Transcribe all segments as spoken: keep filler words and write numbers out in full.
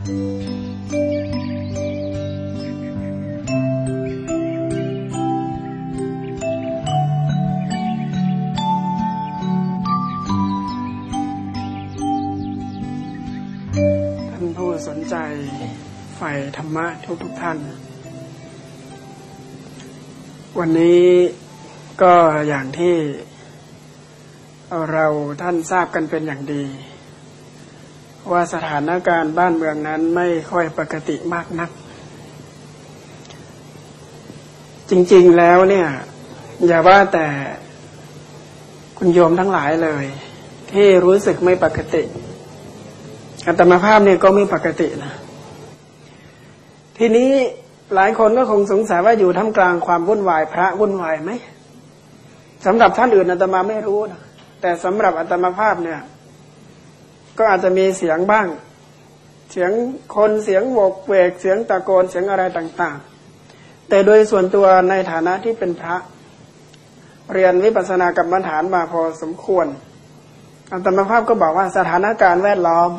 สนใจใฝ่ธรรมะทุกทุกท่านวันนี้ก็อย่างที่เราท่านทราบกันเป็นอย่างดีว่าสถานการณ์บ้านเมืองนั้นไม่ค่อยปกติมากนักจริงๆแล้วเนี่ยอย่าว่าแต่คุณโยมทั้งหลายเลยที่รู้สึกไม่ปกติอัตมาภาพเนี่ยก็ไม่ปกตินะทีนี้หลายคนก็คงสงสัยว่าอยู่ท่ามกลางความวุ่นวายพระวุ่นวายไหมสำหรับท่านอื่นอาตมาไม่รู้นะแต่สำหรับอาตมาภาพเนี่ยก็อาจจะมีเสียงบ้างเสียงคนเสียงโวกเวกเสียงตะโกนเสียงอะไรต่างๆแต่โดยส่วนตัวในฐานะที่เป็นพระเรียนวิปัสสนากรรมฐานมาพอสมควรอาตมาภาพก็บอกว่าสถานการณ์แวดล้อม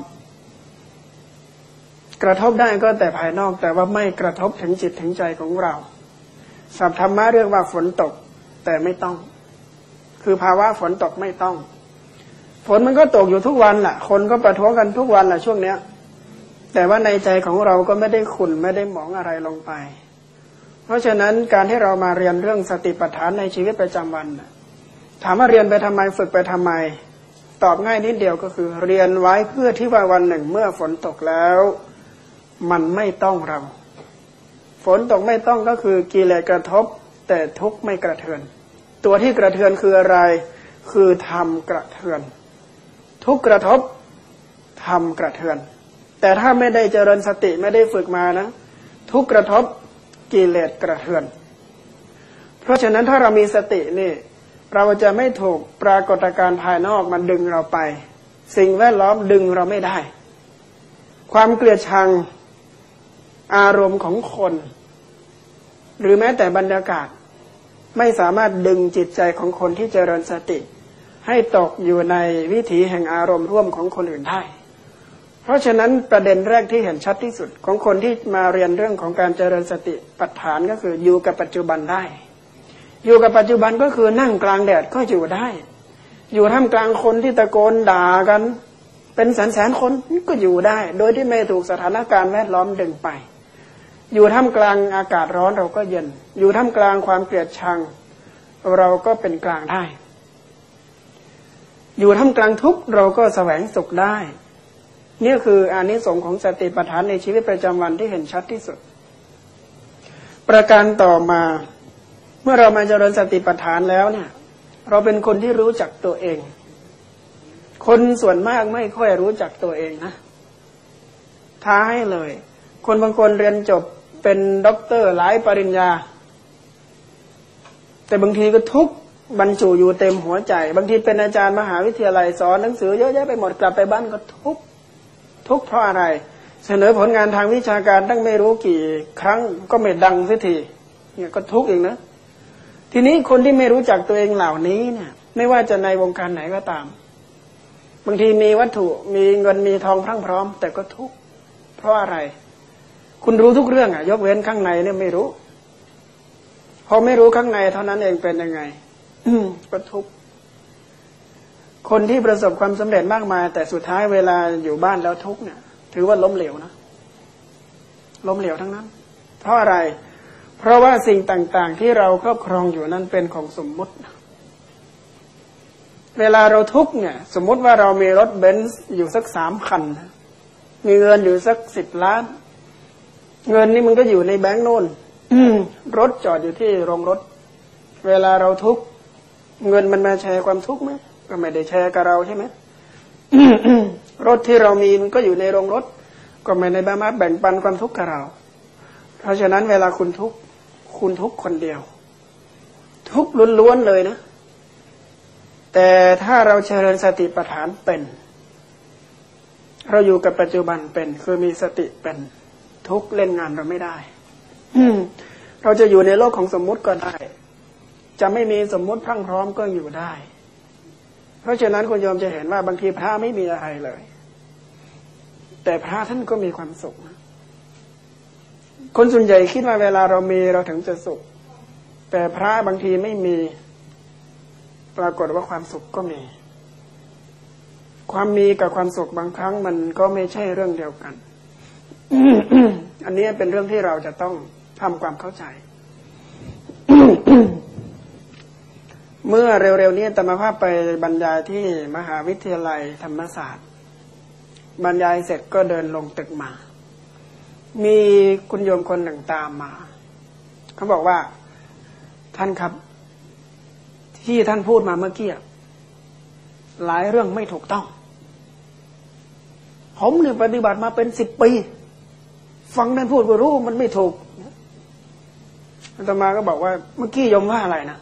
กระทบได้ก็แต่ภายนอกแต่ว่าไม่กระทบถึงจิตถึงใจของเราศัพท์ธรรมะเรียกว่าฝนตกแต่ไม่ต้องคือภาวะฝนตกไม่ต้องฝนมันก็ตกอยู่ทุกวันแหละคนก็ประท้วงกันทุกวันแหละช่วงเนี้ยแต่ว่าในใจของเราก็ไม่ได้ขุ่นไม่ได้หมองอะไรลงไปเพราะฉะนั้นการที่เรามาเรียนเรื่องสติปัฏฐานในชีวิตประจำวันถามว่าเรียนไปทำไมฝึกไปทำไมตอบง่ายนิดเดียวก็คือเรียนไว้เพื่อที่ว่าวันหนึ่งเมื่อฝนตกแล้วมันไม่ต้องเราฝนตกไม่ต้องก็คือกิเลสกระทบแต่ทุกข์ไม่กระเทือนตัวที่กระเทือนคืออะไรคือธรรมกระเทือนทุกข์กระทบธรรมกระเทือนแต่ถ้าไม่ได้เจริญสติไม่ได้ฝึกมานะทุกข์กระทบกิเลสกระเทือนเพราะฉะนั้นถ้าเรามีสตินี่เราจะไม่ถูกปรากฏการณ์ภายนอกมันดึงเราไปสิ่งแวดล้อมดึงเราไม่ได้ความเกลียดชังอารมณ์ของคนหรือแม้แต่บรรยากาศไม่สามารถดึงจิตใจของคนที่เจริญสติให้ตกอยู่ในวิถีแห่งอารมณ์ร่วมของคนอื่นได้เพราะฉะนั้นประเด็นแรกที่เห็นชัดที่สุดของคนที่มาเรียนเรื่องของการเจริญสติปัฏฐานก็คืออยู่กับปัจจุบันได้อยู่กับปัจจุบันก็คือนั่งกลางแดดก็อยู่ได้อยู่ท่ามกลางคนที่ตะโกนด่ากันเป็นแสนๆคนก็อยู่ได้โดยที่ไม่ถูกสถานการณ์แวดล้อมดึงไปอยู่ท่ามกลางอากาศร้อนเราก็เย็นอยู่ท่ามกลางความเกลียดชังเราก็เป็นกลางได้อยู่ท่ามกลางทุกข์เราก็แสวงสุขได้นี่คืออานิสงส์ของสติปัฏฐานในชีวิตประจำวันที่เห็นชัดที่สุดประการต่อมาเมื่อเรามาเจริญสติปัฏฐานแล้วเนี่ยเราเป็นคนที่รู้จักตัวเองคนส่วนมากไม่ค่อยรู้จักตัวเองนะท้าให้เลยคนบางคนเรียนจบเป็นด็อกเตอร์หลายปริญญาแต่บางทีก็ทุกข์บรรจุอยู่เต็มหัวใจบางทีเป็นอาจารย์มหาวิทยาลัยสอนหนังสือเยอะแยะไปหมดกลับไปบ้านก็ทุกข์ทุกข์เพราะอะไรเสนอผลงานทางวิชาการตั้งไม่รู้กี่ครั้งก็ไม่ดังสักทีเนี่ยก็ทุกข์อีกนะทีนี้คนที่ไม่รู้จักตัวเองเหล่านี้เนี่ยไม่ว่าจะในวงการไหนก็ตามบางทีมีวัตถุมีเงินมีทองพรั่งพร้อมแต่ก็ทุกข์เพราะอะไรคุณรู้ทุกเรื่องอ่ะยกเว้นข้างในเนี่ยไม่รู้พอไม่รู้ข้างในเท่านั้นเองเป็นยังไงก็ทุกข์คนที่ประสบความสำเร็จมากมายแต่สุดท้ายเวลาอยู่บ้านแล้วทุกข์เนี่ยถือว่าล้มเหลวนะล้มเหลวทั้งนั้นเพราะอะไรเพราะว่าสิ่งต่างๆที่เราครอบครองอยู่นั้นเป็นของสมมุติเวลาเราทุกข์เนี่ยสมมุติว่าเรามีรถเบนซ์อยู่สักสามคันมีเงินอยู่สักสิบล้านเงินนี่มันก็อยู่ในแบงก์โน่นรถจอดอยู่ที่โรงรถเวลาเราทุกข์เงินมันมาแชร์ความทุกข์ไหมก็ไม่ได้แชร์กับเราใช่ไหม รถที่เรามีมันก็อยู่ในโรงรถก็ไม่ได้มาแบ่งปันความทุกข์กับเราเพราะฉะนั้นเวลาคุณทุกข์คุณทุกข์คนเดียวทุกข์ล้วนๆเลยนะแต่ถ้าเราเจริญสติปัฏฐานเป็นเราอยู่กับปัจจุบันเป็นคือมีสติเป็นทุกข์เล่นงานเราไม่ได้ เราจะอยู่ในโลกของสมมุติก็ได้จะไม่มีสมมุติพรั่งพร้อมก็อยู่ได้เพราะฉะนั้นคุณโยมจะเห็นว่าบางทีพระไม่มีอะไรเลยแต่พระท่านก็มีความสุขนะคนส่วนใหญ่คิดว่าเวลาเรามีเราถึงจะสุขแต่พระบางทีไม่มีปรากฏว่าความสุขก็มีความมีกับความสุขบางครั้งมันก็ไม่ใช่เรื่องเดียวกัน อันนี้เป็นเรื่องที่เราจะต้องทำความเข้าใจ เมื่อเร็วๆนี้อาตมาภาพไปบรรยายที่มหาวิทยาลัยธรรมศาสตร์บรรยายเสร็จก็เดินลงตึกมามีคุณโยมคนหนึ่งตามมาเขาบอกว่าท่านครับที่ท่านพูดมาเมื่อกี้หลายเรื่องไม่ถูกต้องผมเนี่ยปฏิบัติมาเป็นสิบปีฟังท่านพูดก็รู้มันไม่ถูกอาตมาก็บอกว่าเมื่อกี้โยมว่าอะไรนะ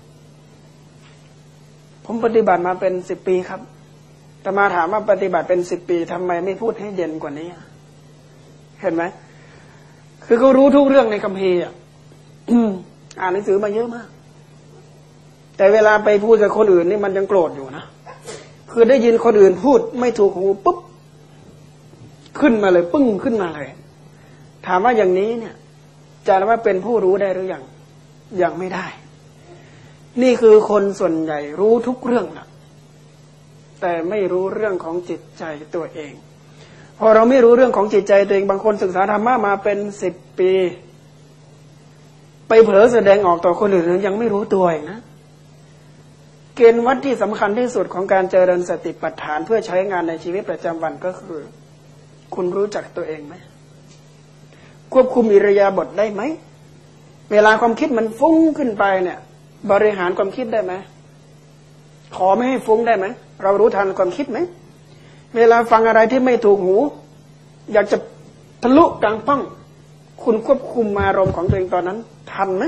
ผมปฏิบัติมาเป็นสิบปีครับอาตมาถามว่าปฏิบัติเป็นสิบปีทำไมไม่พูดให้เย็นกว่านี้เห็นไหมคือเขารู้ทุกเรื่องในคัมภีร์อ่ะ อ่านหนังสือมาเยอะมากแต่เวลาไปพูดกับคนอื่นนี่มันยังโกรธอยู่นะคือได้ยินคนอื่นพูดไม่ถูกหูปุ๊บขึ้นมาเลยปึ้งขึ้นมาเลยถามว่าอย่างนี้เนี่ยจะเรียกว่าเป็นผู้รู้ได้หรือยังยังไม่ได้นี่คือคนส่วนใหญ่รู้ทุกเรื่องนะแต่ไม่รู้เรื่องของจิตใจตัวเองพอเราไม่รู้เรื่องของจิตใจตัวเองบางคนศึกษาธรรมะมาเป็นสิบปีไปเผลอแสดงออกต่อคนอื่นยังไม่รู้ตัวเองนะเกณฑ์วัดที่สำคัญที่สุดของการเจริญสติปัฏฐานเพื่อใช้งานในชีวิตประจำวันก็คือคุณรู้จักตัวเองไหมควบคุมอิริยาบถได้ไหมเวลาความคิดมันฟุ้งขึ้นไปเนี่ยบริหารความคิดได้ไหมขอไม่ให้ฟุ้งได้ไหมเรารู้ทันความคิดไหมเวลาฟังอะไรที่ไม่ถูกหูอยากจะทะลุกลางป้องคุณควบคุมอารมณ์ของตัวเองตอนนั้นทันไหม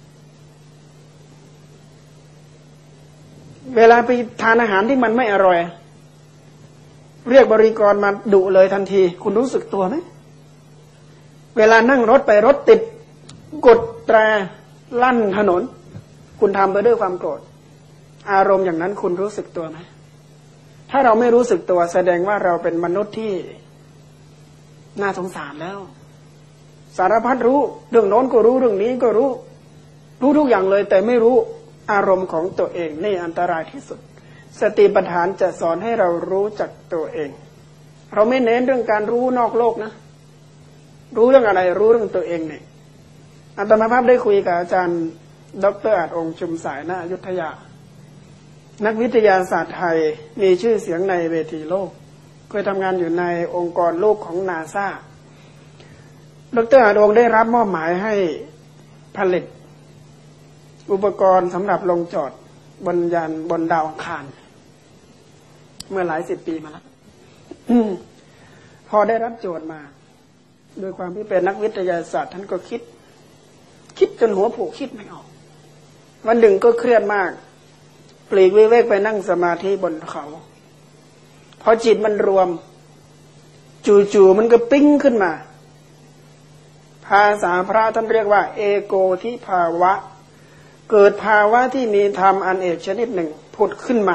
เวลาไปทานอาหารที่มันไม่อร่อยเรียกบริกรมาดุเลยทันทีคุณรู้สึกตัวไหมเวลานั่งรถไปรถติดกดแตรลั่นถนนคุณทำไปด้วยความโกรธอารมณ์อย่างนั้นคุณรู้สึกตัวไหมถ้าเราไม่รู้สึกตัวแสดงว่าเราเป็นมนุษย์ที่น่าสงสารแล้วสารพัดรู้เรื่องโน้นก็รู้เรื่องนี้ก็รู้รู้ทุกอย่างเลยแต่ไม่รู้อารมณ์ของตัวเองนี่อันตรายที่สุดสติปัฏฐานจะสอนให้เรารู้จักตัวเองเราไม่เน้นเรื่องการรู้นอกโลกนะรู้เรื่องอะไรรู้เรื่องตัวเองเนี่ยอาตมาภาพได้คุยกับอาจารย์ดร.อาจองค์ชุมสายณอยุธยานักวิทยาศาสตร์ไทยมีชื่อเสียงในเวทีโลกเคยทำงานอยู่ในองค์กรโลกของนาซาดร.อาจองค์ได้รับมอบหมายให้ผลิตอุปกรณ์สำหรับลงจอดบนยานบนดาวอังคารเมื่อหลายสิบปีมาแล้ว พอได้รับโจทย์มาโดยความที่เป็นนักวิทยาศาสตร์ท่านก็คิดคิดจนหัวผูกคิดไม่ออกวันหนึ่งก็เครียดมากปลีกวิเวกไปนั่งสมาธิบนเขาพอจิตมันรวมจู่ๆมันก็ปิ้งขึ้นมาภาษาพระท่านเรียกว่าเอโกทิภาวะเกิดภาวะที่มีธรรมอันเอกชนิดหนึ่งผุดขึ้นมา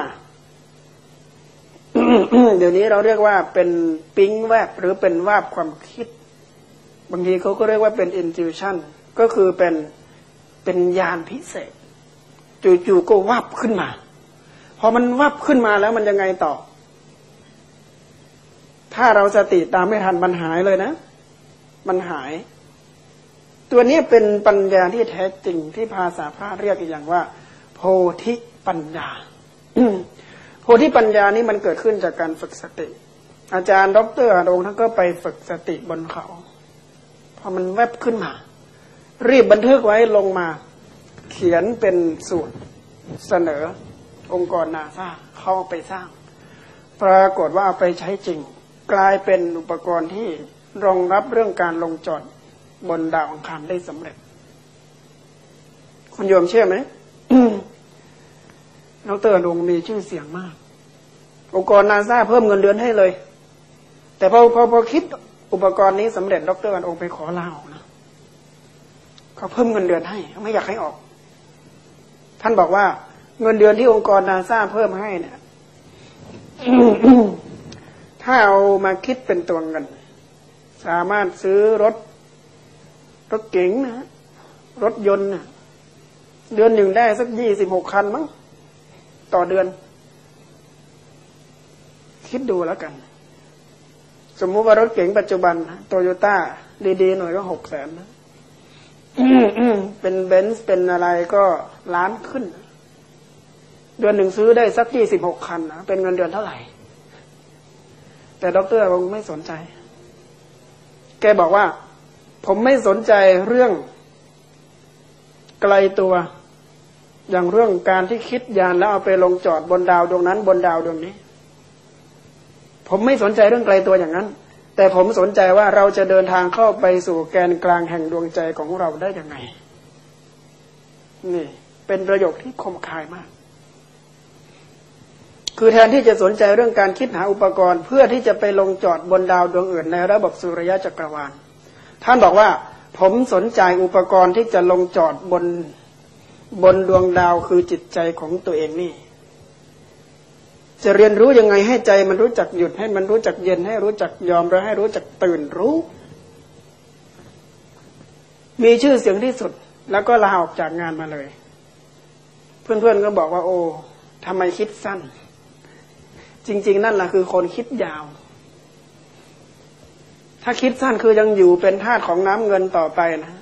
เดี๋ยวนี้เราเรียกว่าเป็นปิ๊งแวบหรือเป็นวาบความคิดบางทีเขาก็เรียกว่าเป็น intuition ก็คือเป็นเป็นญาณพิเศษจู่ๆก็วับขึ้นมาพอมันวับขึ้นมาแล้วมันยังไงต่อถ้าเราสติตามไม่ทันมันหายเลยนะมันหายตัวนี้เป็นปัญญาที่แท้จริงที่ภาษาพระเรียกอีกอย่างว่าโพธิปัญญา โพธิปัญญานี้มันเกิดขึ้นจากการฝึกสติอาจารย์ดร.อาจองค์ท่านก็ไปฝึกสติบนเขาพอมันแวบขึ้นมารีบบันทึกไว้ลงมาเขียนเป็นสูตรเสนอองค์กรนาซาเข้าไปสร้างปรากฏว่าเอาไปใช้จริงกลายเป็นอุปกรณ์ที่รองรับเรื่องการลงจอดบนดาวอังคารได้สำเร็จคุณโยมเชื่อไหม ดร.ดวงมีชื่อเสียงมากองค์กรนาซาเพิ่มเงินเดือนให้เลยแต่พอพอพอคิดอุปกรณ์นี้สำเร็จดร.องค์ไปขอลาออกนะเขาเพิ่มเงินเดือนให้ไม่อยากให้ออกท่านบอกว่าเงินเดือนที่องค์กรนาซาเพิ่มให้เนี่ยถ้าเอามาคิดเป็นตัวเงินสามารถซื้อรถรถเก๋งนะรถยนต์นะเดือนหนึ่งได้สักยี่สิบหกคันมั้งต่อเดือนคิดดูแล้วกันสมมุติว่ารถเก๋งปัจจุบันโตโยต้าดีๆหน่อยก็หกแสนนะเป็นเบนซ์เป็นอะไรก็ล้านขึ้นเดือนหนึ่งซื้อได้สักยี่สิบหกคันนะเป็นเงินเดือนเท่าไหร่แต่ด็อกเตอร์คงไม่สนใจแกบอกว่าผมไม่สนใจเรื่องไกลตัวอย่างเรื่องการที่คิดยานแล้วเอาไปลงจอดบนดาวดวงนั้นบนดาวดวงนี้ผมไม่สนใจเรื่องไกลตัวอย่างนั้นแต่ผมสนใจว่าเราจะเดินทางเข้าไปสู่แกนกลางแห่งดวงใจของเราได้ยังไงนี่เป็นประโยคที่คมคายมากคือแทนที่จะสนใจเรื่องการคิดหาอุปกรณ์เพื่อที่จะไปลงจอดบนดาวดวงอื่นในระบบสุริยะจักรวาลท่านบอกว่าผมสนใจอุปกรณ์ที่จะลงจอดบนบนดวงดาวคือจิตใจของตัวเองนี่จะเรียนรู้ยังไงให้ใจมันรู้จักหยุดให้มันรู้จักเย็นให้รู้จักยอมและให้รู้จักตื่นรู้มีชื่อเสียงที่สุดแล้วก็ลาออกจากงานมาเลยเพื่อนๆก็บอกว่าโอ้ทำไมคิดสั้นจริงๆนั่นแหละคือคนคิดยาวถ้าคิดสั้นคือยังอยู่เป็นทาสของน้ำเงินต่อไปนะ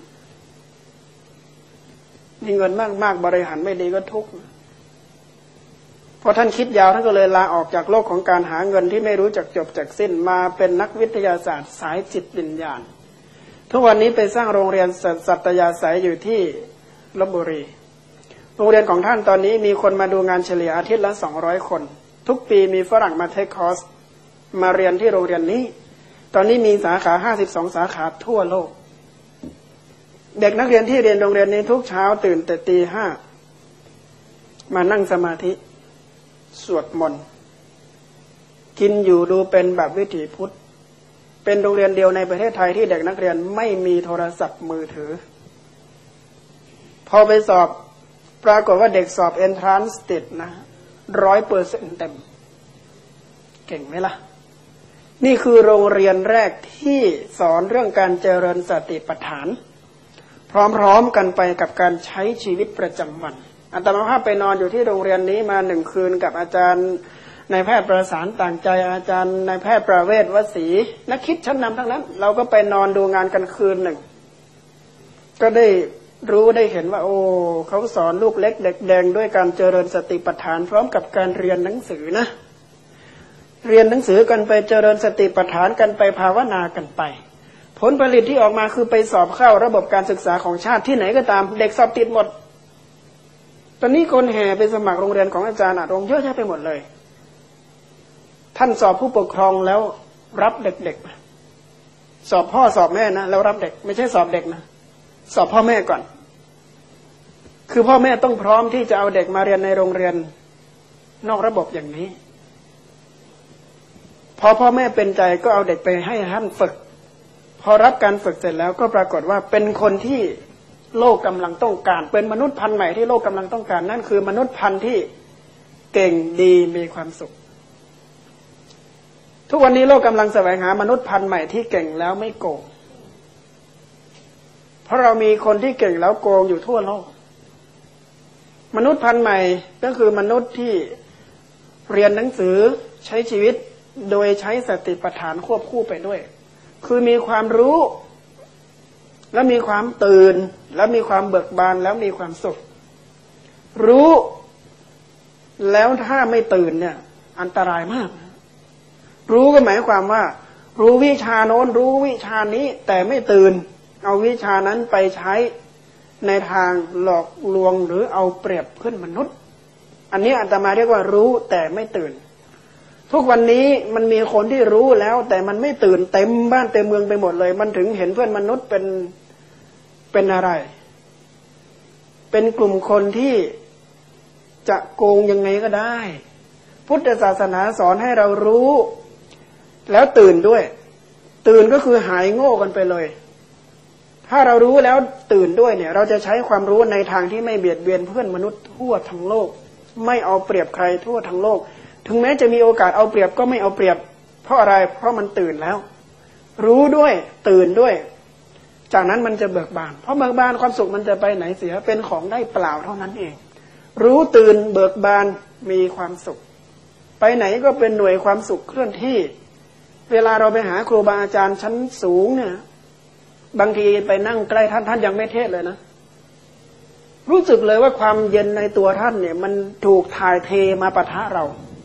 มีเงินมากๆบริหารไม่ดีก็ทุกข์พอท่านคิดยาวท่านก็เลยลาออกจากโลกของการหาเงินที่ไม่รู้จักจบจักสิ้นมาเป็นนักวิทยาศาสตร์สายจิตวิญญาณทุกวันนี้ไปสร้างโรงเรียนสัตยาสายอยู่ที่ลพบุรีโรงเรียนของท่านตอนนี้มีคนมาดูงานเฉลี่ยอาทิตย์ละสองร้อยคนทุกปีมีฝรั่งมาเทคคอร์สมาเรียนที่โรงเรียนนี้ตอนนี้มีสาขาห้าสิบสองสาขาทั่วโลกเด็กนักเรียนที่เรียนโรงเรียนนี้ทุกเช้าตื่นแต่ตีห้ามานั่งสมาธิสวดมนต์กินอยู่ดูเป็นแบบวิถีพุทธเป็นโรงเรียนเดียวในประเทศไทยที่เด็กนักเรียนไม่มีโทรศัพท์มือถือพอไปสอบปรากฏว่าเด็กสอบ Entrance ติดนะ ร้อยเปอร์เซ็นต์ เต็มเก่งไหมล่ะนี่คือโรงเรียนแรกที่สอนเรื่องการเจริญสติปัฏฐานพร้อมๆกันไปกับการใช้ชีวิตประจำวันอาตมาภาพไปนอนอยู่ที่โรงเรียนนี้มาหนึ่งคืนกับอาจารย์นายแพทย์ประสานต่างใจอาจารย์นายแพทย์ประเวศวสีนักคิดชั้นนำทั้งนั้นเราก็ไปนอนดูงานกันคืนหนึ่งก็ได้รู้ได้เห็นว่าโอ้เขาสอนลูกเล็กเด็กแดงด้วยการเจริญสติปัฏฐานพร้อมกับการเรียนหนังสือนะเรียนหนังสือกันไปเจริญสติปัฏฐานกันไปภาวนากันไปผลผลิตที่ออกมาคือไปสอบเข้าระบบการศึกษาของชาติที่ไหนก็ตามเด็กสอบติดหมดตอนนี้คนแห่ไปสมัครโรงเรียนของอาจารย์อาจารย์เยอะแยะไปหมดเลยท่านสอบผู้ปกครองแล้วรับเด็กๆสอบพ่อสอบแม่นะแล้วรับเด็กไม่ใช่สอบเด็กนะสอบพ่อแม่ก่อนคือพ่อแม่ต้องพร้อมที่จะเอาเด็กมาเรียนในโรงเรียนนอกระบบอย่างนี้พอพ่อแม่เป็นใจก็เอาเด็กไปให้ท่านฝึกพอรับการฝึกเสร็จแล้วก็ปรากฏว่าเป็นคนที่โลกกำลังต้องการเป็นมนุษย์พันธุ์ใหม่ที่โลกกำลังต้องการนั่นคือมนุษย์พันธุ์ที่เก่งดีมีความสุขทุกวันนี้โลกกำลังแสวงหามนุษย์พันธุ์ใหม่ที่เก่งแล้วไม่โกงเพราะเรามีคนที่เก่งแล้วโกงอยู่ทั่วโลกมนุษย์พันธุ์ใหม่ก็คือมนุษย์ที่เรียนหนังสือใช้ชีวิตโดยใช้สติปัฏฐานควบคู่ไปด้วยคือมีความรู้แล้วมีความตื่นแล้วมีความเบิกบานแล้วมีความสุขรู้แล้วถ้าไม่ตื่นเนี่ยอันตรายมากรู้ก็หมายความว่ารู้วิชาโน้นรู้วิชานี้แต่ไม่ตื่นเอาวิชานั้นไปใช้ในทางหลอกลวงหรือเอาเปรียบเพื่อนมนุษย์อันนี้อาตมาเรียกว่ารู้แต่ไม่ตื่นทุกวันนี้มันมีคนที่รู้แล้วแต่มันไม่ตื่นเต็มบ้านเต็มเมืองไปหมดเลยมันถึงเห็นเพื่อนมนุษย์เป็นเป็นอะไรเป็นกลุ่มคนที่จะโกงยังไงก็ได้พุทธศาสนาสอนให้เรารู้แล้วตื่นด้วยตื่นก็คือหายโง่กันไปเลยถ้าเรารู้แล้วตื่นด้วยเนี่ยเราจะใช้ความรู้ในทางที่ไม่เบียดเบียนเพื่อนมนุษย์ทั่วทั้งโลกไม่เอาเปรียบใครทั่วทั้งโลกถึงแม้จะมีโอกาสเอาเปรียบก็ไม่เอาเปรียบเพราะอะไรเพราะมันตื่นแล้วรู้ด้วยตื่นด้วยจากนั้นมันจะเบิกบานเพราะเบิกบานความสุขมันจะไปไหนเสียเป็นของได้เปล่าเท่านั้นเองรู้ตื่นเบิกบานมีความสุขไปไหนก็เป็นหน่วยความสุขเคลื่อนที่เวลาเราไปหาครูบาอาจารย์ชั้นสูงเนี่ยบางทีไปนั่งใกล้ท่านท่านยังไม่เทศเลยนะรู้สึกเลยว่าความเย็นในตัวท่านเนี่ยมันถูกถ่ายเทมาปะทะเรา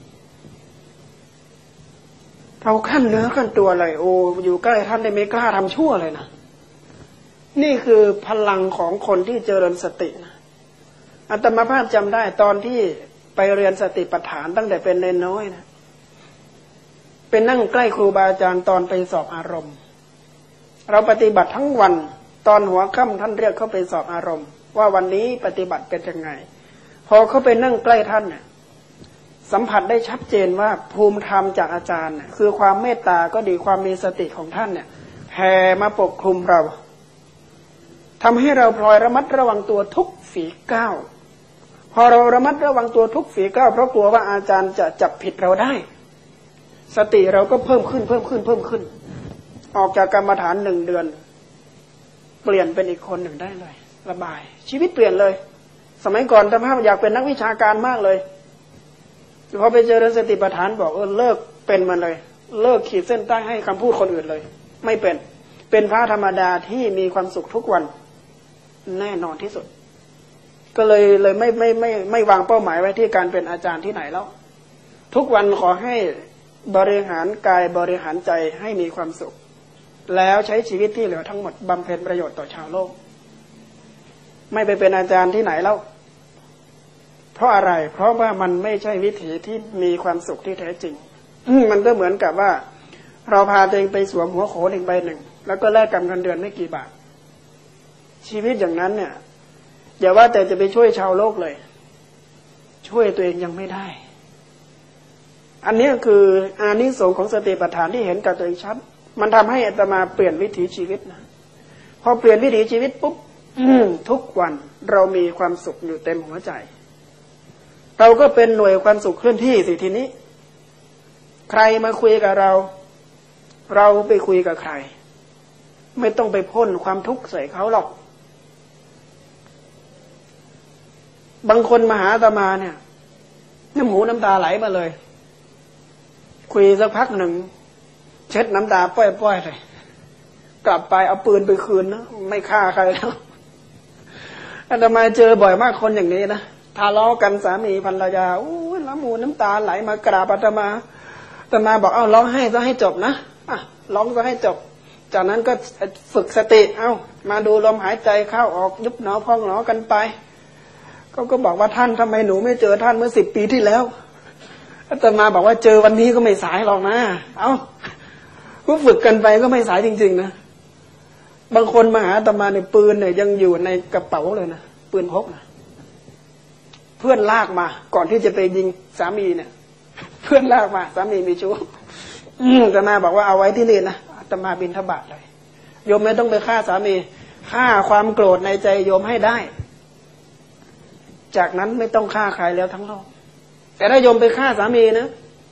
เราขั้นเนื้อขั้นตัวเลยโอ้อยู่ใกล้ท่านได้ไม่กล้าทำชั่วเลยนะนี่คือพลังของคนที่เจริญสตินะอาตมาภาพจำได้ตอนที่ไปเรียนสติปัฏฐานตั้งแต่เป็นเนนน้อยนะเป็นนั่งใกล้ครูบาอาจารย์ตอนไปสอบอารมณ์เราปฏิบัติทั้งวันตอนหัวค่ำท่านเรียกเข้าไปสอบอารมณ์ว่าวันนี้ปฏิบัติเป็นยังไงพอเขาไปนั่งใกล้ท่านเนี่ยสัมผัสได้ชัดเจนว่าภูมิธรรมจากอาจารย์คือความเมตตาก็ดีความมีสติของท่านเนี่ยแผ่มาปกคลุมเราทำให้เราพลอยระมัดระวังตัวทุกฝีก้าวพอเราระมัดระวังตัวทุกฝีก้าวเพราะกลัวว่าอาจารย์จะจับผิดเราได้สติเราก็เพิ่มขึ้นเพิ่มขึ้นเพิ่มขึ้นออกจากกรรมฐานหนึ่งเดือนเปลี่ยนเป็นอีกคนหนึ่งได้เลยระบายชีวิตเปลี่ยนเลยสมัยก่อนธรรมะอยากเป็นนักวิชาการมากเลยพอไปเจริญสติปัฏฐานบอกเออเลิกเป็นมันเลยเลิกขีดเส้นใต้ให้คำพูดคนอื่นเลยไม่เป็นเป็นพระธรรมดาที่มีความสุขทุกวันแน่นอนที่สุดก็เลยเลยไม่ไม่ไม่ไม่วางเป้าหมายไว้ที่การเป็นอาจารย์ที่ไหนแล้วทุกวันขอให้บริหารกายบริหารใจให้มีความสุขแล้วใช้ชีวิตที่เหลือทั้งหมดบำเพ็ญประโยชน์ต่อชาวโลกไม่ไปเป็นอาจารย์ที่ไหนแล้วเพราะอะไรเพราะว่ามันไม่ใช่วิถีที่มีความสุขที่แท้จริงมันก็เหมือนกับว่าเราพาตัวเองไปสวมหัวโขนอีกใบหนึ่งแล้วก็แลกกับเงินเดือนไม่กี่บาทชีวิตอย่างนั้นเนี่ยอย่าว่าแต่จะไปช่วยชาวโลกเลยช่วยตัวเองยังไม่ได้อันนี้คืออานิสงส์ของสติปัฏฐานที่เห็นกับตัวเองชัดมันทำให้อาตมาเปลี่ยนวิถีชีวิตนะพอเปลี่ยนวิถีชีวิตปุ๊บทุกวันเรามีความสุขอยู่เต็มหัวใจเราก็เป็นหน่วยความสุขเคลื่อนที่สิทีนี้ใครมาคุยกับเราเราไปคุยกับใครไม่ต้องไปพ่นความทุกข์ใส่เขาหรอกบางคนมาหาอาตมาเนี่ยน้ำหูน้ำตาไหลมาเลยคุยสักพักหนึ่งเช็ดน้ำตาป้อยๆเลยกลับไปเอาปืนไปคืนนะไม่ฆ่าใครแล้วอาตมาเจอบ่อยมากคนอย่างนี้นะทะเลาะกันสามีภรรยาโอ้ยน้ำหูน้ำตาไหลมากราบอาตมาอาตมาบอกเอ้าร้องไห้ซะให้จบนะอ่ะร้องซะให้จบจากนั้นก็ฝึกสติเอ้ามาดูลมหายใจเข้าออกยุบหนอพองหนอกันไปเขาก็บอกว่าท่านทำไมหนูไม่เจอท่านเมื่อสิบปีที่แล้วอาตมาบอกว่าเจอวันนี้ก็ไม่สายหรอกนะเอ้าก็ฝึกกันไปก็ไม่สายจริงๆนะบางคนมาหาอาตมาในปืนเนี่ยยังอยู่ในกระเป๋าเลยนะปืนพกนะเพื่อนลากมาก่อนที่จะไปยิงสามีเนี่ยเพื่อนลากมาสามีมีชู้อาตมาบอกว่าเอาไว้ที่นี่นะอาตมาบิณฑบาตเลยโยมไม่ต้องไปฆ่าสามีฆ่าความโกรธในใจโยมให้ได้จากนั้นไม่ต้องฆ่าใครแล้วทั้งโลกแต่ถ้าโยมไปฆ่าสามีนะ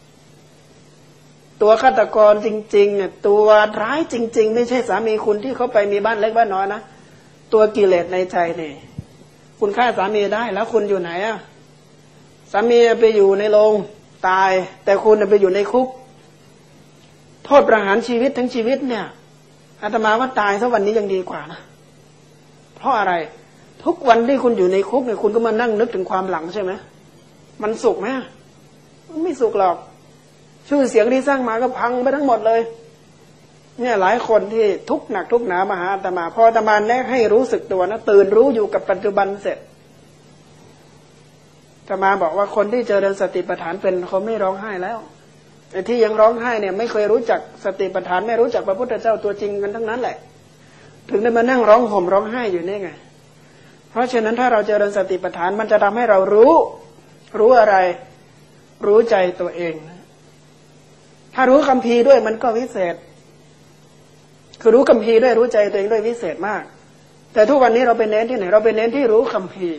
ตัวฆาตกรจริงๆเนี่ยตัวร้ายจริงๆไม่ใช่สามีคุณที่เขาไปมีบ้านเล็กบ้านน้อยนะตัวกิเลสในใจเนี่ยคุณฆ่าสามีได้แล้วคุณอยู่ไหนอ่ะสามีไปอยู่ในโรงตายแต่คุณไปอยู่ในคุกโทษประหารชีวิตทั้งชีวิตเนี่ยอาตมาว่าตายสักวันนี้ยังดีกว่านะเพราะอะไรทุกวันที่คุณอยู่ในคุกเนี่ยคุณก็มานั่งนึกถึงความหลังใช่ไหมมันสุขไหมมันไม่สุขหรอกชื่อเสียงที่สร้างมาก็พังไปทั้งหมดเลยเนี่ยหลายคนที่ทุกข์หนักทุกข์หนามาหาอาตมาพออาตมาแนะให้รู้สึกตัวนะตื่นรู้อยู่กับปัจจุบันเสร็จอาตมาบอกว่าคนที่เจริญสติปัฏฐานเป็นเขาไม่ร้องไห้แล้วไอ้ที่ยังร้องไห้เนี่ยไม่เคยรู้จักสติปัฏฐานไม่รู้จักพระพุทธเจ้าตัวจริงกันทั้งนั้นแหละถึงได้มานั่งร้องห่มร้องไห้อยู่นี่ไงเพราะฉะนั้นถ้าเราเจริญสติปัฏฐานมันจะทำให้เรารู้รู้อะไรรู้ใจตัวเองถ้ารู้คัมภีร์ด้วยมันก็วิเศษคือรู้คัมภีร์ด้วยรู้ใจตัวเองด้วยวิเศษมากแต่ทุกวันนี้เราไปเน้นที่ไหนเราไปเน้นที่รู้คัมภีร์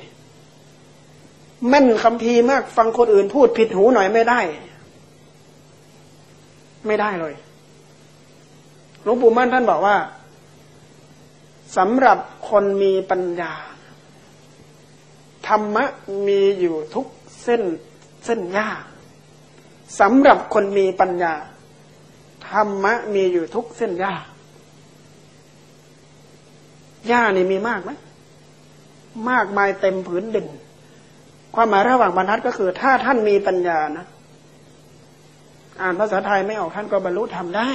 แม่นคัมภีร์มากฟังคนอื่นพูดผิดหูหน่อยไม่ได้ไม่ได้เลยหลวงปู่มั่นท่านบอกว่าสำหรับคนมีปัญญาธรรมะมีอยู่ทุกเส้นเส้นหญ้าสำหรับคนมีปัญญาธรรมะมีอยู่ทุกเส้นหญ้าหญ้านี่มีมากไหมมากมายเต็มผืนดินความหมายระหว่างบรรทัดก็คือถ้าท่านมีปัญญานะอ่านภาษาไทยไม่ออกท่านก็บรรลุธรรมได้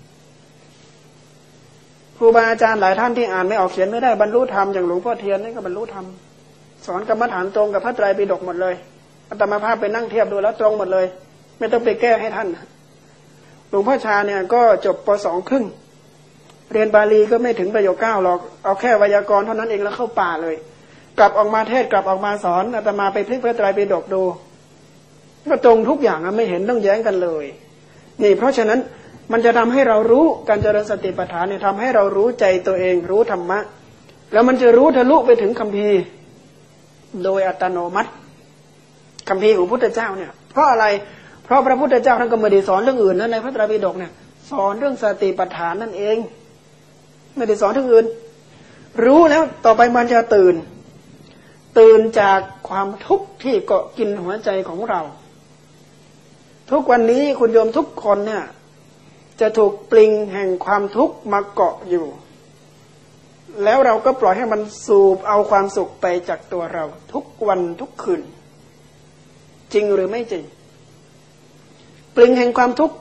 ครูบาอาจารย์หลายท่านที่อ่านไม่ออกเขียนไม่ได้บรรลุธรรมอย่างหลวงพ่อเทียนนี่ก็บรรลุธรรมสอนกรรมฐานตรงกับพระไตรปิฎกหมดเลยอาตมาภาพไปนั่งเทียบดูแล้วตรงหมดเลยไม่ต้องไปแก้ให้ท่านหลวงพ่อชาเนี่ยก็จบป.สอง ครึ่งเรียนบาลีก็ไม่ถึงประโยคเก้าหรอกเอาแค่ไวยากรณ์เท่านั้นเองแล้วเข้าป่าเลยกลับออกมาเทศกลับออกมาสอนอาตมาไปพลิกพระไตรปิฎกดูก็ตรงทุกอย่างไม่เห็นต้องแย้งกันเลยนี่เพราะฉะนั้นมันจะทำให้เรารู้การเจริญสติปัฏฐานเนี่ยทำให้เรารู้ใจตัวเองรู้ธรรมะแล้วมันจะรู้ทะลุไปถึงคัมภีร์โดยอัตโนมัติคัมภีร์ของพุทธเจ้าเนี่ยเพราะอะไรเพราะพระพุทธเจ้าท่านก็ไม่ได้สอนเรื่องอื่นนะในพระไตรปิฎกเนี่ยสอนเรื่องสติปัฏฐานนั่นเองไม่ได้สอนเรื่องอื่นรู้แล้วต่อไปมันจะตื่นตื่นจากความทุกข์ที่เกาะกินหัวใจของเราทุกวันนี้คุณโยมทุกคนเนี่ยจะถูกปลิงแห่งความทุกข์มาเกาะอยู่แล้วเราก็ปล่อยให้มันสูบเอาความสุขไปจากตัวเราทุกวันทุกคืนจริงหรือไม่จริงปลิงแห่งความทุกข์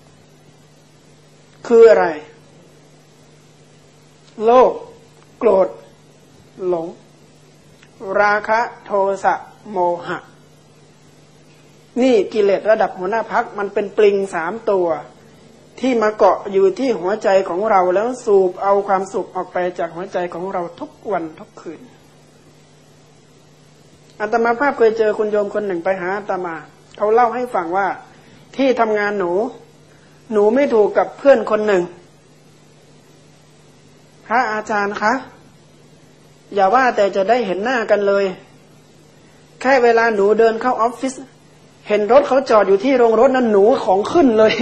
คืออะไรโลภโกรธหลงราคะโทสะโมหะนี่กิเลสระดับหัวหน้าพรรคมันเป็นปลิงสามตัวที่มาเกาะอยู่ที่หัวใจของเราแล้วสูบเอาความสุขออกไปจากหัวใจของเราทุกวันทุกคืนอาตมาภาพเคยเจอคุณโยมคนหนึ่งไปหาอาตมาเขาเล่าให้ฟังว่าที่ทำงานหนูหนูไม่ถูกกับเพื่อนคนหนึ่งพระอาจารย์คะอย่าว่าแต่จะได้เห็นหน้ากันเลยแค่เวลาหนูเดินเข้าออฟฟิศเห็นรถเขาจอดอยู่ที่โรงรถนั้นหนูของขึ้นเลย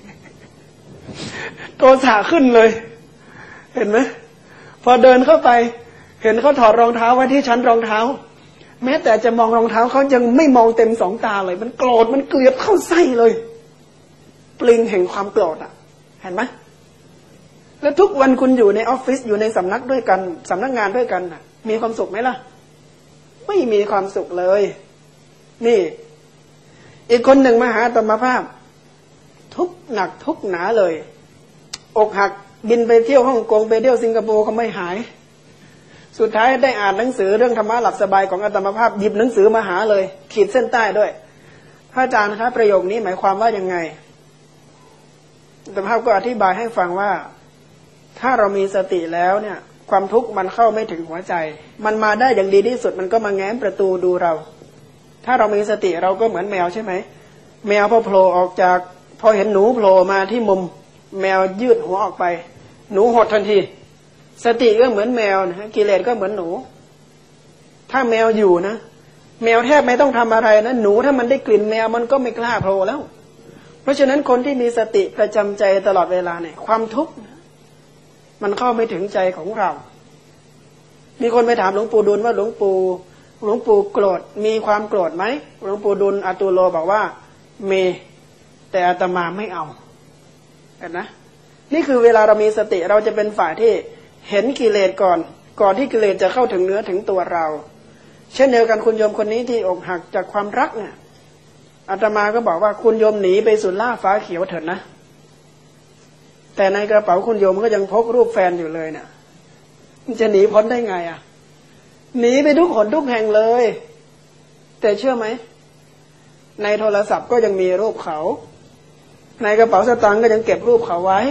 โทสะขึ้นเลยเห็นไหมพอเดินเข้าไปเห็นเขาถอดรองเท้าไว้ที่ชั้นรองเท้าแม้แต่จะมองรองเท้าเขายังไม่มองเต็มสองตาเลยมันโกรธมันเกลียดเข้าไส้เลยปลิงแห่งความโกรธอ่ะเห็นไหมแล้วทุกวันคุณอยู่ในออฟฟิศอยู่ในสำนักด้วยกันสำนักงานด้วยกันน่ะมีความสุขไหมล่ะไม่มีความสุขเลยนี่อีกคนหนึ่งมาหาอาตมาภาพทุกหนักทุกหนาเลยอกหักบินไปเที่ยวฮ่องกงไปเที่ยวสิงคโปร์เขาไม่หายสุดท้ายได้อ่านหนังสือเรื่องธรรมะหลับสบายของอาตมาภาพหยิบหนังสือมาหาเลยขีดเส้นใต้ด้วยพระอาจารย์ครับประโยคนี้หมายความว่ายังไงอาตมาภาพก็อธิบายให้ฟังว่าถ้าเรามีสติแล้วเนี่ยความทุกข์มันเข้าไม่ถึงหัวใจมันมาได้อย่างดีที่สุดมันก็มาแง้มประตูดูเราถ้าเรามีสติเราก็เหมือนแมวใช่ไหมแมวพอโผล่ออกจากพอเห็นหนูโผล่มาที่มุมแมวยืดหัวออกไปหนูหดทันทีสติก็เหมือนแมวนะกิเลสก็เหมือนหนูถ้าแมวอยู่นะแมวแทบไม่ต้องทำอะไรนะหนูถ้ามันได้กลิ่นแมวมันก็ไม่กล้าโผล่แล้วเพราะฉะนั้นคนที่มีสติประจำใจตลอดเวลาเนี่ยความทุกข์มันเข้าไม่ถึงใจของเรามีคนไปถามหลวงปู่ดุลว่าหลวงปู่หลวงปู่โกรธมีความโกรธไหมหลวงปู่ดุลอตุโลบอกว่ามีแต่อาตมาไม่เอาเห็นนะนี่คือเวลาเรามีสติเราจะเป็นฝ่ายที่เห็นกิเลสก่อนก่อนที่กิเลสจะเข้าถึงเนื้อถึงตัวเราเช่นเดียวกันคุณโยมคนนี้ที่อกหักจากความรักเนี่ยอาตมาก็บอกว่าคุณโยมหนีไปสุดล่าฟ้าเขียวเถิดนะแต่ในกระเป๋าคุณโยมก็ยังพกรูปแฟนอยู่เลยเนี่ยมันจะหนีพ้นได้ไงอ่ะหนีไปทุกหนทุกแห่งเลยแต่เชื่อไหมในโทรศัพท์ก็ยังมีรูปเขาในกระเป๋าสตางค์ก็ยังเก็บรูปเขาไว้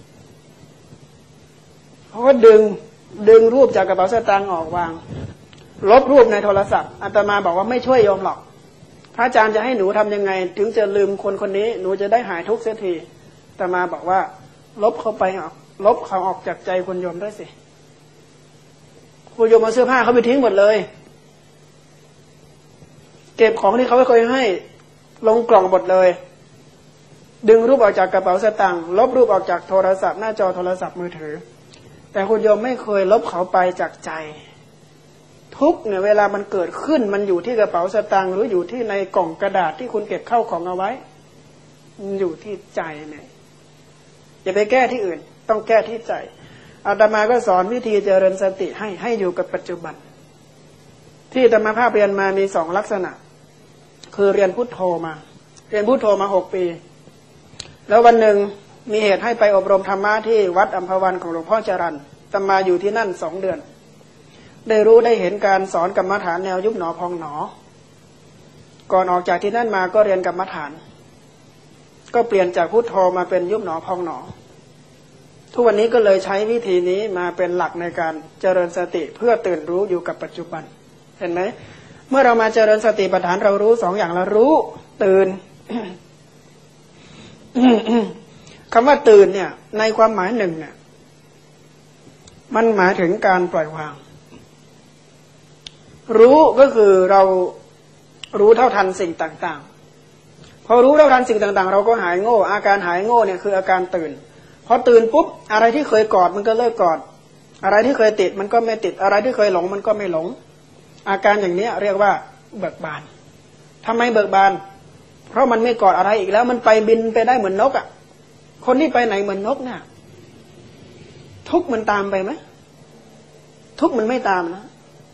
เพราะว่าดึงดึงรูปจากกระเป๋าสตางค์ออกวางลบรูปในโทรศัพท์อาตมาบอกว่าไม่ช่วยโยมหรอกพระอาจารย์จะให้หนูทำยังไงถึงจะลืมคนคนนี้หนูจะได้หายทุกข์เสียทีอาตมาบอกว่าลบเขาไปออกลบเขาออกจากใจคุณโยมด้วยสิคุณโยมเอาเสื้อผ้าเขาไปทิ้งหมดเลยเก็บของที่เขาไม่เคยให้ลงกล่องหมดเลยดึงรูปออกจากกระเป๋าสตางค์ลบรูปออกจากโทรศัพท์หน้าจอโทรศัพท์มือถือแต่คุณโยมไม่เคยลบเขาไปจากใจทุกเนี่ยเวลามันเกิดขึ้นมันอยู่ที่กระเป๋าสตางค์หรืออยู่ที่ในกล่องกระดาษที่คุณเก็บเข้าของเอาไว้มันอยู่ที่ใจเนี่ยอย่าไปแก้ที่อื่นต้องแก้ที่ใจอาตมาก็สอนวิธีเจริญสติให้ให้อยู่กับปัจจุบันที่อาตมาภาพเรียนมามีสองลักษณะคือเรียนพุทโธมาเรียนพุทโธมาหกปีแล้ววันหนึ่งมีเหตุให้ไปอบรมธรรมะที่วัดอัมพวันของหลวงพ่อจรัญอาตมาอยู่ที่นั่นสองเดือนได้รู้ได้เห็นการสอนกรรมฐานแนวยุบหนอพองหนอก่อนออกจากที่นั่นมาก็เรียนกรรมฐานก็เปลี่ยนจากพุทโธมาเป็นยุบหนอพองหนอทุกวันนี้ก็เลยใช้วิธีนี้มาเป็นหลักในการเจริญสติเพื่อตื่นรู้อยู่กับปัจจุบันเห็นไหมเมื่อเรามาเจริญสติปัฏฐานเรารู้สองอย่างเรารู้ตื่น คำว่าตื่นเนี่ยในความหมายหนึ่งเนี่ยมันหมายถึงการปล่อยวางรู้ก็คือเรารู้เท่าทันสิ่งต่างๆพอรู้เท่าทันสิ่งต่างๆเราก็หายโง่อาการหายโง่เนี่ยคืออาการตื่นพอตื่นปุ๊บอะไรที่เคยกอดมันก็เลิกกอดอะไรที่เคยติดมันก็ไม่ติดอะไรที่เคยหลงมันก็ไม่หลงอาการอย่างนี้เรียกว่าเบิกบานทำไมเบิกบานเพราะมันไม่กอดอะไรอีกแล้วมันไปบินไปได้เหมือนนกอ่ะคนที่ไปไหนเหมือนนกเนี่ยทุกมันตามไปไหมทุกมันไม่ตามนะ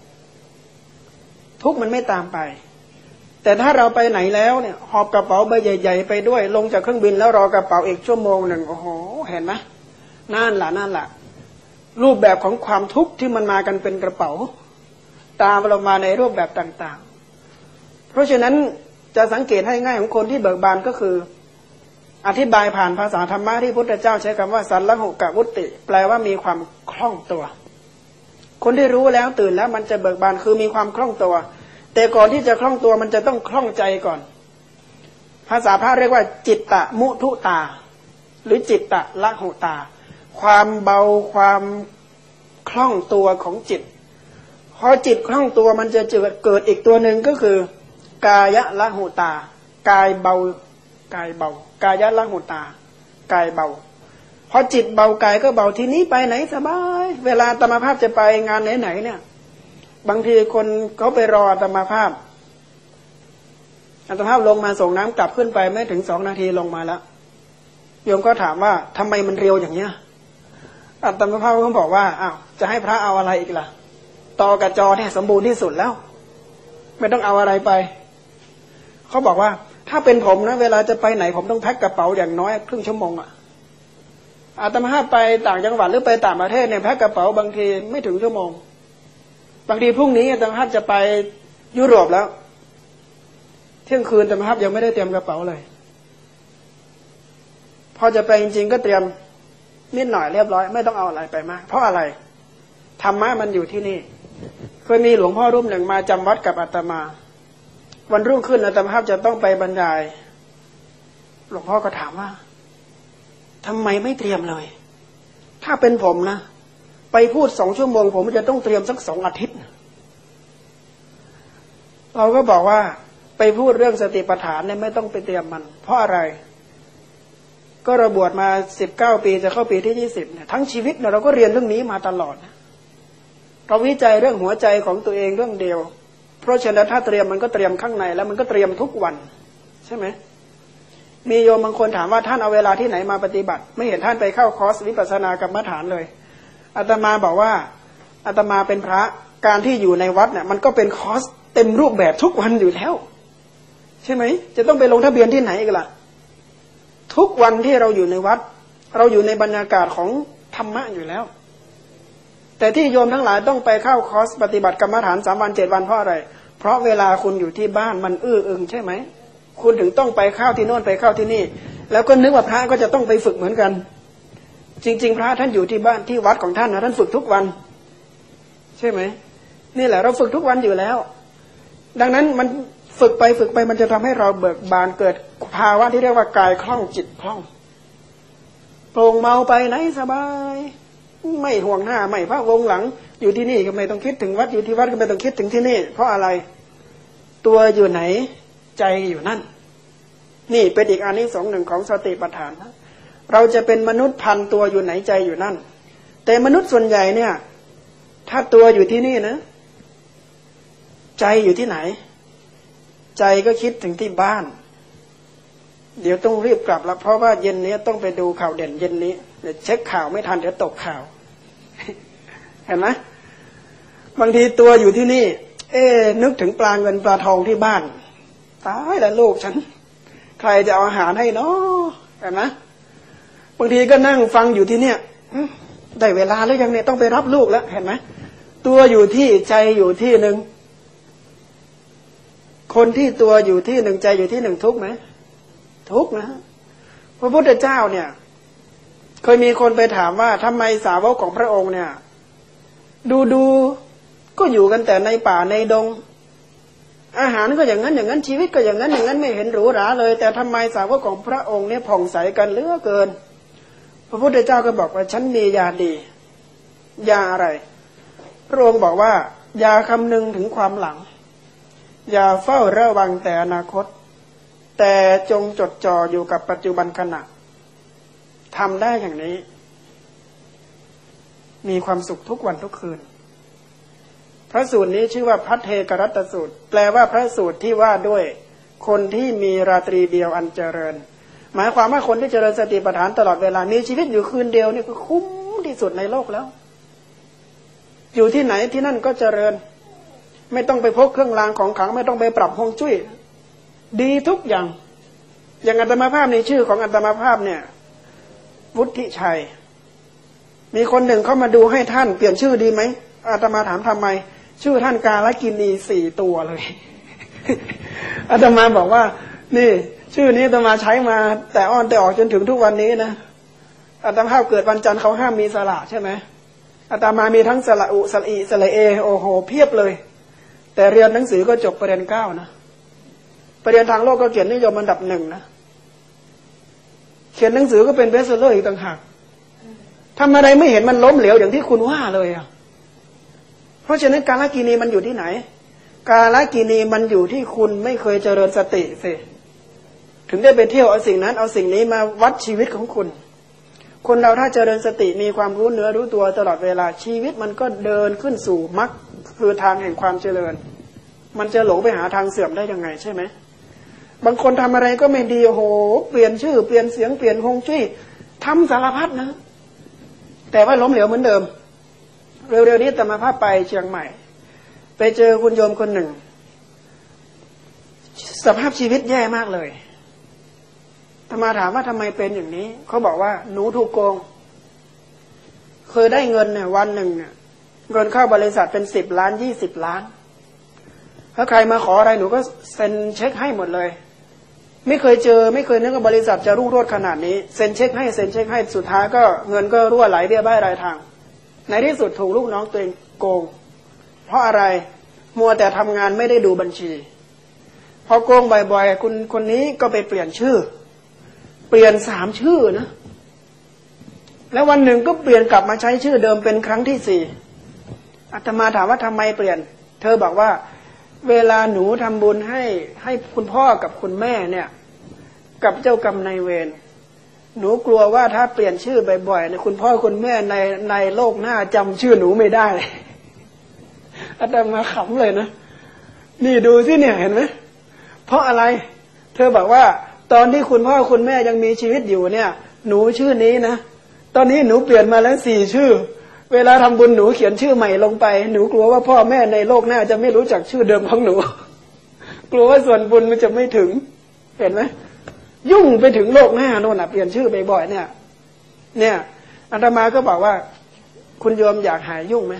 ทุกมันไม่ตามไปแต่ถ้าเราไปไหนแล้วเนี่ยหอบกระเป๋าใบใหญ่ๆไปด้วยลงจากเครื่องบินแล้วรอกระเป๋าอีกชั่วโมงหนึ่งโอ้โหเห็นไหมนั่นแหละนั่นแหละรูปแบบของความทุกข์ที่มันมากันเป็นกระเป๋าตามเรามาในรูปแบบต่างๆเพราะฉะนั้นจะสังเกตให้ง่ายของคนที่เบิกบานก็คืออธิบายผ่านภาษาธรรมะที่พุทธเจ้าใช้คำว่าสัลละหุกะวุติแปลว่ามีความคล่องตัวคนที่รู้แล้วตื่นแล้วมันจะเบิกบานคือมีความคล่องตัวแต่ก่อนที่จะคล่องตัวมันจะต้องคล่องใจก่อนภาษาพระเรียกว่าจิตตะมุทุตาหรือจิตตะละหุตาความเบาความคล่องตัวของจิตพอจิตคล่องตัวมันจะเกิดอีกตัวหนึ่งก็คือกายะละหุตากายเบากายเบากายะละหุตากายเบาพอจิตเบากายก็เบาทีนี้ไปไหนสบายเวลาอาตมาภาพจะไปงานไหนๆเนี่ยบางทีคนเขาไปรออาตมาภาพอาตมาภาพลงมาส่งน้ำกลับขึ้นไปไม่ถึงสองนาทีลงมาแล้วโยมก็ถามว่าทำไมมันเร็วอย่างเนี้ยอาตมาภาพก็บอกว่าอ้าวจะให้พระเอาอะไรอีกล่ะต่อกับจอเนี่ยสมบูรณ์ที่สุดแล้วไม่ต้องเอาอะไรไปเขาบอกว่าถ้าเป็นผมนะเวลาจะไปไหนผมต้องแพ็คกระเป๋าอย่างน้อยครึ่งชั่วโมงอ่ะอาตมาภาพไปต่างจังหวัดหรือไปต่างประเทศเนี่ยแพ็คกระเป๋าบางทีไม่ถึงชั่วโมงบางทีพรุ่งนี้อาตมาภาพจะไปยุโรปแล้วเที่ยงคืนอาตมาภาพยังไม่ได้เตรียมกระเป๋าเลยพอจะไปจริงๆก็เตรียมนิดหน่อยเรียบร้อยไม่ต้องเอาอะไรไปมากเพราะอะไรธรรมะมันอยู่ที่นี่เคยมีหลวงพ่อรูปหนึ่งมาจำวัดกับอาตมาวันรุ่งขึ้นอาตมาภาพจะต้องไปบรรยายหลวงพ่อก็ถามว่าทำไมไม่เตรียมเลยถ้าเป็นผมนะไปพูดสองชั่วโมงผมจะต้องเตรียมสักสองอาทิตย์เราก็บอกว่าไปพูดเรื่องสติปัฏฐานเนี่ยไม่ต้องไปเตรียมมันเพราะอะไรก็เราบวชมาสิบเก้าปีจะเข้าปีที่ยี่สิบเนี่ยทั้งชีวิตเนี่ยเราก็เรียนเรื่องนี้มาตลอดเราวิจัยเรื่องหัวใจของตัวเองเรื่องเดียวเพราะฉะนั้นถ้าเตรียมมันก็เตรียมข้างในแล้วมันก็เตรียมทุกวันใช่ไหมมีโยมบางคนถามว่าท่านเอาเวลาที่ไหนมาปฏิบัติไม่เห็นท่านไปเข้าคอร์สวิปัสสนากรรมฐานเลยอาตมาบอกว่าอาตมาเป็นพระการที่อยู่ในวัดเนี่ยมันก็เป็นคอร์สเต็มรูปแบบทุกวันอยู่แล้วใช่ไหมจะต้องไปลงทะเบียนที่ไหนกันล่ะทุกวันที่เราอยู่ในวัดเราอยู่ในบรรยากาศของธรรมะอยู่แล้วแต่ที่โยมทั้งหลายต้องไปเข้าคอร์สปฏิบัติกรรมฐานสามวันเจ็ดวันเพราะอะไรเพราะเวลาคุณอยู่ที่บ้านมันอื้ออึงใช่ไหมคุณถึงต้องไปเข้าที่โน่นไปเข้าที่นี่แล้วก็นึกว่าพระก็จะต้องไปฝึกเหมือนกันจริงๆพระท่านอยู่ที่บ้านที่วัดของท่านนะท่านฝึกทุกวันใช่ไหมนี่แหละเราฝึกทุกวันอยู่แล้วดังนั้นมันฝึกไปฝึกไปมันจะทำให้เราเบิกบานเกิดภาวะที่เรียกว่ากายคล่องจิตคล่องโปร่งเมาไปไหนสบายไม่ห่วงหน้าไม่พะวงหลังอยู่ที่นี่ก็ไม่ต้องคิดถึงวัดอยู่ที่วัดก็ไม่ต้องคิดถึงที่นี่เพราะอะไรตัวอยู่ไหนใจอยู่นั่นนี่เป็นอีกอานิสงส์หนึ่งของสติปัฏฐานนะเราจะเป็นมนุษย์พันตัวอยู่ไหนใจอยู่นั่นแต่มนุษย์ส่วนใหญ่เนี่ยถ้าตัวอยู่ที่นี่นะใจอยู่ที่ไหนใจก็คิดถึงที่บ้านเดี๋ยวต้องรีบกลับแล้วเพราะว่าเย็นนี้ต้องไปดูข่าวเด่นเย็นนี้เดี๋ยวเช็คข่าวไม่ทันเดี๋ยวตกข่าวเห็นไหมบางทีตัวอยู่ที่นี่เอ๊นึกถึงปลาเงินปลาทองที่บ้านตายแล้วลูกฉันใครจะเอาอาหารให้เนาะเห็นไหมบางทีก็นั่งฟังอยู่ที่เนี่ยได้เวลาแล้วยังเนี่ยต้องไปรับลูกแล้วเห็นไหมตัวอยู่ที่ใจอยู่ที่หนึ่งคนที่ตัวอยู่ที่หนึ่งใจอยู่ที่หนึ่งทุกข์ไหมทุกข์นะพระพุทธเจ้าเนี่ยเคยมีคนไปถามว่าทำไมสาวกของพระองค์เนี่ยดูดูก็อยู่กันแต่ในป่าในดงอาหารก็อย่างนั้นอย่างนั้นชีวิตก็อย่างนั้นอย่างนั้นไม่เห็นหรูหราเลยแต่ทำไมสาวกของพระองค์เนี่ยผ่องใสกันเหลือเกินพระพุทธเจ้าก็บอกว่าฉันมียาดียาอะไรพระองค์บอกว่าอย่าคำนึงถึงความหลังอย่าเฝ้าระวังแต่อนาคตแต่จงจดจ่ออยู่กับปัจจุบันขณะทำได้อย่างนี้มีความสุขทุกวันทุกคืนพระสูตรนี้ชื่อว่าพัทเทกรัตตสูตรแปลว่าพระสูตรที่ว่าด้วยคนที่มีราตรีเดียวอันเจริญหมายความว่าคนที่เจริญสติปัฏฐานตลอดเวลามีชีวิตอยู่คืนเดียวนี่คือคุ้มที่สุดในโลกแล้วอยู่ที่ไหนที่นั่นก็เจริญไม่ต้องไปพกเครื่องรางของขลังไม่ต้องไปปรับฮวงจุ้ยดีทุกอย่างอย่างอาตมาภาพในชื่อของอาตมาภาพเนี่ยวุฒิชัยมีคนหนึ่งเข้ามาดูให้ท่านเปลี่ยนชื่อดีไหมอาตมาถามทำไมชื่อท่านกาลกินีสี่ตัวเลย อาตมาบอกว่านี่ชื่อนี้อาตมาใช้มาแต่อ้อนแต่ออกจนถึงทุกวันนี้นะอาตมาภาพเกิดวันจันทร์เขาห้ามมีสระใช่ไหมอาตมามีทั้งสระอุสระอีสระเอโอโหเพียบเลยแต่เรียนหนังสือก็จบปริญญาเก้านะปริญญาทางโลกก็เกียรตินิยมอันดับหนึ่งนะเขียนหนังสือก็เป็นเบสเซอร์อีกต่างหากทำอะไรไม่เห็นมันล้มเหลวอย่างที่คุณว่าเลยอ่ะเพราะฉะนั้นกาลกินีมันอยู่ที่ไหนกาลกินีมันอยู่ที่คุณไม่เคยเจริญสติสิถึงได้ไปเที่ยวเอาสิ่งนั้นเอาสิ่งนี้มาวัดชีวิตของคุณคนเราถ้าเจริญสติมีความรู้เนื้อรู้ตัวตลอดเวลาชีวิตมันก็เดินขึ้นสู่มรรคคือทางแห่งความเจริญมันจะหลงไปหาทางเสื่อมได้ยังไงใช่ไหมบางคนทำอะไรก็ไม่ดีโอ้โหเปลี่ยนชื่อเปลี่ยนเสียงเปลี่ยนฮวงจุ้ยทำสารพัดนะแต่ว่าล้มเหลวเหมือนเดิมเร็วๆนี้อาตมาภาพไปเชียงใหม่ไปเจอคุณโยมคนหนึ่งสภาพชีวิตแย่มากเลยอาตมาถามว่าทำไมเป็นอย่างนี้เขาบอกว่าหนูถูกโกงเคยได้เงินเนี่ยวันหนึ่งเนี่ยเงินเข้าบริษัทเป็นสิบล้านยี่สิบล้านถ้าใครมาขออะไรหนูก็เซ็นเช็คให้หมดเลยไม่เคยเจอไม่เคยนึกว่าบริษัทจะรุ่งโรจน์ขนาดนี้เซ็นเช็คให้เซ็นเช็คให้สุดท้ายก็เงินก็รั่วไหลเบี้ยบ้ายรายทางในที่สุดถูกลูกน้องตัวเองโกงเพราะอะไรมัวแต่ทำงานไม่ได้ดูบัญชีพอโกงบ่อยๆคุณคนนี้ก็ไปเปลี่ยนชื่อเปลี่ยนสามชื่อนะแล้ววันหนึ่งก็เปลี่ยนกลับมาใช้ชื่อเดิมเป็นครั้งที่สี่อาตมาถามว่าทำไมเปลี่ยนเธอบอกว่าเวลาหนูทำบุญให้ให้คุณพ่อกับคุณแม่เนี่ยกับเจ้ากรรมนายเวรหนูกลัวว่าถ้าเปลี่ยนชื่อบ่อยๆเนี่ยคุณพ่อคุณแม่ในในโลกหน้าจำชื่อหนูไม่ได้อาตมาขำเลยนะนี่ดูสิเนี่ยเห็นไหมเพราะอะไรเธอบอกว่าตอนที่คุณพ่อคุณแม่ยังมีชีวิตอยู่เนี่ยหนูชื่อนี้นะตอนนี้หนูเปลี่ยนมาแล้วสี่ชื่อเวลาทำบุญหนูเขียนชื่อใหม่ลงไปหนูกลัวว่าพ่อแม่ในโลกหน้าจะไม่รู้จักชื่อเดิมของหนูกลัวว่าส่วนบุญมันจะไม่ถึงเห็นไหมยุ่งไปถึงโลกหน้าโน่นอ่ะเปลี่ยนชื่อบ่อยๆเนี่ยเนี่ยอาตมาก็บอกว่าคุณโยมอยากหายยุ่งไหม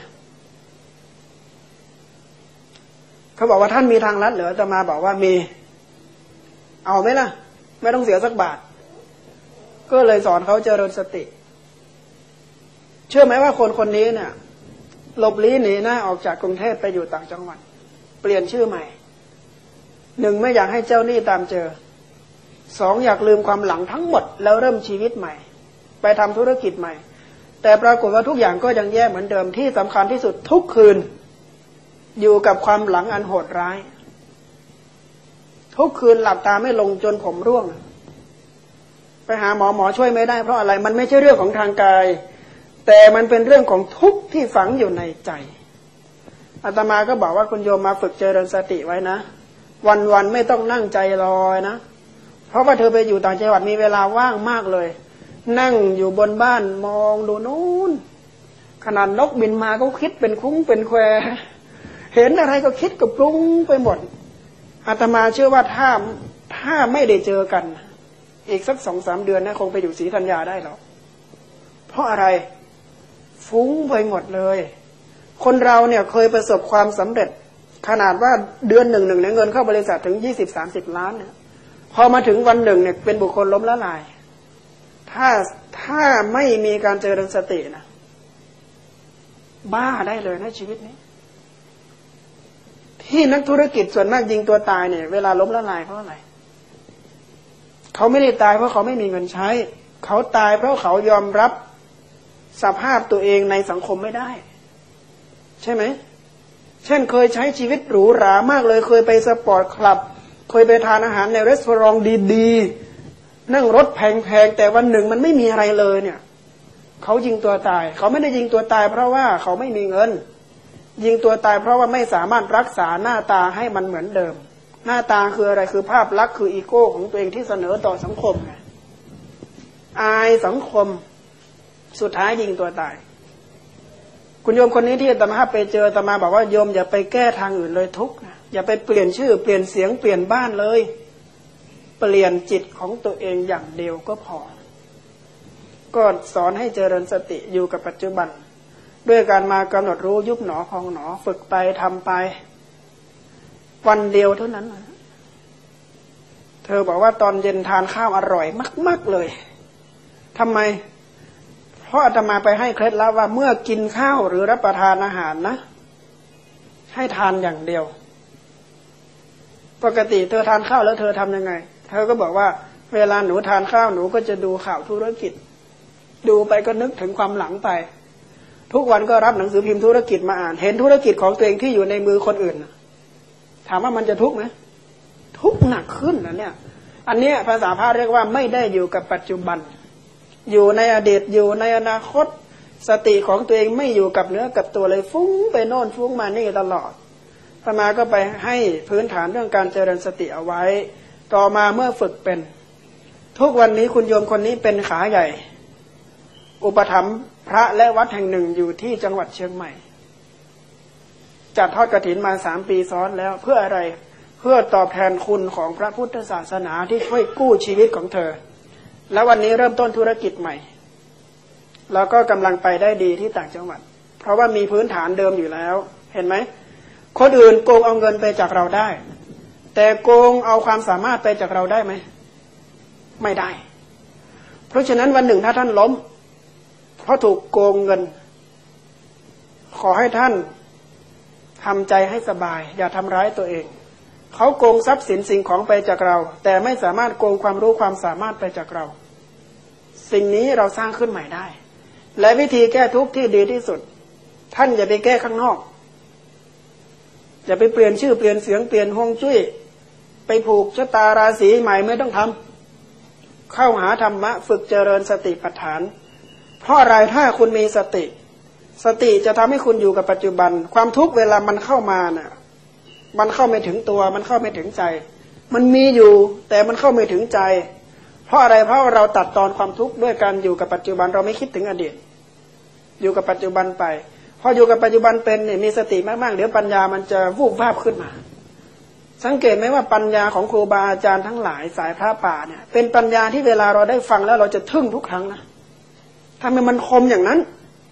เขาบอกว่าท่านมีทางลัดเหรออาตมาบอกว่ามีเอาไหมล่ะไม่ต้องเสียสักบาทก็เลยสอนเขาเจริญสติเชื่อไหมว่าคนคนนี้เนี่ยหลบลี้หนีหน้าออกจากกรุงเทพไปอยู่ต่างจังหวัดเปลี่ยนชื่อใหม่หนึ่งไม่อยากให้เจ้าหนี้ตามเจอสองอยากลืมความหลังทั้งหมดแล้วเริ่มชีวิตใหม่ไปทำธุรกิจใหม่แต่ปรากฏว่าทุกอย่างก็ยังแย่เหมือนเดิมที่สำคัญที่สุดทุกคืนอยู่กับความหลังอันโหดร้ายทุกคืนหลับตาไม่ลงจนผมร่วงไปหาหมอหมอช่วยไม่ได้เพราะอะไรมันไม่ใช่เรื่องของทางกายแต่มันเป็นเรื่องของทุกข์ที่ฝังอยู่ในใจอาตมาก็บอกว่าคุณโยมมาฝึกเจริญสติไว้นะวันๆไม่ต้องนั่งใจลอยนะเพราะว่าเธอไปอยู่ต่างจังหวัดมีเวลาว่างมากเลยนั่งอยู่บนบ้านมองดูนู้นขนาดนกบินมาก็คิดเป็นคุ้งเป็นแควเห็นอะไรก็คิดกับปรุงไปหมดอาตมาเชื่อว่าถ้าถ้าไม่ได้เจอกันอีกสักสองสามเดือนนะคงไปอยู่ศรีธัญญาได้หรอกเพราะอะไรฟุ้งไปหมดเลยคนเราเนี่ยเคยประสบความสำเร็จขนาดว่าเดือนหนึ่งหนึ่งเนี่ยเงินเข้าบริษัทถึงยี่สิบสามสิบล้านเนี่ยพอมาถึงวันหนึ่งเนี่ยเป็นบุคคลล้มละลายถ้าถ้าไม่มีการเจริญสตินะบ้าได้เลยนะชีวิตนี้ที่นักธุรกิจส่วนมากยิงตัวตายเนี่ยเวลาล้มละลายเพราะอะไรเขาไม่ได้ตายเพราะเขาไม่มีเงินใช้เขาตายเพราะเขายอมรับสภาพตัวเองในสังคมไม่ได้ใช่ไหมเช่นเคยใช้ชีวิตหรูหรามากเลยเคยไปสปอร์ตคลับเคยไปทานอาหารในร้านดีๆนั่งรถแพงๆแต่วันหนึ่งมันไม่มีอะไรเลยเนี่ยเขายิงตัวตายเขาไม่ได้ยิงตัวตายเพราะว่าเขาไม่มีเงินยิงตัวตายเพราะว่าไม่สามารถรักษาหน้าตาให้มันเหมือนเดิมหน้าตาคืออะไรคือภาพลักษณ์คืออีโก้ของตัวเองที่เสนอต่อสังคมไงอายสังคมสุดท้ายยิงตัวตายคุณโยมคนนี้ที่อาตมาไปเจออาตมาบอกว่าโยมอย่าไปแก้ทางอื่นเลยทุกข์นะอย่าไปเปลี่ยนชื่อเปลี่ยนเสียงเปลี่ยนบ้านเลยเปลี่ยนจิตของตัวเองอย่างเดียวก็พอก็สอนให้เจริญสติอยู่กับปัจจุบันด้วยการมากำหนดรู้ยุบหนอพองหนอฝึกไปทำไปวันเดียวเท่านั้นเธอบอกว่าตอนเย็นทานข้าวอร่อยมากๆเลยทำไมเพราะอาตมาไปให้เคล็ดลับว่าเมื่อกินข้าวหรือรับประทานอาหารนะให้ทานอย่างเดียวปกติเธอทานข้าวแล้วเธอทำยังไงเธอก็บอกว่าเวลาหนูทานข้าวหนูก็จะดูข่าวธุรกิจดูไปก็นึกถึงความหลังไปทุกวันก็รับหนังสือพิมพ์ธุรกิจมาอ่านเห็นธุรกิจของตัวเองที่อยู่ในมือคนอื่นถามว่ามันจะทุกข์ไหมทุกข์หนักขึ้นนะเนี่ยอันนี้ภาษาพระเรียกว่าไม่ได้อยู่กับปัจจุบันอยู่ในอดีตอยู่ในอนาคตสติของตัวเองไม่อยู่กับเนื้อกับตัวเลยฟุ้งไปโน่นฟุ้งมานี่ตลอดพระมาก็ไปให้พื้นฐานเรื่องการเจริญสติเอาไว้ต่อมาเมื่อฝึกเป็นทุกวันนี้คุณโยมคนนี้เป็นขาใหญ่อุปถัมภ์พระและวัดแห่งหนึ่งอยู่ที่จังหวัดเชียงใหม่จัดทอดกฐินมาสามปีซ้อนแล้วเพื่ออะไรเพื่อตอบแทนคุณของพระพุทธศาสนาที่ช่วยกู้ชีวิตของเธอแล้ววันนี้เริ่มต้นธุรกิจใหม่แล้วก็กำลังไปได้ดีที่ต่างจังหวัดเพราะว่ามีพื้นฐานเดิมอยู่แล้วเห็นไหมคนอื่นโกงเอาเงินไปจากเราได้แต่โกงเอาความสามารถไปจากเราได้ไหมไม่ได้เพราะฉะนั้นวันหนึ่งถ้าท่านล้มเพราะถูกโกงเงินขอให้ท่านทำใจให้สบายอย่าทำร้ายตัวเองเขาโกงทรัพย์สินสิ่งของไปจากเราแต่ไม่สามารถโกงความรู้ความสามารถไปจากเราสิ่งนี้เราสร้างขึ้นใหม่ได้และวิธีแก้ทุกข์ที่ดีที่สุดท่านอย่าไปแก้ข้างนอกอย่าไปเปลี่ยนชื่อเปลี่ยนเสียงเปลี่ยนฮวงจุ้ยไปผูกชะตาราศีใหม่ไม่ต้องทำเข้าหาธรรมะฝึกเจริญสติปัฏฐานเพราะอะไรถ้าคุณมีสติสติจะทำให้คุณอยู่กับปัจจุบันความทุกข์เวลามันเข้ามาน่ะมันเข้าไม่ถึงตัวมันเข้าไม่ถึงใจมันมีอยู่แต่มันเข้าไม่ถึงใจเพราะอะไรเพราะเราตัดตอนความทุกข์ด้วยการอยู่กับปัจจุบันเราไม่คิดถึงอดีตอยู่กับปัจจุบันไปพออยู่กับปัจจุบันเป็นเนี่ยมีสติมากๆเดี๋ยวปัญญามันจะวูบวาบขึ้นมาสังเกตไหมว่าปัญญาของครูบาอาจารย์ทั้งหลายสายพระป่าเนี่ยเป็นปัญญาที่เวลาเราได้ฟังแล้วเราจะทึ่งทุกครั้งนะทำไมมันคมอย่างนั้น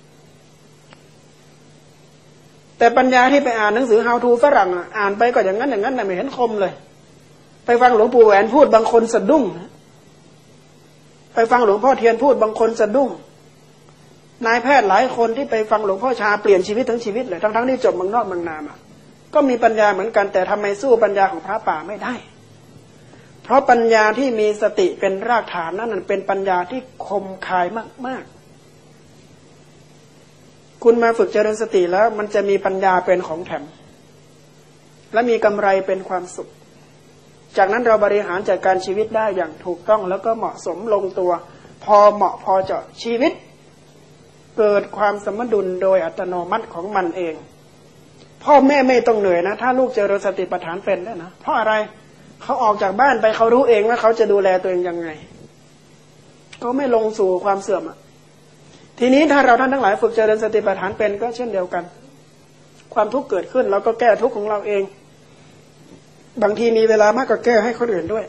แต่ปัญญาที่ไปอ่านหนังสือ How to ฝรั่งอ่านไปก็อย่างนั้นอย่างนั้นแต่ไม่เห็นคมเลยไปฟังหลวงปู่แหวนพูดบางคนสะดุ้งไปฟังหลวงพ่อเทียนพูดบางคนสะดุ้งนายแพทย์หลายคนที่ไปฟังหลวงพ่อชาเปลี่ยนชีวิตทั้งชีวิตเลยทั้งๆที่จบเมืองนอกเมืองนามาก็มีปัญญาเหมือนกันแต่ทำไมสู้ปัญญาของพระป่าไม่ได้เพราะปัญญาที่มีสติเป็นรากฐานนั้นเป็นปัญญาที่คมคายมากๆคุณมาฝึกเจริญสติแล้วมันจะมีปัญญาเป็นของแถมและมีกำไรเป็นความสุขจากนั้นเราบริหารจัดการชีวิตได้อย่างถูกต้องแล้วก็เหมาะสมลงตัวพอเหมาะพอเจาะชีวิตเกิดความสมดุลโดยอัตโนมัติของมันเองพ่อแม่ไม่ต้องเหนื่อยนะถ้าลูกเจริญสติปัฏฐานเป็นได้นะเพราะอะไรเขาออกจากบ้านไปเขารู้เองว่าเขาจะดูแลตัวเองยังไงเขาไม่ลงสู่ความเสื่อมอ่ะทีนี้ถ้าเราท่านทั้งหลายฝึกเจริญสติปัฏฐานเป็นก็เช่นเดียวกันความทุกข์เกิดขึ้นเราก็แก้ทุกข์ของเราเองบางทีมีเวลามากก็แก้ให้คนอื่นด้วย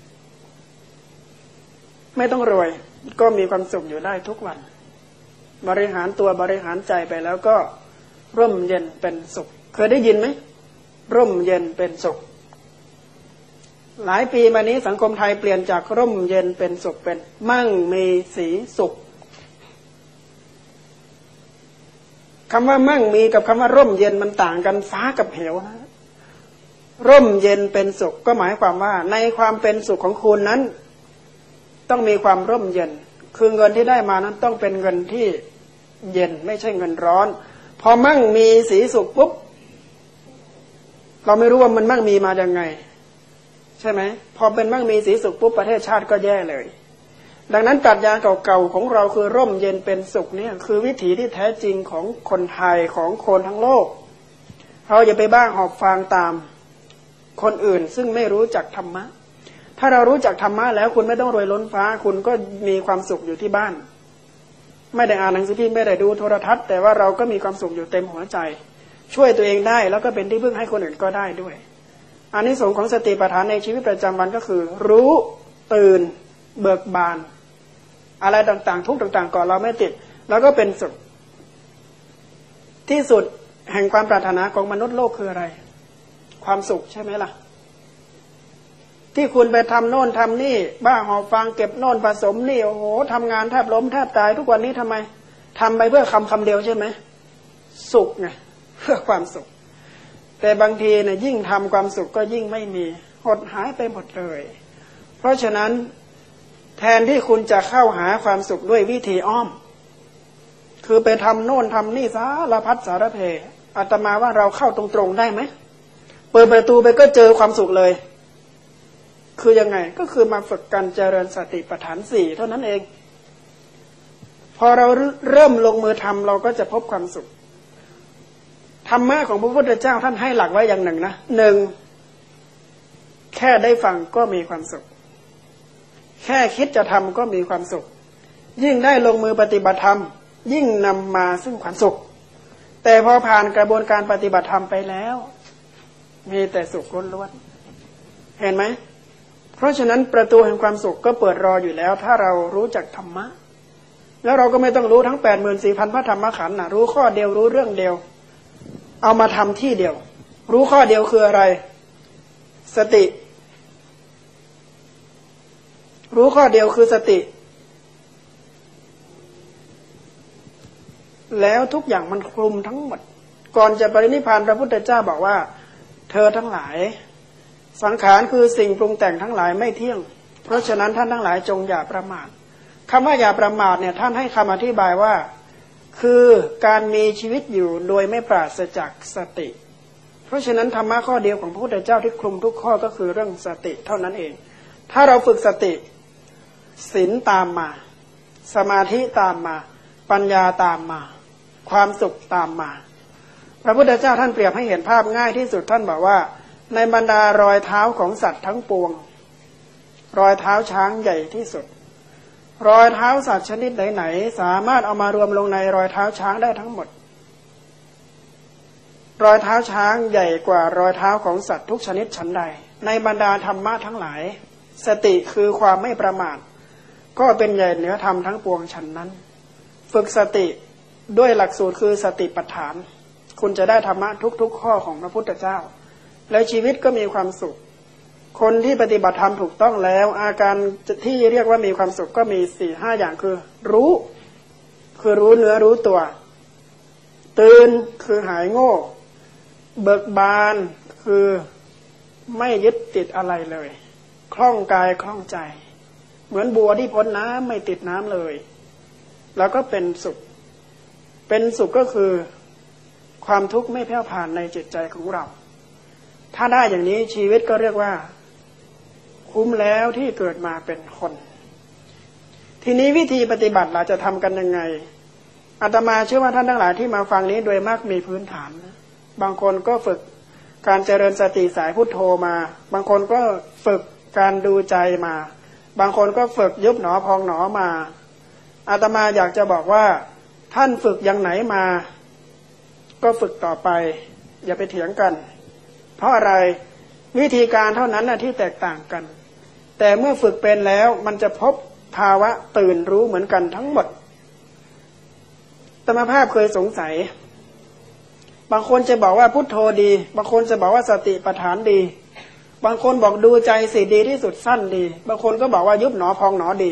ไม่ต้องรวยก็มีความสุขอยู่ได้ทุกวันบริหารตัวบริหารใจไปแล้วก็ร่มเย็นเป็นสุขเคยได้ยินไหมร่มเย็นเป็นสุขหลายปีมานี้สังคมไทยเปลี่ยนจากร่มเย็นเป็นสุขเป็นมั่งมีสีสุขคำว่ามั่งมีกับคำว่าร่มเย็นมันต่างกันฟ้ากับเหวนะร่มเย็นเป็นสุขก็หมายความว่าในความเป็นสุขของคุณนั้นต้องมีความร่มเย็นคือเงินที่ได้มานั้นต้องเป็นเงินที่เย็นไม่ใช่เงินร้อนพอมั่งมีสีสุขปุ๊บเราไม่รู้ว่ามันมั่งมีมาอย่างไงใช่ไหมพอเป็นมั่งมีสีสุขปุ๊บประเทศชาติก็แย่เลยดังนั้นปรัชญาเก่าๆของเราคือร่มเย็นเป็นสุขเนี่ยคือวิถีที่แท้จริงของคนไทยของคนทั้งโลกเราอย่าไปบ้าหอบฟางตามคนอื่นซึ่งไม่รู้จักธรรมะถ้าเรารู้จักธรรมะแล้วคุณไม่ต้องรวยล้นฟ้าคุณก็มีความสุขอยู่ที่บ้านไม่ได้อ่านหนังสือพิมพ์ไม่ได้ดูโทรทัศน์แต่ว่าเราก็มีความสุขอยู่เต็มหัวใจช่วยตัวเองได้แล้วก็เป็นที่พึ่งให้คนอื่นก็ได้ด้วยอานิสงส์ของสติปัฏฐานในชีวิตประจำวันก็คือรู้ตื่นเบิกบานอะไรต่างๆทุกต่างๆก่อนเราไม่ติดแล้วก็เป็นสุขที่สุดแห่งความปรารถนาของมนุษย์โลกคืออะไรความสุขใช่ไหมล่ะที่คุณไปทำโน่นทำนี่บ้าหอบฟางเก็บโน่นผสมนี่โอ้โหทำงานแทบล้มแทบตายทุกวันนี้ทำไมทำไปเพื่อคำคำเดียวใช่ไหมสุขไงเพื่อความสุขแต่บางทีเนี่ยยิ่งทำความสุขก็ยิ่งไม่มีหดหายไปหมดเลยเพราะฉะนั้นแทนที่คุณจะเข้าหาความสุขด้วยวิธีอ้อมคือไปทำโน่นทำนี่สารพัดสารเพอาตมาว่าเราเข้าตรงๆได้ไหมเปิดประตูไปก็เจอความสุขเลยคือยังไงก็คือมาฝึกการเจริญสติปัฏฐานสี่เท่านั้นเองพอเราเริ่มลงมือทำเราก็จะพบความสุขธรรมะของพระพุทธเจ้าท่านให้หลักไว้อย่างหนึ่งนะหนึ่งแค่ได้ฟังก็มีความสุขแค่คิดจะทำก็มีความสุขยิ่งได้ลงมือปฏิบัติธรรมยิ่งนำมาซึ่งความสุขแต่พอผ่านกระบวนการปฏิบัติธรรมไปแล้วมีแต่สุขล้วนๆเห็นไหมเพราะฉะนั้นประตูแห่งความสุขก็เปิดรออยู่แล้วถ้าเรารู้จักธรรมะแล้วเราก็ไม่ต้องรู้ทั้ง แปดหมื่นสี่พัน พระธรรมขันธ์นะรู้ข้อเดียวรู้เรื่องเดียวเอามาทำที่เดียวรู้ข้อเดียวคืออะไรสติรู้ข้อเดียวคือสติแล้วทุกอย่างมันคลุมทั้งหมดก่อนจะปรินิพพานพระพุทธเจ้าบอกว่าเธอทั้งหลายสังขารคือสิ่งปรุงแต่งทั้งหลายไม่เที่ยงเพราะฉะนั้นท่านทั้งหลายจงอย่าประมาทคำว่าอย่าประมาทเนี่ยท่านให้คำอธิบายว่าคือการมีชีวิตอยู่โดยไม่ปราศจากสติเพราะฉะนั้นธรรมะข้อเดียวของพระพุทธเจ้าที่คลุมทุกข้อก็คือเรื่องสติเท่านั้นเองถ้าเราฝึกสติศีลตามมาสมาธิตามมาปัญญาตามมาความสุขตามมาพระพุทธเจ้าท่านเปรียบให้เห็นภาพง่ายที่สุดท่านบอกว่าในบรรดารอยเท้าของสัตว์ทั้งปวงรอยเท้าช้างใหญ่ที่สุดรอยเท้าสัตว์ชนิดไหนๆสามารถเอามารวมลงในรอยเท้าช้างได้ทั้งหมดรอยเท้าช้างใหญ่กว่ารอยเท้าของสัตว์ทุกชนิดฉันใดในบรรดาธรรมะทั้งหลายสติคือความไม่ประมาทก็เป็นใหญ่เหนือธรรมทั้งปวงฉันนั้นฝึกสติด้วยหลักสูตรคือสติปัฏฐานคุณจะได้ธรรมะทุกๆข้อของพระพุทธเจ้าและชีวิตก็มีความสุขคนที่ปฏิบัติธรรมถูกต้องแล้วอาการที่เรียกว่ามีความสุขก็มีสี่ห้าอย่างคือรู้คือรู้เนื้อรู้ตัวตื่นคือหายโง่เบิกบานคือไม่ยึดติดอะไรเลยคล่องกายคล่องใจเหมือนบัวที่พ้นน้ำไม่ติดน้ำเลยแล้วก็เป็นสุขเป็นสุขก็คือความทุกข์ไม่แผ่วผ่านในจิตใจของเราถ้าได้อย่างนี้ชีวิตก็เรียกว่าคุ้มแล้วที่เกิดมาเป็นคนทีนี้วิธีปฏิบัติเราจะทำกันยังไงอาตมาเชื่อว่าท่านทั้งหลายที่มาฟังนี้โดยมากมีพื้นฐานบางคนก็ฝึกการเจริญสติสายพุทโธมาบางคนก็ฝึกการดูใจมาบางคนก็ฝึกยุบหนอพองหนอมาอาตมาอยากจะบอกว่าท่านฝึกอย่างไหนมาก็ฝึกต่อไปอย่าไปเถียงกันเพราะอะไรวิธีการเท่านั้นนะที่แตกต่างกันแต่เมื่อฝึกเป็นแล้วมันจะพบภาวะตื่นรู้เหมือนกันทั้งหมดอาตมาภาพเคยสงสัยบางคนจะบอกว่าพุทโธดีบางคนจะบอกว่าสติปัฏฐานดีบางคนบอกดูใจสิดีที่สุดสั้นดีบางคนก็บอกว่ายุบหนอพองหนอดี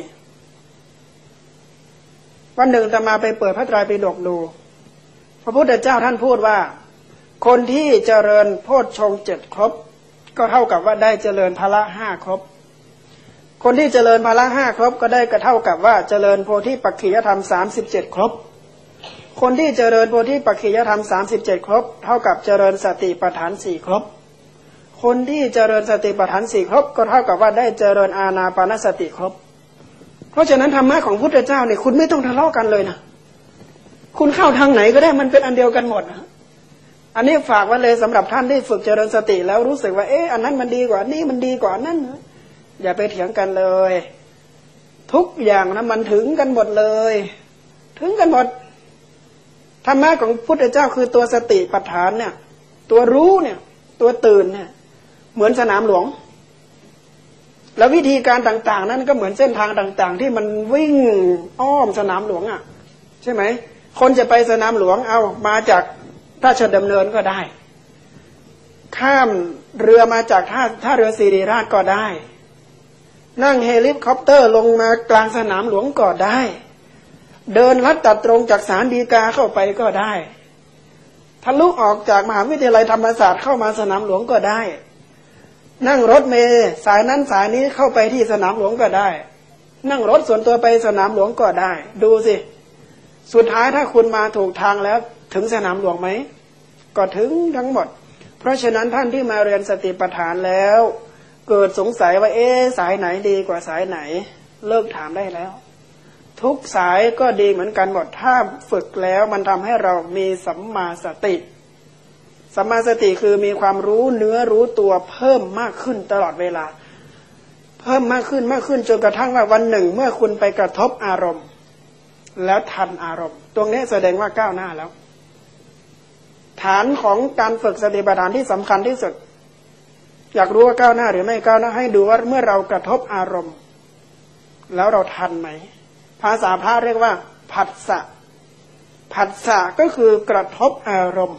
วันหนึ่งอาตมาไปเปิดพระไตรปิฎกดูพระพุทธเจ้าท่านพูดว่าคนที่เจริญโพชฌงค์เจ็ดครบก็เท่ากับว่าได้เจริญพละห้าครบคนที่เจริญพละห้าครบก็ได้ก็เท่ากับว่าเจริญโพธิปักขิยธรรมสามสิบเจ็ดครบคนที่เจริญโพธิปักขิยธรรมสามสิบเจ็ดครบเท่ากับเจริญสติปัฏฐานสี่ครบคนที่เจริญสติปัฏฐานสี่ครบก็เท่ากับว่าได้เจริญอานาปานสติครบเพราะฉะนั้นธรรมะของพุทธเจ้าเนี่ยคุณไม่ต้องทะเลาะกันเลยนะคุณเข้าทางไหนก็ได้มันเป็นอันเดียวกันหมดนะอันนี้ฝากไว้เลยสำหรับท่านที่ฝึกเจริญสติแล้วรู้สึกว่าเอ๊ะอันนั้นมันดีกว่านี่มันดีกว่านั่นนะอย่าไปเถียงกันเลยทุกอย่างนะมันถึงกันหมดเลยถึงกันหมดธรรมะของพุทธเจ้าคือตัวสติปัฏฐานเนี่ยตัวรู้เนี่ยตัวตื่นเนี่ยเหมือนสนามหลวงแล้ววิธีการต่างๆนั้นก็เหมือนเส้นทางต่างๆที่มันวิ่งอ้อมสนามหลวงอ่ะใช่ไหมคนจะไปสนามหลวงเอามาจากราชดำเนินก็ได้ข้ามเรือมาจากท่าท่าเรือศิริราชก็ได้นั่งเฮลิคอปเตอร์ลงมากลางสนามหลวงก็ได้เดินลัดตัดตรงจากศาลฎีกาเข้าไปก็ได้ทะลุออกจากมหาวิทยาลัยธรรมศาสตร์เข้ามาสนามหลวงก็ได้นั่งรถเมล์สายนั้นสายนี้เข้าไปที่สนามหลวงก็ได้นั่งรถส่วนตัวไปสนามหลวงก็ได้ดูสิสุดท้ายถ้าคุณมาถูกทางแล้วถึงสนามหลวงไหมก็ถึงทั้งหมดเพราะฉะนั้นท่านที่มาเรียนสติปัฏฐานแล้วเกิดสงสัยว่าเอ๊ะสายไหนดีกว่าสายไหนเลิกถามได้แล้วทุกสายก็ดีเหมือนกันหมดถ้าฝึกแล้วมันทำให้เรามีสัมมาสติสัมมาสติคือมีความรู้เนื้อรู้ตัวเพิ่มมากขึ้นตลอดเวลาเพิ่มมากขึ้นมากขึ้นจนกระทั่งว่าวันหนึ่งเมื่อคุณไปกระทบอารมณ์แล้วทันอารมณ์ตรงนี้แสดงว่าก้าวหน้าแล้วฐานของการฝึกสติปัฏฐานที่สำคัญที่สุดอยากรู้ว่าก้าวหน้าหรือไม่ก้าวหน้าให้ดูว่าเมื่อเรากระทบอารมณ์แล้วเราทันไหมภาษาพระเรียกว่าผัสสะผัสสะก็คือกระทบอารมณ์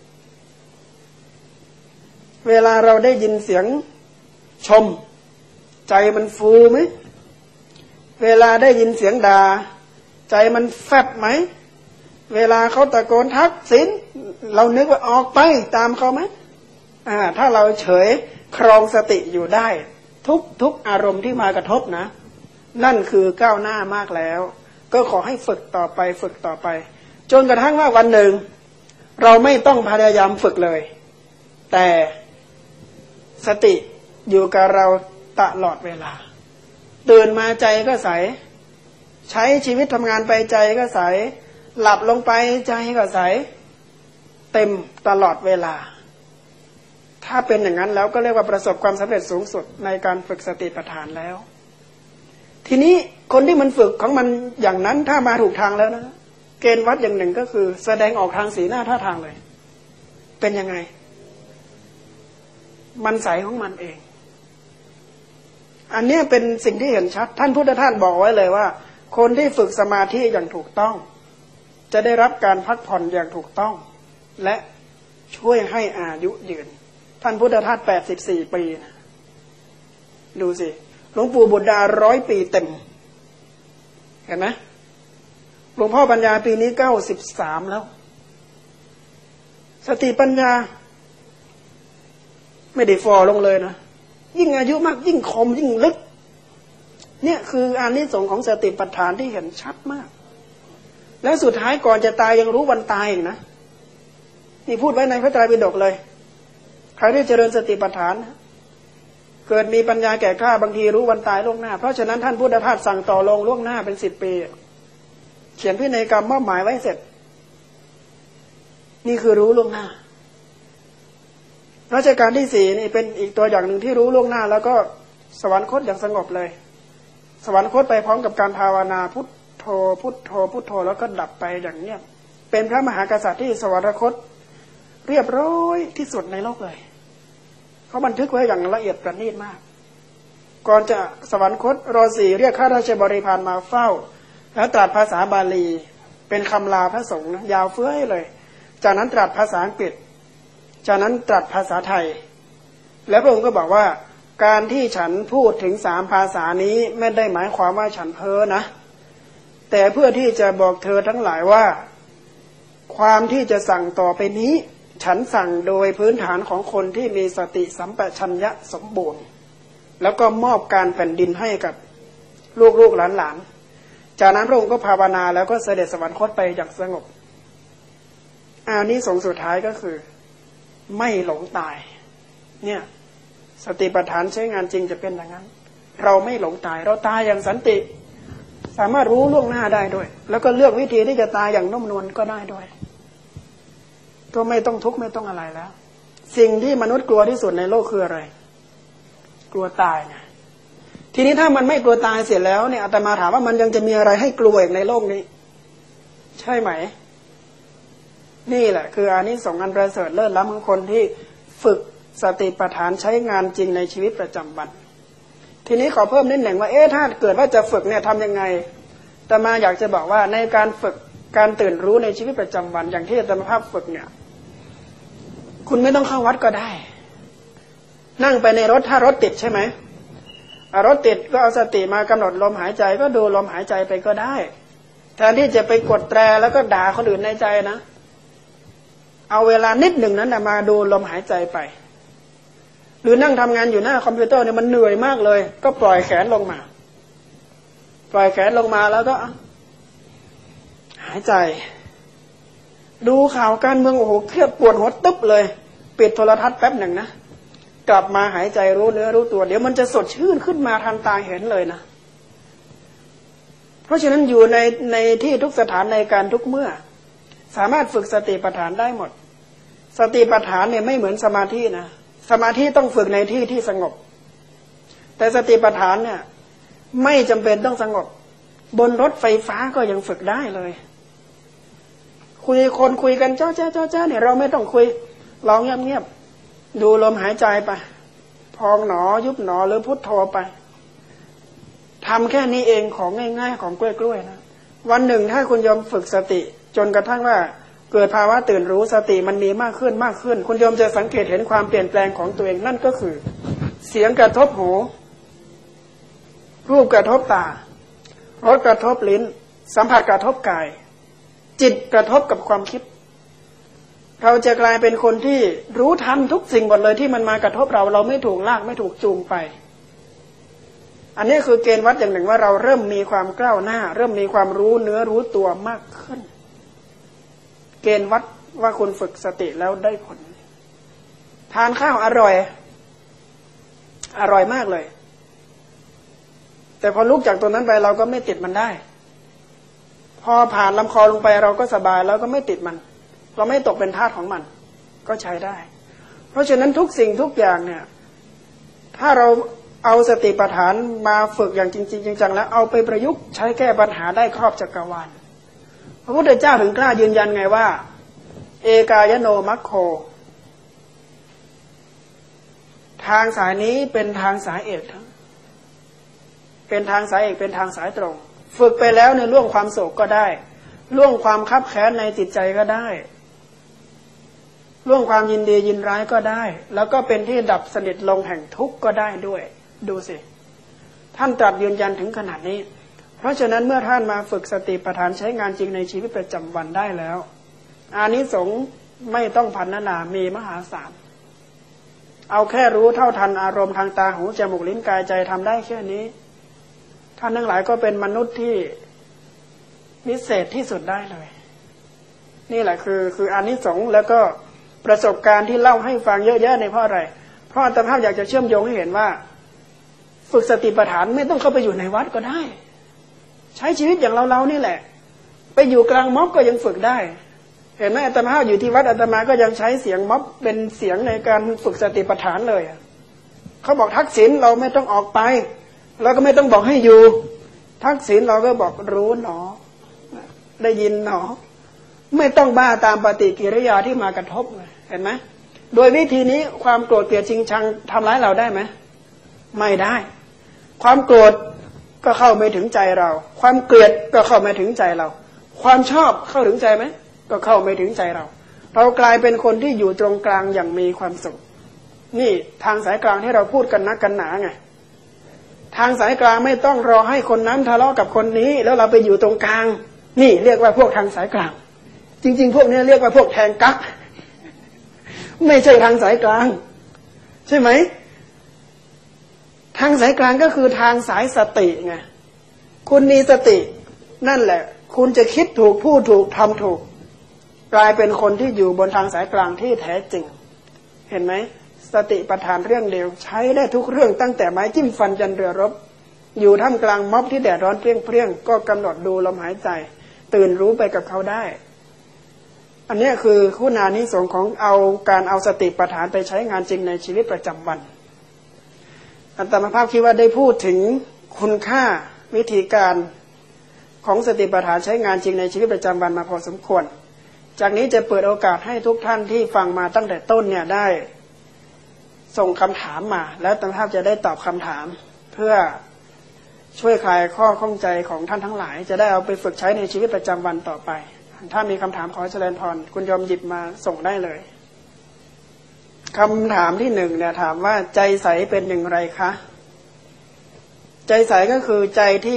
เวลาเราได้ยินเสียงชมใจมันฟูไหมเวลาได้ยินเสียงด่าใจมันแฟบไหมเวลาเขาตะโกนทักษิณเรานึกว่าออกไปตามเขาไหมอ่าถ้าเราเฉยครองสติอยู่ได้ทุกทุกอารมณ์ที่มากระทบนะนั่นคือก้าวหน้ามากแล้วก็ขอให้ฝึกต่อไปฝึกต่อไปจนกระทั่งว่าวันหนึ่งเราไม่ต้องพยายามฝึกเลยแต่สติอยู่กับเราตลอดเวลาตื่นมาใจก็ใสใช้ชีวิตทำงานไปใจก็ใสหลับลงไปใจก็ใสเต็มตลอดเวลาถ้าเป็นอย่างนั้นแล้วก็เรียกว่าประสบความสำเร็จสูงสุดในการฝึกสติปัฏฐานแล้วทีนี้คนที่มันฝึกของมันอย่างนั้นถ้ามาถูกทางแล้วนะเกณฑ์วัดอย่างหนึ่งก็คือแสดงออกทางสีหน้าท่าทางเลยเป็นยังไงมันใสของมันเองอันนี้เป็นสิ่งที่เห็นชัดท่านพุทธทาสบอกไว้เลยว่าคนที่ฝึกสมาธิอย่างถูกต้องจะได้รับการพักผ่อนอย่างถูกต้องและช่วยให้อายุยืนท่านพุทธทาสแปดสิบสี่ปีนะดูสิหลวงปู่บุตรดาร้อยปีเต็มเห็นไหมหลวงพ่อปัญญาปีนี้เก้าสิบสามแล้วสติปัญญาไม่ได้ฟอลงเลยนะยิ่งอายุมากยิ่งคมยิ่งลึกเนี่ยคืออานิสงส์ของสติปัฏฐานที่เห็นชัดมากและสุดท้ายก่อนจะตายยังรู้วันตายอีกนะนี่พูดไว้ในพระไตรปิฎกเลยใครได้เจริญสติปัฏฐานเกิดมีปัญญาแก่กล้าบางทีรู้วันตายล่วงหน้าเพราะฉะนั้นท่านพุทธทาสสั่งต่อลงล่วงหน้าเป็นสิบปีเขียนพินัยกรรมมอบหมายไว้เสร็จนี่คือรู้ล่วงหน้ารัชกาลที่สี่นี่เป็นอีกตัวอย่างหนึ่งที่รู้ล่วงหน้าแล้วก็สวรรคตอย่างสงบเลยสวรรคตไปพร้อมกับการภาวนาพุทโธพุทโธพุทโธแล้วก็ดับไปอย่างเงียบเป็นพระมหากษัตริย์ที่สวรรคตเรียบร้อยที่สุดในโลกเลยเขาบันทึกไว้อย่างละเอียดประณีตมากก่อนจะสวรรคตรอสี่เรียกข้าราชบริพารมาเฝ้าแล้วตรัสภาษาบาลีเป็นคำลาพระสงฆ์ยาวเฟ้ยเลยจากนั้นตรัสภาษาอังกฤษจากนั้นตรัสภาษาไทยแล้วพระองค์ก็บอกว่าการที่ฉันพูดถึงสามภาษานี้ไม่ได้หมายความว่าฉันเพ้อนะแต่เพื่อที่จะบอกเธอทั้งหลายว่าความที่จะสั่งต่อไปนี้ฉันสั่งโดยพื้นฐานของคนที่มีสติสัมปชัญญะสมบูรณ์แล้วก็มอบการแผ่นดินให้กับลูกๆหลานๆจากนั้นพระองค์ก็ภาวนาแล้วก็เสด็จสวรรคตไปอย่างสงบอานิสงส์สุดท้ายก็คือไม่หลงตายเนี่ยสติปัฏฐานใช้งานจริงจะเป็นอย่างนั้นเราไม่หลงตายเราตายอย่างสันติสามารถรู้ล่วงหน้าได้ด้วยแล้วก็เลือกวิธีที่จะตายอย่างนุ่มนวลก็ได้ด้วยก็ไม่ต้องทุกข์ไม่ต้องอะไรแล้วสิ่งที่มนุษย์กลัวที่สุดในโลกคืออะไรกลัวตายไงทีนี้ถ้ามันไม่กลัวตายเสร็จแล้วเนี่ยอาตมาถามว่ามันยังจะมีอะไรให้กลัวอีกในโลกนี้ใช่ไหมนี่แหละคืออานิสงส์อันประเสริฐเลิศล้ำของคนที่ฝึกสติปัฏฐานใช้งานจริงในชีวิตประจำวันทีนี้ขอเพิ่มนิดหนึ่งว่าเอ๊ะถ้าเกิดว่าจะฝึกเนี่ยทำยังไงอาตมาอยากจะบอกว่าในการฝึกการตื่นรู้ในชีวิตประจำวันอย่างที่อาตมาภาพฝึกเนี่ยคุณไม่ต้องเข้าวัดก็ได้นั่งไปในรถถ้ารถติดใช่ไหมรถติดก็เอาสติมากำหนดลมหายใจก็ดูลมหายใจไปก็ได้แทนที่จะไปกดแตรแล้วก็ด่าคนอื่นในใจนะเอาเวลานิดหนึ่งนั้นมาดูลมหายใจไปหรือนั่งทำงานอยู่หน้าคอมพิวเตอร์เนี่ยมันเหนื่อยมากเลยก็ปล่อยแขนลงมาปล่อยแขนลงมาแล้วก็หายใจดูข่าวการเมืองโอ้โหเครียดปวดหัวตึ๊บเลยปิดโทรทัศน์แป๊บหนึ่งนะกลับมาหายใจรู้เนื้อรู้ตัวเดี๋ยวมันจะสดชื่นขึ้นมาทันตาเห็นเลยนะเพราะฉะนั้นอยู่ในในที่ทุกสถานในการทุกเมื่อสามารถฝึกสติปัฏฐานได้หมดสติปัฏฐานเนี่ยไม่เหมือนสมาธินะสมาธิต้องฝึกในที่ที่สงบแต่สติปัฏฐานเนี่ยไม่จำเป็นต้องสงบบนรถไฟฟ้าก็ยังฝึกได้เลยคุยคนคุยกันเจ้าเจ้าเจ้าเจ้าเนี่ยเราไม่ต้องคุยลองเงียบเงียบดูลมหายใจไปพองหนอยุบหนอหรือพุทโธไปทำแค่นี้เองของง่ายๆของกล้วยๆนะวันหนึ่งถ้าคุณยอมฝึกสติจนกระทั่งว่าเกิดภาวะตื่นรู้สติมันมีมากขึ้นมากขึ้นคุณยอมจะสังเกตเห็นความเปลี่ยนแปลงของตัวเองนั่นก็คือเสียงกระทบหูรูปกระทบตารสกระทบลิ้นสัมผัสกระทบกายจิตกระทบกับความคิดเราจะกลายเป็นคนที่รู้ทันทุกสิ่งหมดเลยที่มันมากระทบเราเราไม่ถูกลากไม่ถูกจูงไปอันนี้คือเกณฑ์วัดอย่างหนึ่งว่าเราเริ่มมีความก้าวหน้าเริ่มมีความรู้เนื้อรู้ตัวมากขึ้นเกณฑ์วัดว่าคุณฝึกสติแล้วได้ผลทานข้าวอร่อยอร่อยมากเลยแต่พอลุกจากตัวนั้นไปเราก็ไม่ติดมันได้พอผ่านลำคอลงไปเราก็สบายแล้วก็ไม่ติดมันเราไม่ตกเป็นทาสของมันก็ใช้ได้เพราะฉะนั้นทุกสิ่งทุกอย่างเนี่ยถ้าเราเอาสติปัฏฐานมาฝึกอย่างจริงๆจังๆแล้วเอาไปประยุกต์ใช้แก้ปัญหาได้ครอบจักรวาลพระพุทธเจ้าถึงกล้ายืนยันไงว่าเอกายโนมัคโคทางสายนี้เป็นทางสายเอกเป็นทางสายเอกเป็นทางสายตรงฝึกไปแล้วในล่วงความโศกก็ได้ล่วงความคับแค้นในจิตใจก็ได้ล่วงความยินดียินร้ายก็ได้แล้วก็เป็นที่ดับสนิทลงแห่งทุกข์ก็ได้ด้วยดูสิท่านตรัสยืนยันถึงขนาดนี้เพราะฉะนั้นเมื่อท่านมาฝึกสติปัฏฐานใช้งานจริงในชีวิตประจำวันได้แล้วอานิสงส์ไม่ต้องพรรณนามีมหาศาลเอาแค่รู้เท่าทันอารมณ์ทางตาหูจมูกลิ้นกายใจทำได้แค่นี้ท่านทั้งหลายก็เป็นมนุษย์ที่วิเศษที่สุดได้เลยนี่แหละคือคืออานิสงส์แล้วก็ประสบการณ์ที่เล่าให้ฟังเยอะแยะในเพราะอะไรเพราะอาตมาอยากจะเชื่อมโยงให้เห็นว่าฝึกสติปัฏฐานไม่ต้องเข้าไปอยู่ในวัดก็ได้ใช้ชีวิตอย่างเราๆนี่แหละไปอยู่กลางม็อบก็ยังฝึกได้เห็นไหมอาตมาอยู่ที่วัดอาตมาก็ยังใช้เสียงม็อบเป็นเสียงในการฝึกสติปัฏฐานเลยเขาบอกทักษิณเราไม่ต้องออกไปแล้วก็ไม่ต้องบอกให้อยู่ทักษิณเราก็บอกรู้หนอได้ยินหนอไม่ต้องบ้าตามปฏิกิริยาที่มากระทบเห็นไหมโดยวิธีนี้ความโกรธเกลียดชิงชังทำร้ายเราได้ไหมไม่ได้ความโกรธก็เข้าไม่ถึงใจเราความเกลียดก็เข้าไม่ถึงใจเราความชอบเข้าถึงใจไหมก็เข้าไม่ถึงใจเราเรากลายเป็นคนที่อยู่ตรงกลางอย่างมีความสุขนี่ทางสายกลางที่เราพูดกันนักกันหนาไงทางสายกลางไม่ต้องรอให้คนนั้นทะเลาะกับคนนี้แล้วเราไปอยู่ตรงกลางนี่เรียกว่าพวกทางสายกลางจริงๆพวกนี้เรียกว่าพวกแทงกั๊กไม่ใช่ทางสายกลางใช่ไหมทางสายกลางก็คือทางสายสติไงคุณมีสตินั่นแหละคุณจะคิดถูกพูดถูกทำถูกกลายเป็นคนที่อยู่บนทางสายกลางที่แท้จริงเห็นไหมสติปัฏฐานเรื่องเดียวใช้ได้ทุกเรื่องตั้งแต่ไม้จิ้มฟันยันเรือรบอยู่ท่ามกลางม็อบที่แดดร้อนเปรี้ยงๆก็กำหนดดูลมหายใจตื่นรู้ไปกับเขาได้อันนี้คือคุณานิสงส์ของเอาการเอาสติปัฏฐานไปใช้งานจริงในชีวิตประจำวันอาตมาภาพคิดว่าได้พูดถึงคุณค่าวิธีการของสติปัฏฐานใช้งานจริงในชีวิตประจำวันมาพอสมควรจากนี้จะเปิดโอกาสให้ทุกท่านที่ฟังมาตั้งแต่ต้นเนี่ยได้ส่งคำถามมาแล้วอาตมาภาพจะได้ตอบคำถามเพื่อช่วยคลายข้อข้องใจของท่านทั้งหลายจะได้เอาไปฝึกใช้ในชีวิตประจำวันต่อไปถ้ามีคำถามขอเจริญพรคุณยมหยิบมาส่งได้เลยคำถามที่หนึ่งเนี่ยถามว่าใจใสเป็นอย่างไรคะใจใสก็คือใจที่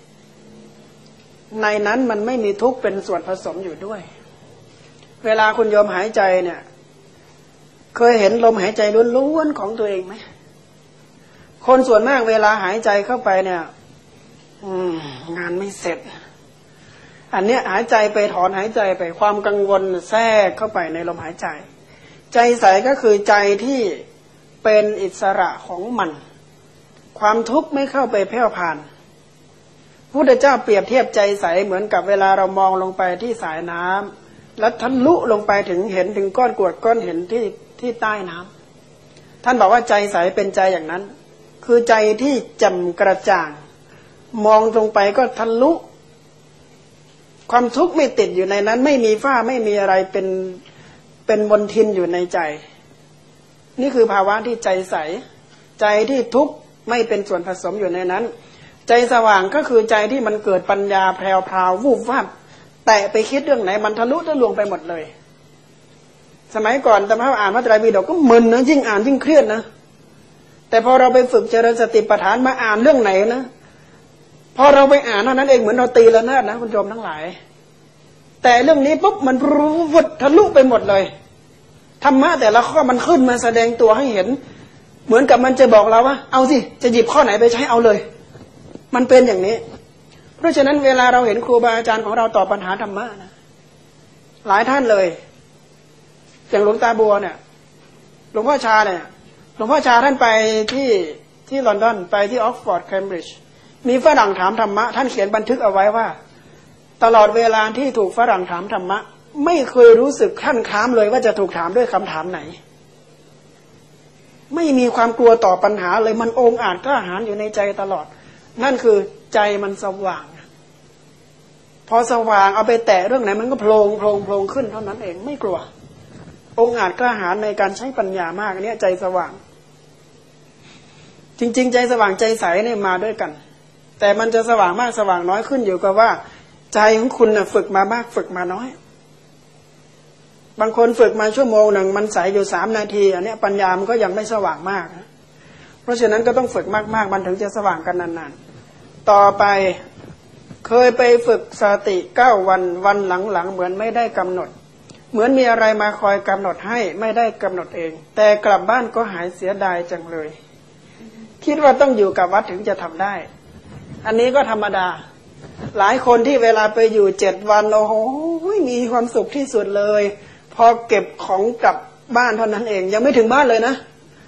ในนั้นมันไม่มีทุกข์เป็นส่วนผสมอยู่ด้วยเวลาคุณโยมหายใจเนี่ยเคยเห็นลมหายใจล้วนๆของตัวเองไหมคนส่วนมากเวลาหายใจเข้าไปเนี่ยงานไม่เสร็จอันเนี้ยหายใจไปถอนหายใจไปความกังวลแทรกเข้าไปในลมหายใจใจใสก็คือใจที่เป็นอิสระของมันความทุกข์ไม่เข้าไปแผ่วผ่านพุทธเจ้าเปรียบเทียบใจใสเหมือนกับเวลาเรามองลงไปที่สายน้ำแล้วทะลุลงไปถึงเห็นถึงก้อนกรวดก้อนเห็นที่ที่ใต้น้ำท่านบอกว่าใจใสเป็นใจอย่างนั้นคือใจที่แจ่มกระจ่างมองลงไปก็ทะลุความทุกข์ไม่ติดอยู่ในนั้นไม่มีฝ้าไม่มีอะไรเป็นเป็นมลทินอยู่ในใจนี่คือภาวะที่ใจใสใจที่ทุกข์ไม่เป็นส่วนผสมอยู่ในนั้นใจสว่างก็คือใจที่มันเกิดปัญญาแพรวๆวูบวาบแต่ไปคิดเรื่องไหนมันทะลุทะลวงไปหมดเลยสมัยก่อนตอนที่อ่านพระไตรปิฎกก็มึนนะยิ่งอ่านยิ่งเครียดนะแต่พอเราไปฝึกเจริญสติปัฏฐานมาอ่านเรื่องไหนนะพอเราไปอ่านเท่านั้นเองเหมือนเราตีละนาดนะคุณโยมทั้งหลายแต่เรื่องนี้ปุ๊บมันรู้วดทะลุไปหมดเลยธรรมะแต่ละข้อมันขึ้นมาแสดงตัวให้เห็นเหมือนกับมันจะบอกเราว่าเอาสิจะหยิบข้อไหนไปใช้เอาเลยมันเป็นอย่างนี้เพราะฉะนั้นเวลาเราเห็นครูบาอาจารย์ของเราตอบปัญหาธรรมะนะหลายท่านเลยอย่างหลวงตาบัวเนี่ยหลวงพ่อชาเนี่ยหลวงพ่อชาท่านไปที่ที่ลอนดอนไปที่ออกซฟอร์ดเคมบริดจ์มีฝรั่งถามธรรมะท่านเขียนบันทึกเอาไว้ว่าตลอดเวลาที่ถูกฝรั่งถามธรรมะไม่เคยรู้สึกขั้นค้ามเลยว่าจะถูกถามด้วยคำถามไหนไม่มีความกลัวต่อปัญหาเลยมันองอาจกล้าหาญอยู่ในใจตลอดนั่นคือใจมันสว่างพอสว่างเอาไปแตะเรื่องไหนมันก็โผล่โผล่โผล่ขึ้นเท่านั้นเองไม่กลัวองอาจกล้าหาญในการใช้ปัญญามากอันนี้ใจสว่างจริงๆใจสว่างใจใสเนี่ยมาด้วยกันแต่มันจะสว่างมากสว่างน้อยขึ้นอยู่กับว่าใจของคุณน่ะฝึกมามากฝึกมาน้อยบางคนฝึกมาชั่วโมงหนึ่งมันใสอยู่สามนาทีอันนี้ปัญญามันก็ยังไม่สว่างมากนะเพราะฉะนั้นก็ต้องฝึกมากๆมันถึงจะสว่างกันนานๆต่อไปเคยไปฝึกสติเก้าวันวันหลังๆเหมือนไม่ได้กำหนดเหมือนมีอะไรมาคอยกำหนดให้ไม่ได้กำหนดเองแต่กลับบ้านก็หายเสียดายจังเลยคิดว่าต้องอยู่กับวัดถึงจะทำได้อันนี้ก็ธรรมดาหลายคนที่เวลาไปอยู่เจ็ดวันโอ้โหมีความสุขที่สุดเลยพอเก็บของกลับบ้านเท่านั้นเองยังไม่ถึงบ้านเลยนะ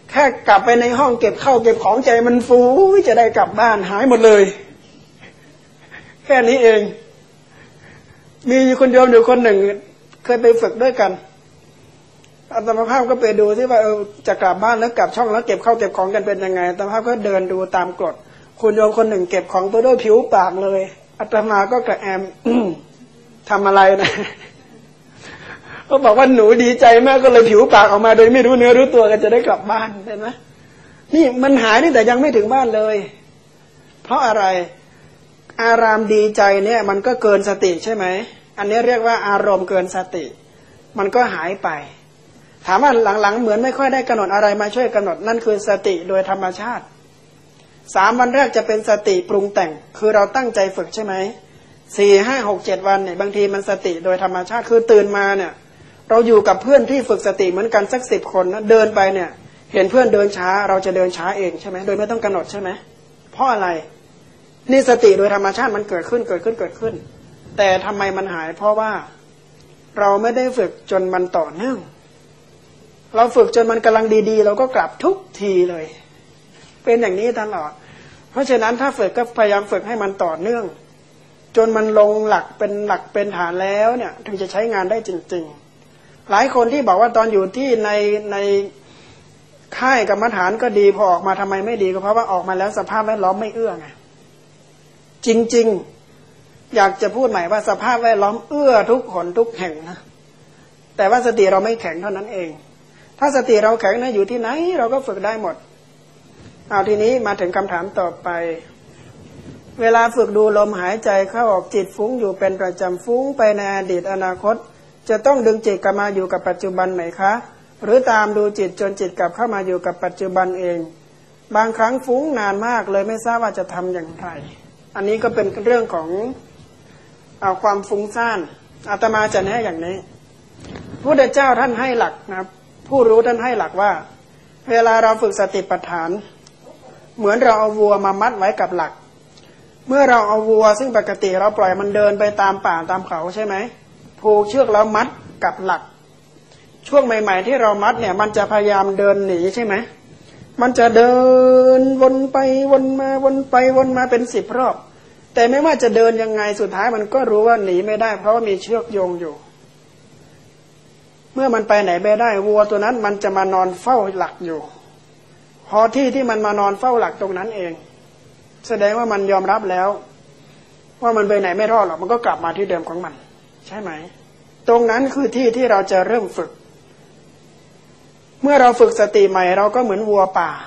แค่กลับไปในห้องเก็บข้าวเก็บของใจมันฟูจะได้กลับบ้านหายหมดเลยแค่นี้เองมีคนโยมอยู่คนหนึ่งเคยไปฝึกด้วยกันอาตมาภาพก็ไปดูที่ว่าเออจะกลับบ้านแล้วกลับช่องแล้วเก็บข้าวเก็บของกันเป็นยังไงอาตมาภาพก็เดินดูตามกฎคุณโยมคนหนึ่งเก็บของไปด้วยผิวปากเลยอาตมาก็กระแอม ทำอะไรนะเขาบอกว่าหนูดีใจมากก็เลยผิวปากออกมาโดยไม่รู้เนื้อรู้ตัวกันจะได้กลับบ้านเห็นไหมนี่มันหายนี่แต่ยังไม่ถึงบ้านเลยเพราะอะไรอารามดีใจเนี่ยมันก็เกินสติใช่ไหมอันนี้เรียกว่าอารมณ์เกินสติมันก็หายไปถามว่าหลังๆเหมือนไม่ค่อยได้กำหนดอะไรมาช่วยกำหนดนั่นคือสติโดยธรรมชาติสามวันแรกจะเป็นสติปรุงแต่งคือเราตั้งใจฝึกใช่ไหมสี่ห้าหกเจ็ดวันเนี่ยบางทีมันสติโดยธรรมชาติคือตื่นมาเนี่ยเราอยู่กับเพื่อนที่ฝึกสติเหมือนกันสักสิบคนนะเดินไปเนี่ยเห็นเพื่อนเดินช้าเราจะเดินช้าเองใช่ไหมโดยไม่ต้องกำหนดใช่ไหมเพราะอะไรนี่สติโดยธรรมชาติมันเกิดขึ้นเกิดขึ้นเกิดขึ้นแต่ทำไมมันหายเพราะว่าเราไม่ได้ฝึกจนมันต่อเนื่องเราฝึกจนมันกำลังดีๆเราก็กลับทุกทีเลยเป็นอย่างนี้ตลอดเพราะฉะนั้นถ้าฝึกก็พยายามฝึกให้มันต่อเนื่องจนมันลงหลักเป็นหลักเป็นฐานแล้วเนี่ยถึงจะใช้งานได้จริงๆหลายคนที่บอกว่าตอนอยู่ที่ในในค่ายกรรมฐานก็ดีพอออกมาทำไมไม่ดีก็เพราะว่าออกมาแล้วสภาพแวดล้อมไม่เอื้อไงจริงๆอยากจะพูดใหม่ว่าสภาพแวดล้อมเอื้อทุกหนทุกแห่งนะแต่ว่าสติเราไม่แข็งเท่านั้นเองถ้าสติเราแข็งนะอยู่ที่ไหนเราก็ฝึกได้หมดเอาทีนี้มาถึงคำถามต่อไปเวลาฝึกดูลมหายใจเข้าออกจิตฟุ้งอยู่เป็นประจำฟุ้งไปในอดีตอนาคตจะต้องดึงจิตกลับมาอยู่กับปัจจุบันไหมคะหรือตามดูจิตจนจิตกลับเข้ามาอยู่กับปัจจุบันเองบางครั้งฟุ้งนานมากเลยไม่ทราบว่าจะทำอย่างไรอันนี้ก็เป็นเรื่องของเอาความฟุ้งซ่านอาตมาจะแนะอย่างนี้พระพุทธเจ้าท่านให้หลักนะผู้รู้ท่านให้หลักว่าเวลาเราฝึกสติปัฏฐานเหมือนเราเอาวัวมามัดไว้กับหลักเมื่อเราเอาวัวซึ่งปกติเราปล่อยมันเดินไปตามป่าตามเขาใช่ไหมผูกเชือกแล้วมัดกับหลักช่วงใหม่ๆที่เรามัดเนี่ยมันจะพยายามเดินหนีใช่ไหมมันจะเดินวนไปวนมาวนไปวนมาเป็นสิบรอบแต่ไม่ว่าจะเดินยังไงสุดท้ายมันก็รู้ว่าหนีไม่ได้เพราะว่ามีเชือกโยงอยู่เมื่อมันไปไหนไม่ได้วัวตัวนั้นมันจะมานอนเฝ้าหลักอยู่พอที่ที่มันมานอนเฝ้าหลักตรงนั้นเองแสดงว่ามันยอมรับแล้วว่ามันไปไหนไม่รอดหรอกมันก็กลับมาที่เดิมของมันใช่ไหมตรงนั้นคือที่ที่เราจะเริ่มฝึกเมื่อเราฝึกสติใหม่เราก็เหมือนวัวป่า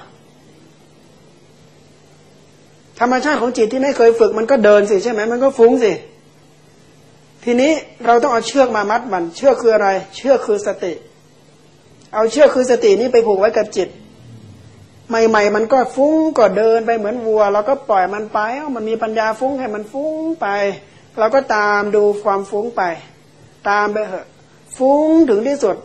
ธรรมชาติของจิตที่ไม่เคยฝึกมันก็เดินสิใช่ไหมมันก็ฟุ้งสิทีนี้เราต้องเอาเชือกมามัดมันเชือกคืออะไรเชือกคือสติเอาเชือกคือสตินี้ไปผูกไว้กับจิตใหม่ๆมันก็ฟุ้งก็เดินไปเหมือนวัวเราก็ปล่อยมันไปเอ้ามันมีปัญญาฟุ้งให้มันฟุ้งไปเราก็ตามดูความฟุ้งไปตามไปเหอะฟุ้งถึงที่สุด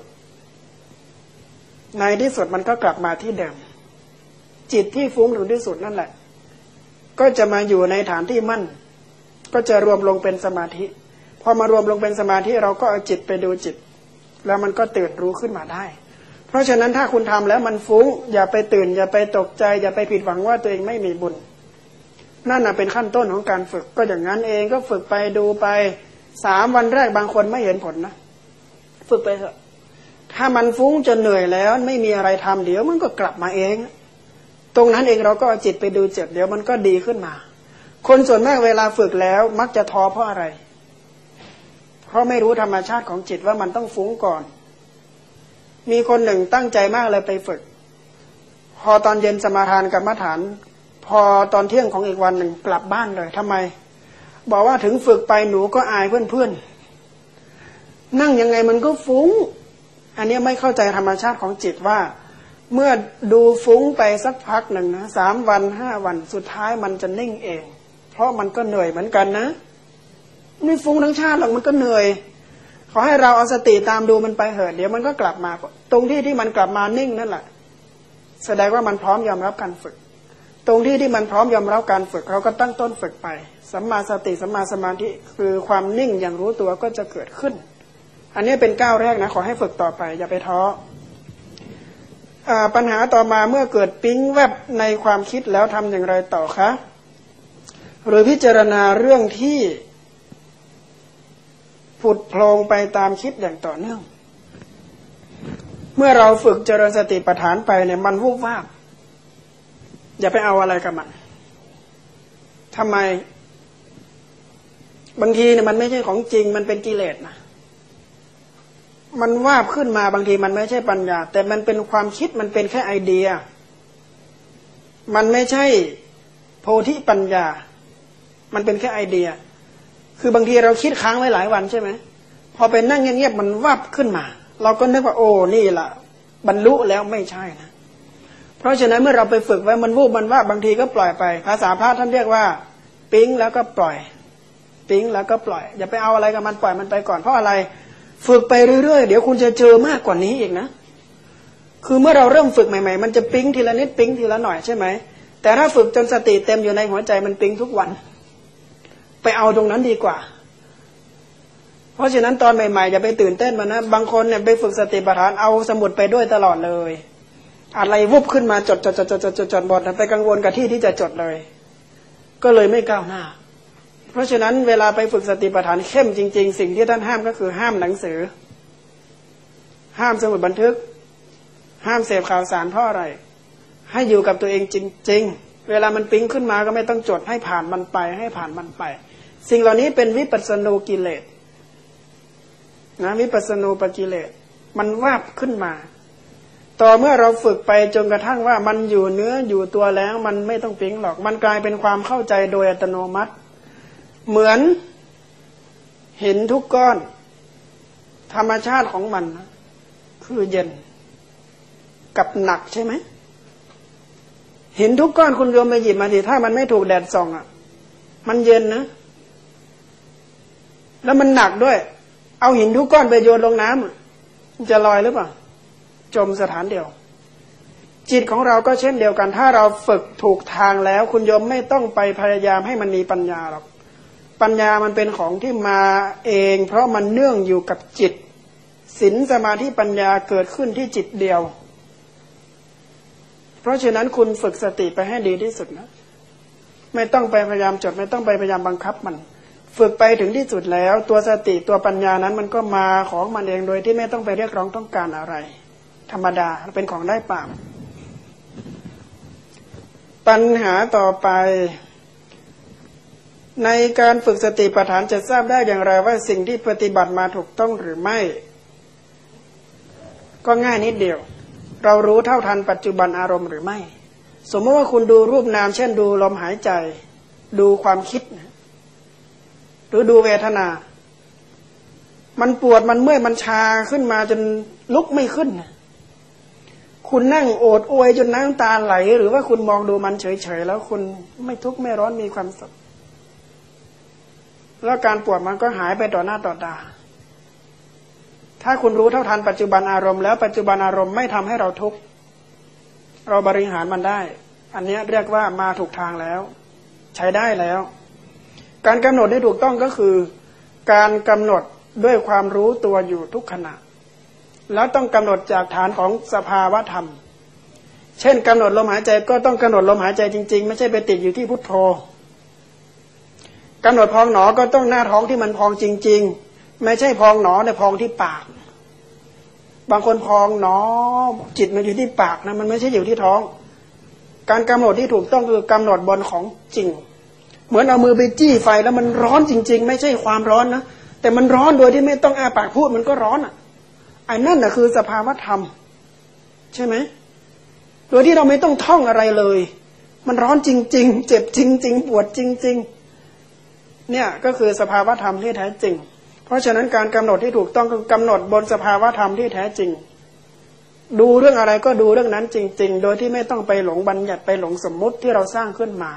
ในที่สุดมันก็กลับมาที่เดิมจิตที่ฟุ้งถึงที่สุดนั่นแหละก็จะมาอยู่ในฐานที่มั่นก็จะรวมลงเป็นสมาธิพอมารวมลงเป็นสมาธิเราก็เอาจิตไปดูจิตแล้วมันก็ตื่นรู้ขึ้นมาได้เพราะฉะนั้นถ้าคุณทำแล้วมันฟุ้งอย่าไปตื่นอย่าไปตกใจอย่าไปผิดหวังว่าตัวเองไม่มีบุญนั่นน่ะเป็นขั้นต้นของการฝึกก็อย่างนั้นเองก็ฝึกไปดูไปสามวันแรกบางคนไม่เห็นผลนะฝึกไปเถอะถ้ามันฟุ้งจนเหนื่อยแล้วไม่มีอะไรทำเดี๋ยวมันก็กลับมาเองตรงนั้นเองเราก็เอาจิตไปดูจิตเดี๋ยวมันก็ดีขึ้นมาคนส่วนมากเวลาฝึกแล้วมักจะท้อเพราะอะไรเพราะไม่รู้ธรรมชาติของจิตว่ามันต้องฟุ้งก่อนมีคนหนึ่งตั้งใจมากเลยไปฝึกพอตอนเย็นสมาทานกรรมฐานพอตอนเที่ยงของอีกวันหนึ่งกลับบ้านเลยทำไมบอกว่าถึงฝึกไปหนูก็อายเพื่อนๆนั่งยังไงมันก็ฟุ้งอันนี้ไม่เข้าใจธรรมชาติของจิตว่าเมื่อดูฟุ้งไปสักพักหนึ่งนะสามวันห้าวันสุดท้ายมันจะนิ่งเองเพราะมันก็เหนื่อยเหมือนกันนะไม่ฟุ้งทั้งชาติหรอกมันก็เหนื่อยขอให้เราเอาสติตามดูมันไปเหอะเดี๋ยวมันก็กลับมาตรงที่ที่มันกลับมานิ่งนั่นแหละแสดงว่ามันพร้อมยอมรับการฝึกตรงที่ที่มันพร้อมยอมรับการฝึกเราก็ตั้งต้นฝึกไปสัมมาสติสัมมาสมาธิคือความนิ่งอย่างรู้ตัวก็จะเกิดขึ้นอันนี้เป็นก้าวแรกนะขอให้ฝึกต่อไปอย่าไปท้อปัญหาต่อมาเมื่อเกิดปิ๊งแวบในความคิดแล้วทำอย่างไรต่อคะหรือพิจารณาเรื่องที่ผุดโผล่ไปตามคิดอย่างต่อเนื่องเมื่อเราฝึกเจริญสติปัฏฐานไปเนี่ยมันวูบวาบอย่าไปเอาอะไรกับมันทำไมบางทีเนี่ยมันไม่ใช่ของจริงมันเป็นกิเลสนะมันวาบขึ้นมาบางทีมันไม่ใช่ปัญญาแต่มันเป็นความคิดมันเป็นแค่ไอเดียมันไม่ใช่โพธิปัญญามันเป็นแค่ไอเดียคือบางทีเราคิดค้างไว้หลายวันใช่ไหมพอไปนั่งเงียบๆมันวาบขึ้นมาเราก็นึกว่าโอ้นี่ล่ะบรรลุแล้วไม่ใช่นะเพราะฉะนั้นเมื่อเราไปฝึกไว้มันวูบมันว่าบางทีก็ปล่อยไปภาษาพระท่านเรียกว่าปิ๊งแล้วก็ปล่อยปิ๊งแล้วก็ปล่อยอย่าไปเอาอะไรกับมันปล่อยมันไปก่อนเพราะอะไรฝึกไปเรื่อยๆเดี๋ยวคุณจะเจอมากกว่านี้อีกนะคือเมื่อเราเริ่มฝึกใหม่ๆมันจะปิ๊งทีละนิดปิ๊งทีละหน่อยใช่ไหมแต่ถ้าฝึกจนสติเต็มอยู่ในหัวใจมันปิ๊งทุกวันไปเอาตรงนั้นดีกว่าเพราะฉะนั้นตอนใหม่ๆอย่าไปตื่นเต้นมันนะบางคนเนี่ยไปฝึกสติปัฏฐานเอาสมุดไปด้วยตลอดเลยอะไรวุบขึ้นมาจดจดจดจดจดจดจดหมดไปกังวลกับที่ที่จะจดเลยก็เลยไม่ก้าวหน้าเพราะฉะนั้นเวลาไปฝึกสติปัฏฐานเข้มจริงๆสิ่งที่ท่านห้ามก็คือห้ามหนังสือห้ามสมุดบันทึกห้ามเสพข่าวสารเพราะอะไรให้อยู่กับตัวเองจริงๆเวลามันปิ๊งขึ้นมาก็ไม่ต้องจดให้ผ่านมันไปให้ผ่านมันไปสิ่งเหล่านี้เป็นวิปัสสนูกิเลสนะวิปัสสนูปกิเลสมันวาบขึ้นมาต่อเมื่อเราฝึกไปจนกระทั่งว่ามันอยู่เนื้ออยู่ตัวแล้วมันไม่ต้องปิ๊งหรอกมันกลายเป็นความเข้าใจโดยอัตโนมัติเหมือนเห็นทุกก้อนธรรมชาติของมันคือเย็นกับหนักใช่ไหมเห็นทุกก้อนคุณโยมไปหยิบมาดิถ้ามันไม่ถูกแดดส่องอ่ะมันเย็นนะแล้วมันหนักด้วยเอาหินทุกก้อนไปโยนลงน้ำจะลอยหรือเปล่าจมสถานเดียวจิตของเราก็เช่นเดียวกันถ้าเราฝึกถูกทางแล้วคุณโยมไม่ต้องไปพยายามให้มันมีปัญญาหรอกปัญญามันเป็นของที่มาเองเพราะมันเนื่องอยู่กับจิตศีลสมาธิปัญญาเกิดขึ้นที่จิตเดียวเพราะฉะนั้นคุณฝึกสติไปให้ดีที่สุดนะไม่ต้องไปพยายามจดไม่ต้องไปพยายามบังคับมันฝึกไปถึงที่สุดแล้วตัวสติตัวปัญญานั้นมันก็มาของมันเองโดยที่ไม่ต้องไปเรียกร้องต้องการอะไรธรรมดาเป็นของได้เปล่าปัญหาต่อไปในการฝึกสติปัฏฐานจะทราบได้อย่างไรว่าสิ่งที่ปฏิบัติมาถูกต้องหรือไม่ก็ง่ายนิดเดียวเรารู้เท่าทันปัจจุบันอารมณ์หรือไม่สมมติว่าคุณดูรูปนามเช่นดูลมหายใจดูความคิดหรือดูเวทนามันปวดมันเมื่อยมันชาขึ้นมาจนลุกไม่ขึ้นคุณนั่งโอดโอยจนน้ำตาไหลหรือว่าคุณมองดูมันเฉยๆแล้วคุณไม่ทุกข์ไม่ร้อนมีความสุขแล้วการปวดมันก็หายไปต่อหน้าต่อตาถ้าคุณรู้เท่าทันปัจจุบันอารมณ์แล้วปัจจุบันอารมณ์ไม่ทำให้เราทุกข์เราบริหารมันได้อันนี้เรียกว่ามาถูกทางแล้วใช้ได้แล้วการกำหนดได้ถูกต้องก็คือการกำหนดด้วยความรู้ตัวอยู่ทุกขณะแล้วต้องกำหนดจากฐานของสภาวะธรรมเช่นกำหนดลมหายใจก็ต้องกำหนดลมหายใจจริงๆไม่ใช่ไปติดอยู่ที่พุทโธกำหนดพองหนอก็ต้องหน้าท้องที่มันพองจริงๆไม่ใช่พองหนอในพองที่ปากบางคนพองหนอจิตมันอยู่ที่ปากนะมันไม่ใช่อยู่ที่ท้องการกำหนดที่ถูกต้องคือกำหนดบนของจริงเหมือนเอามือไปจี้ไฟแล้วมันร้อนจริงๆไม่ใช่ความร้อนนะแต่มันร้อนโดยที่ไม่ต้องอ้าปากพูดมันก็ร้อนอ่ะไอ้นั่นน่ะคือสภาวะธรรมใช่ไหมโดยที่เราไม่ต้องท่องอะไรเลยมันร้อนจริงๆเจ็บจริงๆปวดจริงๆเนี่ยก็คือสภาวะธรรมที่แท้จริงเพราะฉะนั้นการกำหนดที่ถูกต้องคือกำหนดบนสภาวะธรรมที่แท้จริงดูเรื่องอะไรก็ดูเรื่องนั้นจริงๆโดยที่ไม่ต้องไปหลงบัญญัติไปหลงสมมุติที่เราสร้างขึ้นมา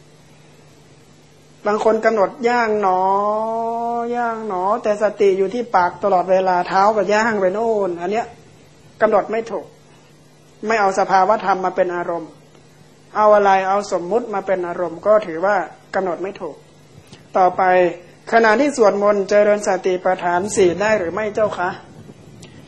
บางคนกำหนดย่างหนอย่างหนอแต่สติอยู่ที่ปากตลอดเวลาเท้าก็ย่างไปโน่นอันเนี้ยกำหนดไม่ถูกไม่เอาสภาวะธรรมมาเป็นอารมณ์เอาอะไรเอาสมมุติมาเป็นอารมณ์ก็ถือว่ากำหนดไม่ถูกต่อไปขณะที่สวดมนต์เจริญสติปัฏฐานสี่ได้หรือไม่เจ้าคะ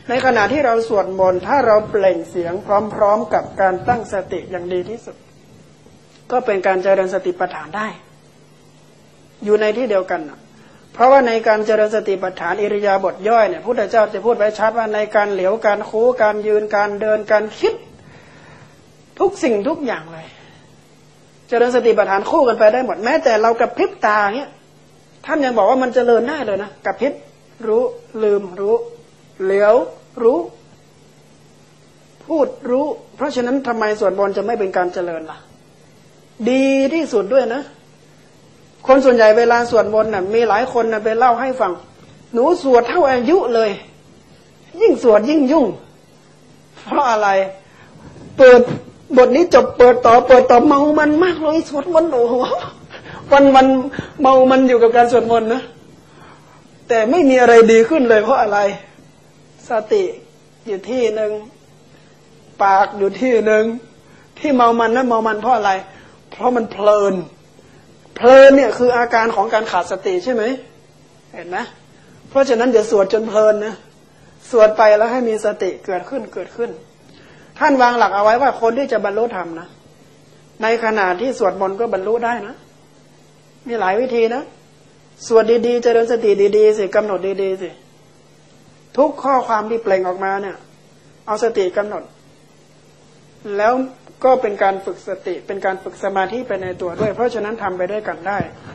ในขณะที่เราสวดมนต์ถ้าเราเปล่งเสียงพร้อมๆกับการตั้งสติอย่างดีที่สุดก็เป็นการเจริญสติปัฏฐานได้อยู่ในที่เดียวกันนะเพราะว่าในการเจริญสติปัฏฐานอิริยาบถย่อยเนี่ยพระพุทธเจ้าจะพูดไว้ชัดว่าในการเหลียวการคูการยืนการเดินการคิดทุกสิ่งทุกอย่างเลยเจริญสติปัฏฐานคู่กันไปได้หมดแม้แต่เรากระพริบตาเนี้ยท่านยังบอกว่ามันเจริญได้เลยนะกระพริบรู้ลืมรู้เหลียวรู้พูดรู้เพราะฉะนั้นทำไมสวดมนต์จะไม่เป็นการเจริญล่ะดีที่สุดด้วยนะคนส่วนใหญ่เวลาสวดมนต์น่ะมีหลายคนน่ะไปเล่าให้ฟังหนูสวดเท่าอายุเลยยิ่งสวดยิ่งยุ่งเพราะอะไรเปิดบทนี้จบเปิดต่อเปิดต่อเมามันมากเลยสวดมนต์โอ้โหวันวันเมามันอยู่กับการสวดมนต์นะแต่ไม่มีอะไรดีขึ้นเลยเพราะอะไรสติอยู่ที่หนึ่งปากอยู่ที่หนึ่งที่เมามันนะเมามันเพราะอะไรเพราะมันเพลินเพลินเนี่ยคืออาการของการขาดสติใช่ไหมเห็นไหมเพราะฉะนั้นอย่าสวดจนเพลินนะสวดไปแล้วให้มีสติเกิดขึ้นเกิดขึ้นท่านวางหลักเอาไว้ว่าคนที่จะบรรลุธรรมนะในขณะที่สวดมนต์ก็บรรลุได้นะมีหลายวิธีนะสวดดีๆเจริญสติดีๆสิกำหนดดีๆสิทุกข้อความที่เปล่งออกมาเนี่ยเอาสติกำหนดแล้วก็เป็นการฝึกสติเป็นการฝึกสมาธิไปในตัวด้วยเพราะฉะนั้นทำไปด้วยกันได้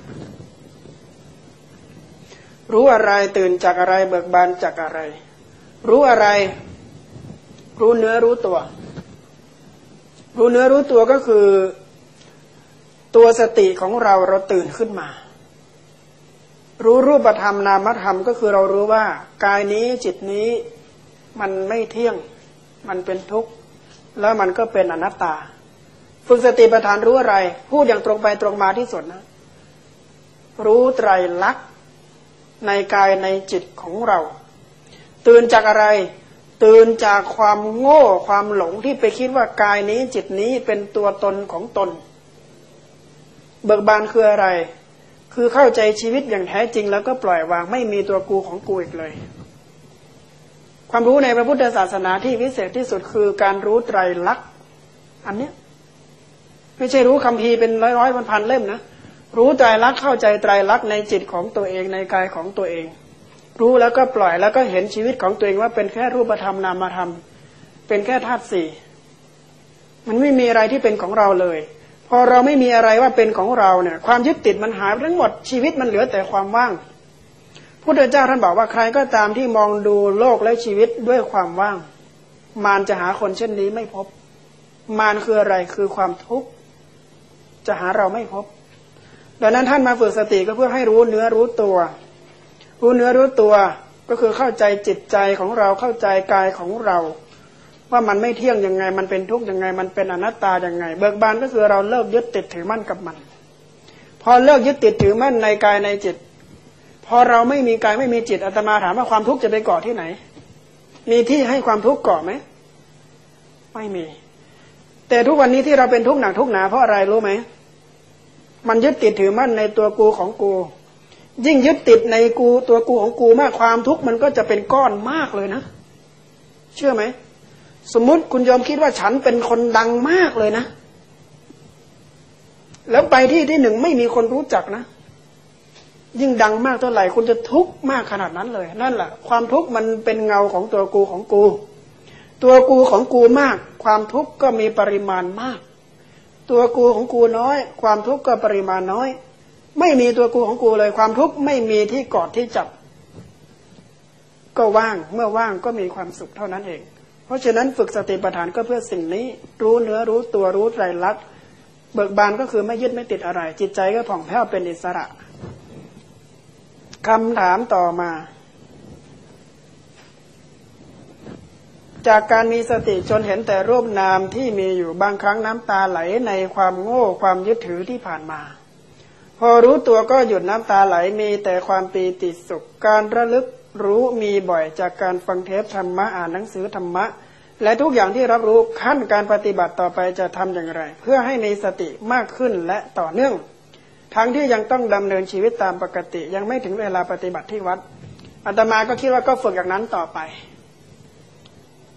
รู้อะไรตื่นจากอะไรเบิกบานจากอะไรรู้อะไรรู้เนื้อรู้ตัวรู้เนื้อรู้ตัวก็คือตัวสติของเราเราตื่นขึ้นมารู้รูปธรรมนามธรรมก็คือเรารู้ว่ากายนี้จิตนี้มันไม่เที่ยงมันเป็นทุกข์แล้วมันก็เป็นอนัตตาฝึกสติปัฏฐานรู้อะไรพูดอย่างตรงไปตรงมาที่สุดนะรู้ไตรลักษณ์ในกายในจิตของเราตื่นจากอะไรตื่นจากความโง่ความหลงที่ไปคิดว่ากายนี้จิตนี้เป็นตัวตนของตนเบิกบานคืออะไรคือเข้าใจชีวิตอย่างแท้จริงแล้วก็ปล่อยวางไม่มีตัวกูของกูอีกเลยความรู้ในพระพุทธศาสนาที่วิเศษที่สุดคือการรู้ไตรลักษณ์อันเนี้ยไม่ใช่รู้คัมภีร์เป็นร้อยร้อยพันพันเล่มนะรู้ไตรลักษณ์เข้าใจไตรลักษณ์ในจิตของตัวเองในกายของตัวเองรู้แล้วก็ปล่อยแล้วก็เห็นชีวิตของตัวเองว่าเป็นแค่รูปธรรมนามธรรมเป็นแค่ธาตุสี่มันไม่มีอะไรที่เป็นของเราเลยพอเราไม่มีอะไรว่าเป็นของเราเนี่ยความยึดติดมันหายทั้งหมดชีวิตมันเหลือแต่ความว่างพุทธเจ้าท่านบอกว่าใครก็ตามที่มองดูโลกและชีวิตด้วยความว่างมารจะหาคนเช่นนี้ไม่พบมารคืออะไรคือความทุกข์จะหาเราไม่พบดังนั้นท่านมาฝึกสติก็เพื่อให้รู้เนื้อรู้ตัวรู้เนื้อรู้ตัวก็คือเข้าใจจิตใจของเราเข้าใจกายของเราว่ามันไม่เที่ยงยังไงมันเป็นทุกข์ยังไงมันเป็นอนัตตายังไงเบิกบานก็คือเราเลิกยึดติดถือมั่นกับมันพอเลิกยึดติดถือมั่นในกายในจิตพอเราไม่มีกายไม่มีจิตอาตมาถามว่าความทุกข์จะไปเกาะที่ไหนมีที่ให้ความทุกข์เกาะไหมไม่มีแต่ทุกวันนี้ที่เราเป็นทุกข์หนักทุกข์หนาเพราะอะไรรู้ไหมมันยึดติดถือมั่นในตัวกูของกูยิ่งยึดติดในกูตัวกูของกูมากความทุกข์มันก็จะเป็นก้อนมากเลยนะเชื่อไหมสมมุติคุณยอมคิดว่าฉันเป็นคนดังมากเลยนะแล้วไปที่ที่หนึ่งไม่มีคนรู้จักนะยิ่งดังมากเท่าไหร่คุณจะทุกข์มากขนาดนั้นเลยนั่นแหละความทุกข์มันเป็นเงาของตัวกูของกูตัวกูของกูมากความทุกข์ก็มีปริมาณมากตัวกูของกูน้อยความทุกข์ก็ปริมาณน้อยไม่มีตัวกูของกูเลยความทุกข์ไม่มีที่กอดที่จับก็ว่างเมื่อว่างก็มีความสุขเท่านั้นเองเพราะฉะนั้นฝึกสติปัฏฐานก็เพื่อสิ่งนี้รู้เนื้อรู้ตัวรู้ไตรลักษณ์เบิกบานก็คือไม่ยึดไม่ติดอะไรจิตใจก็ผ่องแผ้วเป็นอิสระคำถามต่อมาจากการมีสติจนเห็นแต่รูปนามที่มีอยู่บางครั้งน้ำตาไหลในความโง่ความยึดถือที่ผ่านมาพอรู้ตัวก็หยุดน้ำตาไหลมีแต่ความปีติสุขการระลึกรู้มีบ่อยจากการฟังเทปธรรมะอ่านหนังสือธรรมะและทุกอย่างที่รับรู้ขั้นการปฏิบัติต่อไปจะทำอย่างไรเพื่อให้มีสติมากขึ้นและต่อเนื่องทั้งที่ยังต้องดำเนินชีวิตตามปกติยังไม่ถึงเวลาปฏิบัติที่วัดอาตมาก็คิดว่าก็ฝึกอย่างนั้นต่อไป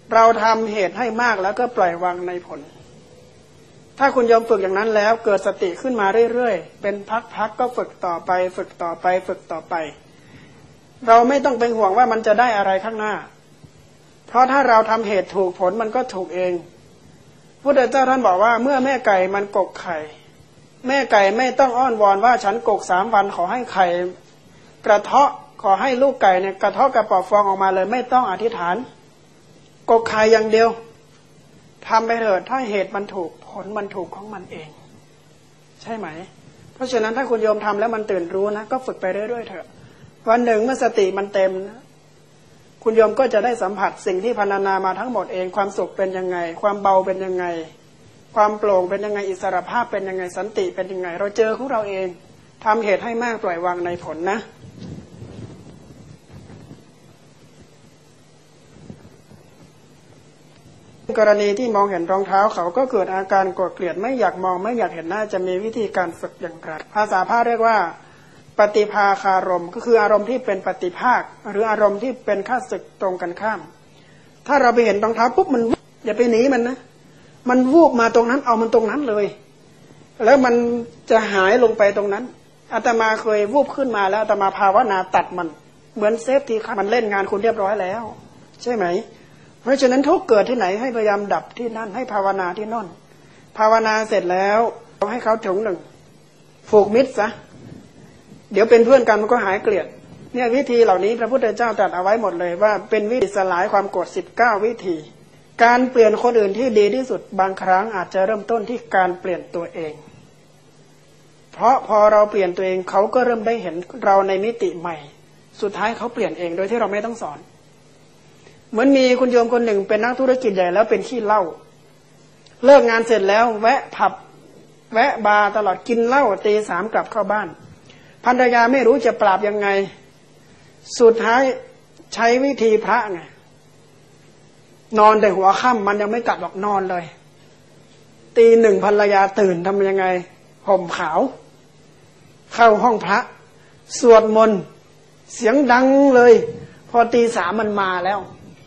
เราทำเหตุให้มากแล้วก็ปล่อยวางในผลถ้าคุณยอมฝึกอย่างนั้นแล้วเกิดสติขึ้นมาเรื่อยๆเป็นพักๆก็ฝึกต่อไปฝึกต่อไปฝึกต่อไปเราไม่ต้องเป็นห่วงว่ามันจะได้อะไรข้างหน้าเพราะถ้าเราทำเหตุถูกผลมันก็ถูกเองพระพุทธเจ้าท่านบอกว่าเมื่อแม่ไก่มันกกไข่แม่ไก่ไม่ต้องอ้อนวอนว่าฉันกกสามวันขอให้ไข่กระเทาะขอให้ลูกไก่เนี่ยกระเทาะกระปอกฟองออกมาเลยไม่ต้องอธิษฐานกกไข่อย่างเดียวทำไปเถิดถ้าเหตุมันถูกผลมันถูกของมันเองใช่ไหมเพราะฉะนั้นถ้าคุณโยมทำแล้วมันตื่นรู้นะก็ฝึกไปเรื่อยๆเถอะวันหนึ่งเมื่อสติมันเต็มนะคุณโยมก็จะได้สัมผัสสิ่งที่พรรณนามาทั้งหมดเองความสุขเป็นยังไงความเบาเป็นยังไงความโปร่งเป็นยังไงอิสรภาพเป็นยังไงสันติเป็นยังไงเราเจอของเราเองทำเหตุให้มากปล่อยวางในผลนะกรณีที่มองเห็นรองเท้าเขาก็เกิดอาการโกรธเกลียดไม่อยากมองไม่อยากเห็นหน้าจะมีวิธีการฝึกอย่างไรภาษาพระเรียกว่าปฏิภาคารมก็คืออารมณ์ที่เป็นปฏิภาคหรืออารมณ์ที่เป็นข้าศึกตรงกันข้ามถ้าเราไปเห็นรองเท้าปุ๊บมันอย่าไปหนีมันนะมันวูบมาตรงนั้นเอามันตรงนั้นเลยแล้วมันจะหายลงไปตรงนั้นอาตมาเคยวูบขึ้นมาแล้วอาตมาภาวนาตัดมันเหมือนเซฟที่มันเล่นงานคุณเรียบร้อยแล้วใช่ไหมเพราะฉะนั้นทุกเกิดที่ไหนให้พยายามดับที่นั่นให้ภาวนาที่นั่นภาวนาเสร็จแล้วให้เขาถุงหนึ่งผูกมิตรซะเดี๋ยวเป็นเพื่อนกันมันก็หายเกลียดเนี่ยวิธีเหล่านี้พระพุทธเจ้าตรัสเอาไว้หมดเลยว่าเป็นวิธีสลายความโกรธสิบเก้าวิธีการเปลี่ยนคนอื่นที่ดีที่สุดบางครั้งอาจจะเริ่มต้นที่การเปลี่ยนตัวเองเพราะพอเราเปลี่ยนตัวเองเขาก็เริ่มได้เห็นเราในมิติใหม่สุดท้ายเขาเปลี่ยนเองโดยที่เราไม่ต้องสอนเหมือนมีคุณโยมคนหนึ่งเป็นนักธุรกิจใหญ่แล้วเป็นขี้เหล้าเลิกงานเสร็จแล้วแวะผับแวะบาร์ตลอดกินเหล้าตีสามกลับเข้าบ้านภรรยาไม่รู้จะปราบยังไงสุดท้ายใช้วิธีพระไงนอนแต่หัวค่ำมันยังไม่กลับหรอกนอนเลยตีหนึ่งภรรยาตื่นทำยังไงห่มขาวเข้าห้องพระสวดมนต์เสียงดังเลยพอตีสามมันมาแล้ว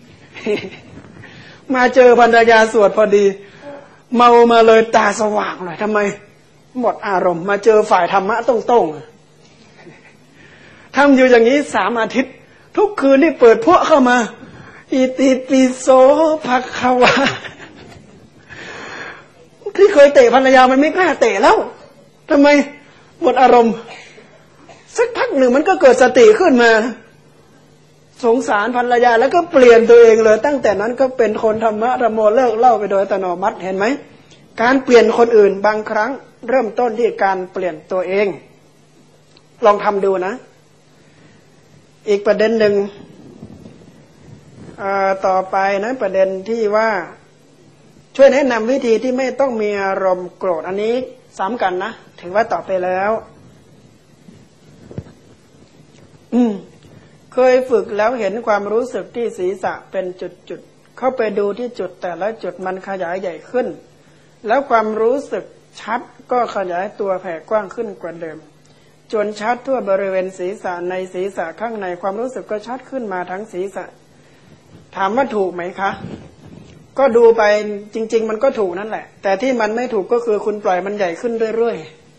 มาเจอภรรยาสวดพอดีเมามาเลยตาสว่างเลยทำไมหมดอารมณ์มาเจอฝ่ายธรรมะตรงๆทำอยู่อย่างนี้สามอาทิตย์ทุกคืนที่เปิดพวกเข้ามาอิติปิโสภควาที่เคยเตะภรรยามันไม่กล้าเตะแล้วทำไมหมดอารมณ์สักพักหนึ่งมันก็เกิดสติขึ้นมาสงสารภรรยาแล้วก็เปลี่ยนตัวเองเลยตั้งแต่นั้นก็เป็นคนธรรมะธรรมโมเลิกเล่าไปโดยอัตโนมัติเห็นไหมการเปลี่ยนคนอื่นบางครั้งเริ่มต้นที่การเปลี่ยนตัวเองลองทำดูนะอีกประเด็นหนึ่งต่อไปนะประเด็นที่ว่าช่วยแนะนำวิธีที่ไม่ต้องมีอารมณ์โกรธอันนี้ซ้ำกันนะถือว่าตอบไปแล้วอืมเคยฝึกแล้วเห็นความรู้สึกที่ศีรษะเป็นจุดๆเข้าไปดูที่จุดแต่ละจุดมันขยายใหญ่ขึ้นแล้วความรู้สึกชัดก็ขยายตัวแผ่กว้างขึ้นกว่าเดิมจนชัดทั่วบริเวณศีรษะในศีรษะข้างในความรู้สึกก็ชัดขึ้นมาทั้งศีรษะถามว่าถูกไหมคะก็ดูไปจริงๆมันก็ถูกนั่นแหละแต่ที่มันไม่ถูกก็คือคุณปล่อยมันใหญ่ขึ้นเรื่อย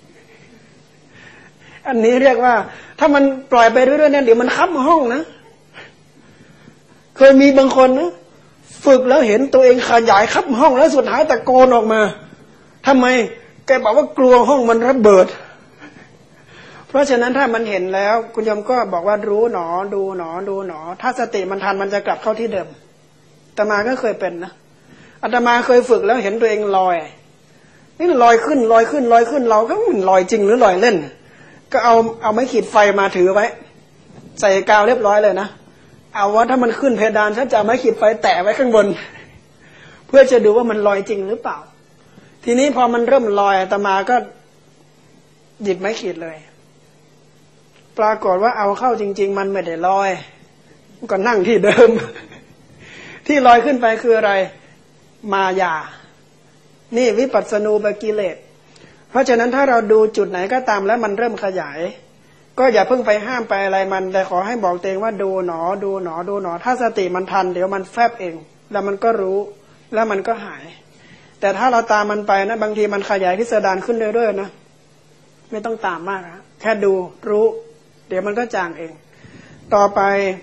ๆอันนี้เรียกว่าถ้ามันปล่อยไปเรื่อยๆเนี่ยเดี๋ยวมันคับห้องนะเคยมีบางคนนะฝึกแล้วเห็นตัวเองขยายคับห้องแล้วสุดท้ายตะโกนออกมาทำไมแกบอกว่ากลัวห้องมันระเบิดเพราะฉะนั้นถ้ามันเห็นแล้วคุณโยมก็บอกว่ารู้หนอดูหนอดูหนอถ้าสติมันทันมันจะกลับเข้าที่เดิมอาตมาก็เคยเป็นนะอาตมาเคยฝึกแล้วเห็นตัวเองลอยนี่ลอยขึ้นลอยขึ้นลอยขึ้นเราก็มันลอยจริงหรือลอยเล่นก็เอาเอาไม้ขีดไฟมาถือไว้ใส่กาวเรียบร้อยเลยนะเอาว่าถ้ามันขึ้นเพดานฉันจะเอาไม้ขีดไฟแตะไว้ข้างบนเพื่อจะดูว่ามันลอยจริงหรือเปล่าทีนี้พอมันเริ่มลอยอาตมาก็หยิบไม้ขีดเลยปรากฏว่าเอาเข้าจริงๆมันไม่ได้ลอยก็นั่งที่เดิมที่ลอยขึ้นไปคืออะไรมายานี่วิปัสสนูปกิเลสเพราะฉะนั้นถ้าเราดูจุดไหนก็ตามแล้วมันเริ่มขยายก็อย่าเพิ่งไปห้ามไปอะไรมันแต่ขอให้บอกตัวเองว่าดูหนอดูหนอดูหนอถ้าสติมันทันเดี๋ยวมันแฟบเองแล้วมันก็รู้แล้วมันก็หายแต่ถ้าเราตามมันไปนะบางทีมันขยายพิสดารขึ้นเรื่อยๆนะไม่ต้องตามมากนะแค่ดูรู้เดี๋ยวมันก็จางเองต่อไป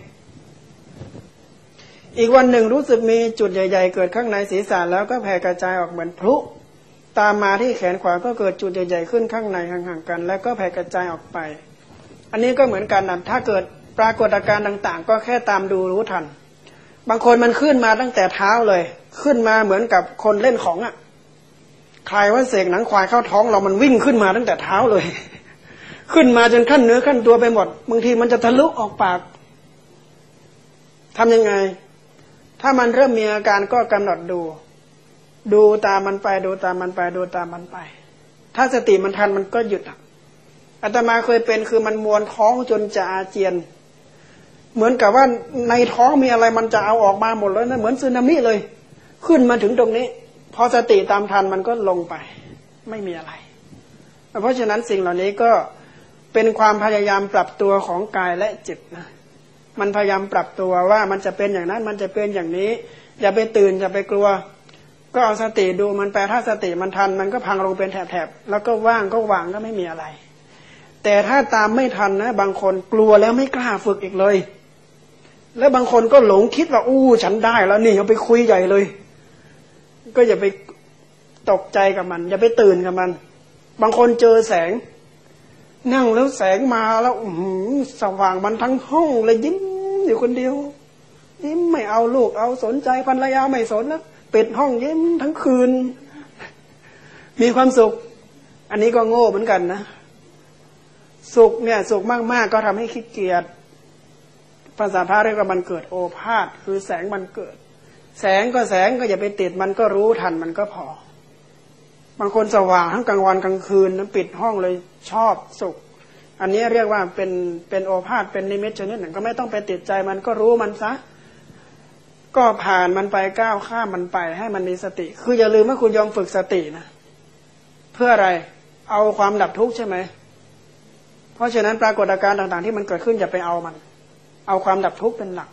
อีกวันหนึ่งรู้สึกมีจุดใหญ่ๆเกิดข้างในศีรษะแล้วก็แผ่กระจายออกเหมือนพลุตามมาที่แขนขวาก็เกิดจุดใหญ่ๆขึ้นข้างในห่างๆกันแล้วก็แผ่กระจายออกไปอันนี้ก็เหมือนกันนะถ้าเกิดปรากฏอาการต่างๆก็แค่ตามดูรู้ทันบางคนมันขึ้นมาตั้งแต่เท้าเลยขึ้นมาเหมือนกับคนเล่นของอ่ะใครว่าเสกหนังควายเข้าท้องเรามันวิ่งขึ้นมาตั้งแต่เท้าเลยขึ้นมาจนขั้นเนื้อขั้นตัวไปหมดบางทีมันจะทะลุออกปากทำยังไงถ้ามันเริ่มมีอาการก็กำหนดดูดูตามมันไปดูตามมันไปดูตามมันไปถ้าสติมันทันมันก็หยุดอ่ะอาตมาเคยเป็นคือมันมวนท้องจนจะอาเจียนเหมือนกับว่าในท้องมีอะไรมันจะเอาออกมาหมดแล้วนะเหมือนสึนามิเลยขึ้นมาถึงตรงนี้พอสติตามทันมันก็ลงไปไม่มีอะไรเพราะฉะนั้นสิ่งเหล่านี้ก็เป็นความพยายามปรับตัวของกายและจิตนะมันพยายามปรับตัวว่ามันจะเป็นอย่างนั้นมันจะเป็นอย่างนี้อย่าไปตื่นอย่าไปกลัวก็เอาสติดูมันไปถ้าสติมันทันมันก็พังลงเป็นแถบๆแล้วก็ว่างก็วางก็ไม่มีอะไรแต่ถ้าตามไม่ทันนะบางคนกลัวแล้วไม่กล้าฝึกอีกเลยแล้วบางคนก็หลงคิดว่าอู้ฉันได้แล้วนี่เอาไปคุยใหญ่เลยก็อย่าไปตกใจกับมันอย่าไปตื่นกับมันบางคนเจอแสงนั่งแล้วแสงมาแล้วสว่างมันทั้งห้องเลยยิ้มอยู่คนเดียวยิ้มไม่เอาลูกเอาสนใจภรรยาไม่สนแล้วปิดห้องยิ้มทั้งคืนมีความสุขอันนี้ก็โง่เหมือนกันนะสุขเนี่ยสุขมากๆก็ทำให้ขี้เกียจภาษาพระเรียกว่ามันเกิดโอภาสคือแสงมันเกิดแสงก็แสงก็อย่าไปติดมันก็รู้ทันมันก็พอบางคนสว่างทั้งกลางวันกลางคืนนะปิดห้องเลยชอบสุขอันนี้เรียกว่าเป็นเป็นโอภาสเป็นนิมิตชนิดหนึ่งก็ไม่ต้องไปติดใจมันก็รู้มันซะก็ผ่านมันไปก้าวข้ามมันไปให้มันมีสติคืออย่าลืมว่าคุณยอมฝึกสตินะเพื่ออะไรเอาความดับทุกข์ใช่ไหมเพราะฉะนั้นปรากฏอาการต่างๆที่มันเกิดขึ้นอย่าไปเอามันเอาความดับทุกข์เป็นหลัก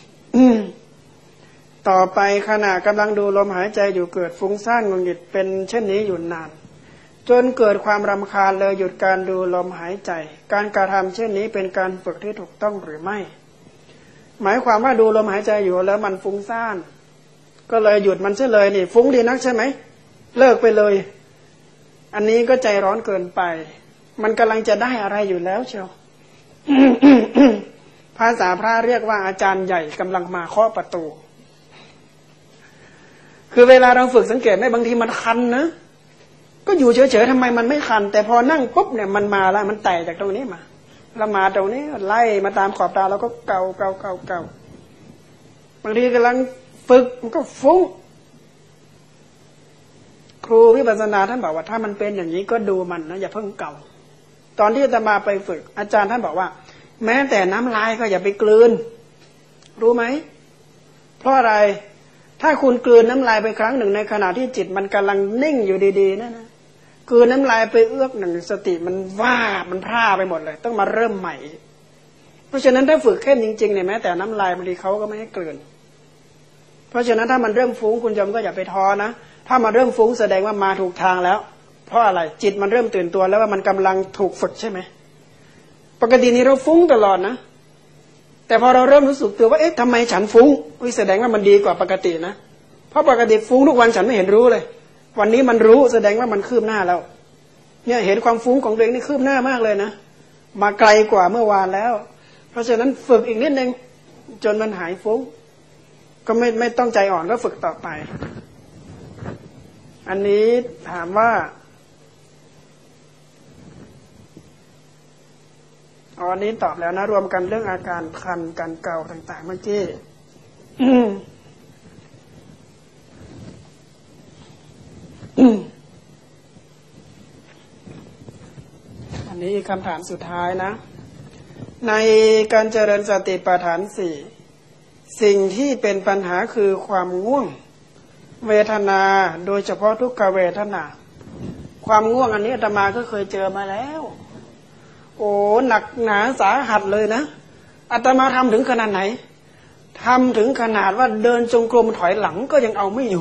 ต่อไปขณะกำลังดูลมหายใจอยู่เกิดฟุ้งซ่านงุนงิดเป็นเช่นนี้อยู่นานจนเกิดความรำคาญเลยหยุดการดูลมหายใจการกระทำเช่นนี้เป็นการฝึกที่ถูกต้องหรือไม่หมายความว่าดูลมหายใจอยู่แล้วมันฟุ้งซ่านก็เลยหยุดมันเสียเลยนี่ฟุ้งดีนักใช่ไหมเลิกไปเลยอันนี้ก็ใจร้อนเกินไปมันกำลังจะได้อะไรอยู่แล้วเชียว ภาษาพระเรียกว่าอาจารย์ใหญ่กำลังมาเคาะประตูคือเวลาเราฝึกสังเกตไหมบางทีมันคันนะก็อยู่เฉยๆทำไมมันไม่คันแต่พอนั่งปุ๊บเนี่ยมันมาแล้วมันไต่จากตรงนี้มาแล้วมาตรงนี้ไล่มาตามขอบตาแล้วก็เกาเกาเกาเกาบางทีกำลังฝึกมันก็ฟุ้งครูวิปัสสนาท่านบอกว่าถ้ามันเป็นอย่างนี้ก็ดูมันนะอย่าเพิ่งเกาตอนที่จะมาไปฝึกอาจารย์ท่านบอกว่าแม้แต่น้ำลายก็อย่าไปกลืนรู้ไหมเพราะอะไรถ้าคุณกลืนน้ำลายไปครั้งหนึ่งในขณะที่จิตมันกำลังนิ่งอยู่ดีๆนั่นนะกลืนน้ำลายไปเอื้อกหนึ่งสติมันว่ามันพร่าไปหมดเลยต้องมาเริ่มใหม่เพราะฉะนั้นถ้าฝึกเข้มจริงๆเนี่ยแม้แต่น้ำลายบางทีเขาก็ไม่ให้กลืนเพราะฉะนั้นถ้ามันเริ่มฟุ้งคุณโยมก็อย่าไปท้อนะถ้ามันเริ่มฟุ้งแสดงว่ามาถูกทางแล้วเพราะอะไรจิตมันเริ่มตื่นตัวแล้วว่ามันกำลังถูกฝึกใช่ไหมปกตินี้เราฟุ้งตลอดนะแต่พอเราเริ่มรู้สึกตัวว่าเอ๊ะทำไมฉันฟุ้งวิแสดงว่ามันดีกว่าปกตินะเพราะปกติฟุ้งทุกวันฉันไม่เห็นรู้เลยวันนี้มันรู้แสดงว่ามันคืบหน้าแล้วเนี่ยเห็นความฟุ้งของตัวเองนี่คืบหน้ามากเลยนะมาไกลกว่าเมื่อวานแล้วเพราะฉะนั้นฝึกอีกนิดนึงจนมันหายฟุ้งก็ไม่ไม่ต้องใจอ่อนก็ฝึกต่อไปอันนี้ถามว่าอ๋อนี้ตอบแล้วนะรวมกันเรื่องอาการคันการเกาต่างๆเมื่อกี้อันนี้คำถามสุดท้ายนะในการเจริญสติปัฏฐานสี่สิ่งที่เป็นปัญหาคือความง่วงเวทนาโดยเฉพาะทุกขเวทนาความง่วงอันนี้อาตมาก็เคยเจอมาแล้วโอ้หนักหนาสาหัสเลยนะอาตมาทำถึงขนาดไหนทำถึงขนาดว่าเดินจงกรมถอยหลังก็ยังเอาไม่อยู่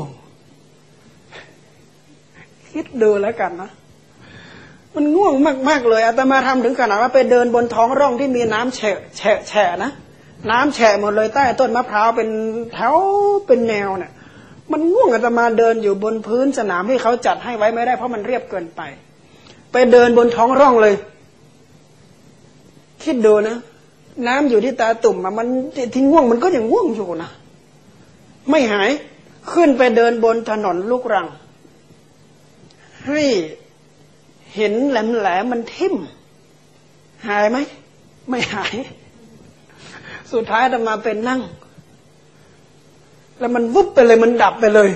คิดดูแล้วกันนะมันง่วงมากๆเลยอาตมาทำถึงขนาดว่าไปเดินบนท้องร่องที่มีน้ำแฉะแฉะแฉะนะน้ำแฉะหมดเลยใต้ต้นมะพร้าวเป็นแถวเป็นแนวเนี่ยมันง่วงอาตมาเดินอยู่บนพื้นสนามที่เขาจัดให้ไว้ไม่ได้เพราะมันเรียบเกินไปไปเดินบนท้องร่องเลยคิดดูนะน้ำอยู่ที่ตาตุ่มมันที่ง่วงมันก็ยังง่วงอยู่นะไม่หายขึ้นไปเดินบนถนนลูกรังให้เห็นแหลมๆมันทิ่มหายไหมไม่หายสุดท้ายอาตมาเป็นนั่งแล้วมันวุบไปเลยมันดับไปเลย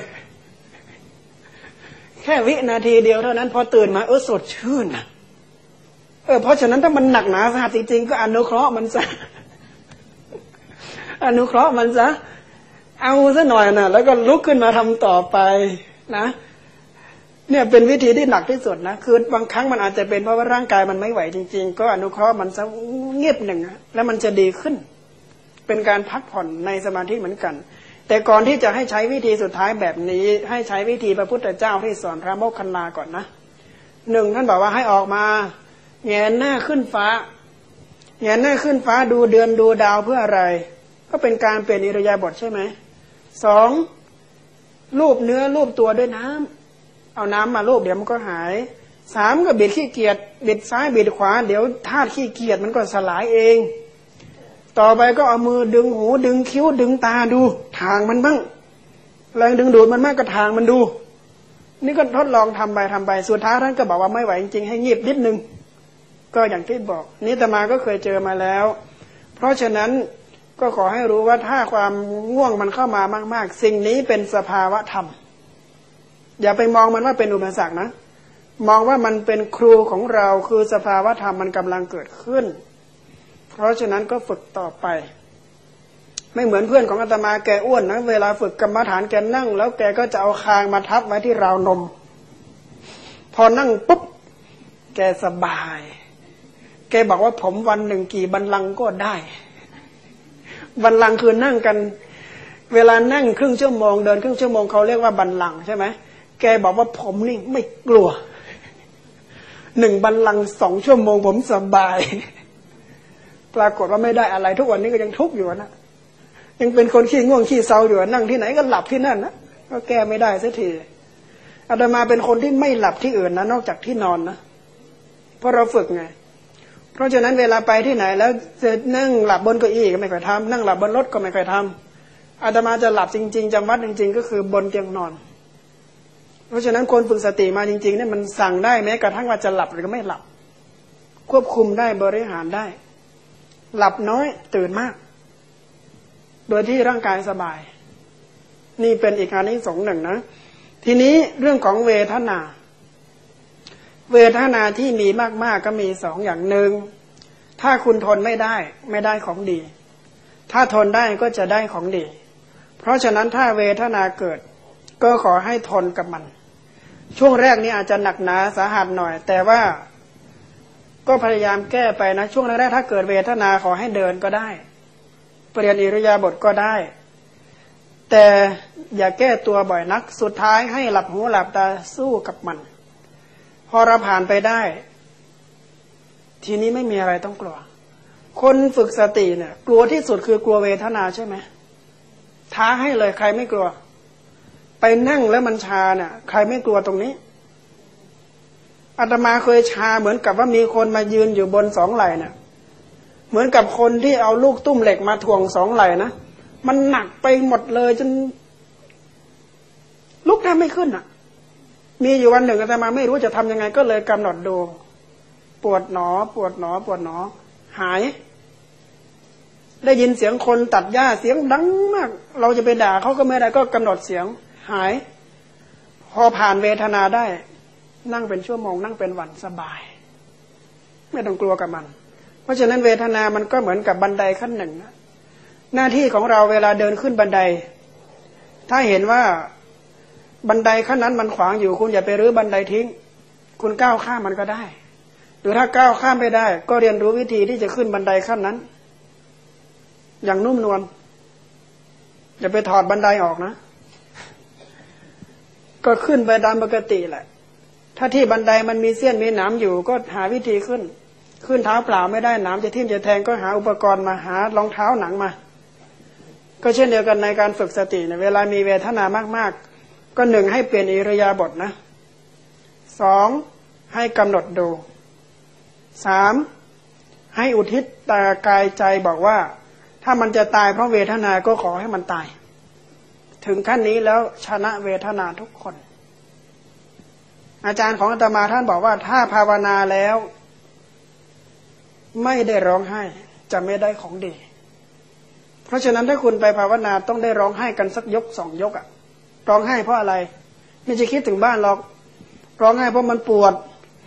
แค่วินาทีเดียวเท่านั้นพอตื่นมาเออสดชื่นนะเออเพราะฉะนั้นถ้ามันหนักหนาสาหัสจริงๆก็อนุเคราะห์มันซะอนุเคราะห์มันซะเอาซะหน่อยนะแล้วก็ลุกขึ้นมาทำต่อไปนะเนี่ยเป็นวิธีที่หนักที่สุดนะคือบางครั้งมันอาจจะเป็นเพราะว่าร่างกายมันไม่ไหวจริงๆก็อนุเคราะห์มันซะเงียบหนึ่งแล้วมันจะดีขึ้นเป็นการพักผ่อนในสมาธิเหมือนกันแต่ก่อนที่จะให้ใช้วิธีสุดท้ายแบบนี้ให้ใช้วิธีพระพุทธเจ้าที่สอนพระโมคคัลลาก่อนนะหนึ่งท่านบอกว่าให้ออกมาแงนหน้าขึ้นฟ้าแงนหน้าขึ้นฟ้าดูเดือนดูดาวเพื่ออะไรก็เป็นการเปลี่ยนอิริยาบถใช่ไหมสองลูบเนื้อลูบตัวด้วยน้ำเอาน้ำมาลูบเดี๋ยวมันก็หายสามก็บิดขี้เกียจบิดซ้ายบิดขวาเดี๋ยวธาตุขี้เกียจมันก็สลายเองต่อไปก็เอามือดึงหูดึงคิ้วดึงตาดูทางมันบ้างแรงดึงดูดมันมากก็ทางมันดูนี่ก็ทดลองทำไปทำไปสุดท้ายท่านก็บอกว่าไม่ไหวจริงๆให้งีบนิดนึงก็อย่างที่บอกนี่อาตมาก็เคยเจอมาแล้วเพราะฉะนั้นก็ขอให้รู้ว่าถ้าความง่วงมันเข้ามามากๆสิ่งนี้เป็นสภาวะธรรมอย่าไปมองมันว่าเป็นอุปสรรคนะมองว่ามันเป็นครูของเราคือสภาวะธรรมมันกำลังเกิดขึ้นเพราะฉะนั้นก็ฝึกต่อไปไม่เหมือนเพื่อนของอาตมาแกอ้วนนะเวลาฝึกกรรมฐานแกนั่งแล้วแกก็จะเอาคางมาทับไว้ที่ราวนมพอนั่งปุ๊บแกสบายแกบอกว่าผมวันหนึ่งกี่บัลลังก์ก็ได้บัลลังก์คือนั่งกันเวลานั่งครึ่งชั่วโมงเดินครึ่งชั่วโมงเขาเรียกว่าบัลลังก์ใช่ไหมแกบอกว่าผมนี่ไม่กลัวหนึ่งบัลลังก์สองชั่วโมงผมสบายปรากฏว่าไม่ได้อะไรทุกวันนี้ก็ยังทุกข์อยู่นะยังเป็นคนขี้ง่วงขี้เซาอยู่นั่งที่ไหนก็หลับที่นั่นนะก็แก้ไม่ได้สักทีอาตมาเป็นคนที่ไม่หลับที่อื่นนะนอกจากที่นอนนะเพราะเราฝึกไงเพราะฉะนั้นเวลาไปที่ไหนแล้วจะนั่งหลับบนเก้าอี้ก็ไม่ค่อยทำนั่งหลับบนรถก็ไม่ค่อยทำอาตมาจะหลับจริงๆจำวัดจริงๆก็คือบนเตียงนอนเพราะฉะนั้นคนฝึกสติมาจริงๆเนี่ยมันสั่งได้แม้กระทั่งว่าจะหลับหรือไม่หลับควบคุมได้บริหารได้หลับน้อยตื่นมากโดยที่ร่างกายสบายนี่เป็นอีกอานิสงส์หนึ่งนะทีนี้เรื่องของเวทนาเวทนาที่มีมากๆก็มีสองอย่างหนึ่งถ้าคุณทนไม่ได้ไม่ได้ของดีถ้าทนได้ก็จะได้ของดีเพราะฉะนั้นถ้าเวทนาเกิดก็ขอให้ทนกับมันช่วงแรกนี้อาจจะหนักหนาสาหัสหน่อยแต่ว่าก็พยายามแก้ไปนะช่วงแรกๆถ้าเกิดเวทนาขอให้เดินก็ได้เปลี่ยนอิริยาบถก็ได้แต่อย่าแก้ตัวบ่อยนักสุดท้ายให้หลับหูหลับตาสู้กับมันพอเราผ่านไปได้ทีนี้ไม่มีอะไรต้องกลัวคนฝึกสติเนี่ยกลัวที่สุดคือกลัวเวทนาใช่ไหมท้าให้เลยใครไม่กลัวไปนั่งแล้วมันชาเนี่ยใครไม่กลัวตรงนี้อาตมาเคยชาเหมือนกับว่ามีคนมายืนอยู่บนสองไหล่เนี่ยเหมือนกับคนที่เอาลูกตุ้มเหล็กมาถ่วงสองไหล่นะมันหนักไปหมดเลยจนลุกแทบไม่ขึ้นอ่ะมีอยู่วันหนึ่งอาตมาไม่รู้จะทำยังไงก็เลยกำหนดดูปวดหนอปวดหนอปวดหนอหายได้ยินเสียงคนตัดหญ้าเสียงดังมากเราจะไปด่าเขาก็ไม่ได้ก็กำหนดเสียงหายพอผ่านเวทนาได้นั่งเป็นชั่วโมงนั่งเป็นวันสบายไม่ต้องกลัวกับมันเพราะฉะนั้นเวทนามันก็เหมือนกับบันไดขั้นหนึ่งนะหน้าที่ของเราเวลาเดินขึ้นบันไดถ้าเห็นว่าบันไดขั้นนั้นมันขวางอยู่คุณอย่าไปรื้อบันไดทิ้งคุณก้าวข้ามมันก็ได้หรือถ้าก้าวข้ามไม่ได้ก็เรียนรู้วิธีที่จะขึ้นบันไดขั้นนั้นอย่างนุ่มนวลอย่าไปถอดบันไดออกนะก็ขึ้นไปตามปกติแหละถ้าที่บันไดมันมีเสี้ยนมีหนามอยู่ก็หาวิธีขึ้นขึ้นเท้าเปล่าไม่ได้หนามจะทิ่มจะแทงก็หาอุปกรณ์มาหารองเท้าหนังมาก็เช่นเดียวกันในการฝึกสติเนี่ยเวลามีเวทนามากๆก็หนึ่งให้เปลี่ยนอิริยาบถนะสองให้กำหนดดูสามให้อุทิศตากายใจบอกว่าถ้ามันจะตายเพราะเวทนาก็ขอให้มันตายถึงขั้นนี้แล้วชนะเวทนาทุกคนอาจารย์ของอาตมาท่านบอกว่าถ้าภาวนาแล้วไม่ได้ร้องไห้จะไม่ได้ของดีเพราะฉะนั้นถ้าคุณไปภาวนาต้องได้ร้องไห้กันสักยกสองยกอะร้องไห้เพราะอะไรไม่ใช่คิดถึงบ้านหรอกร้องไห้เพราะมันปวด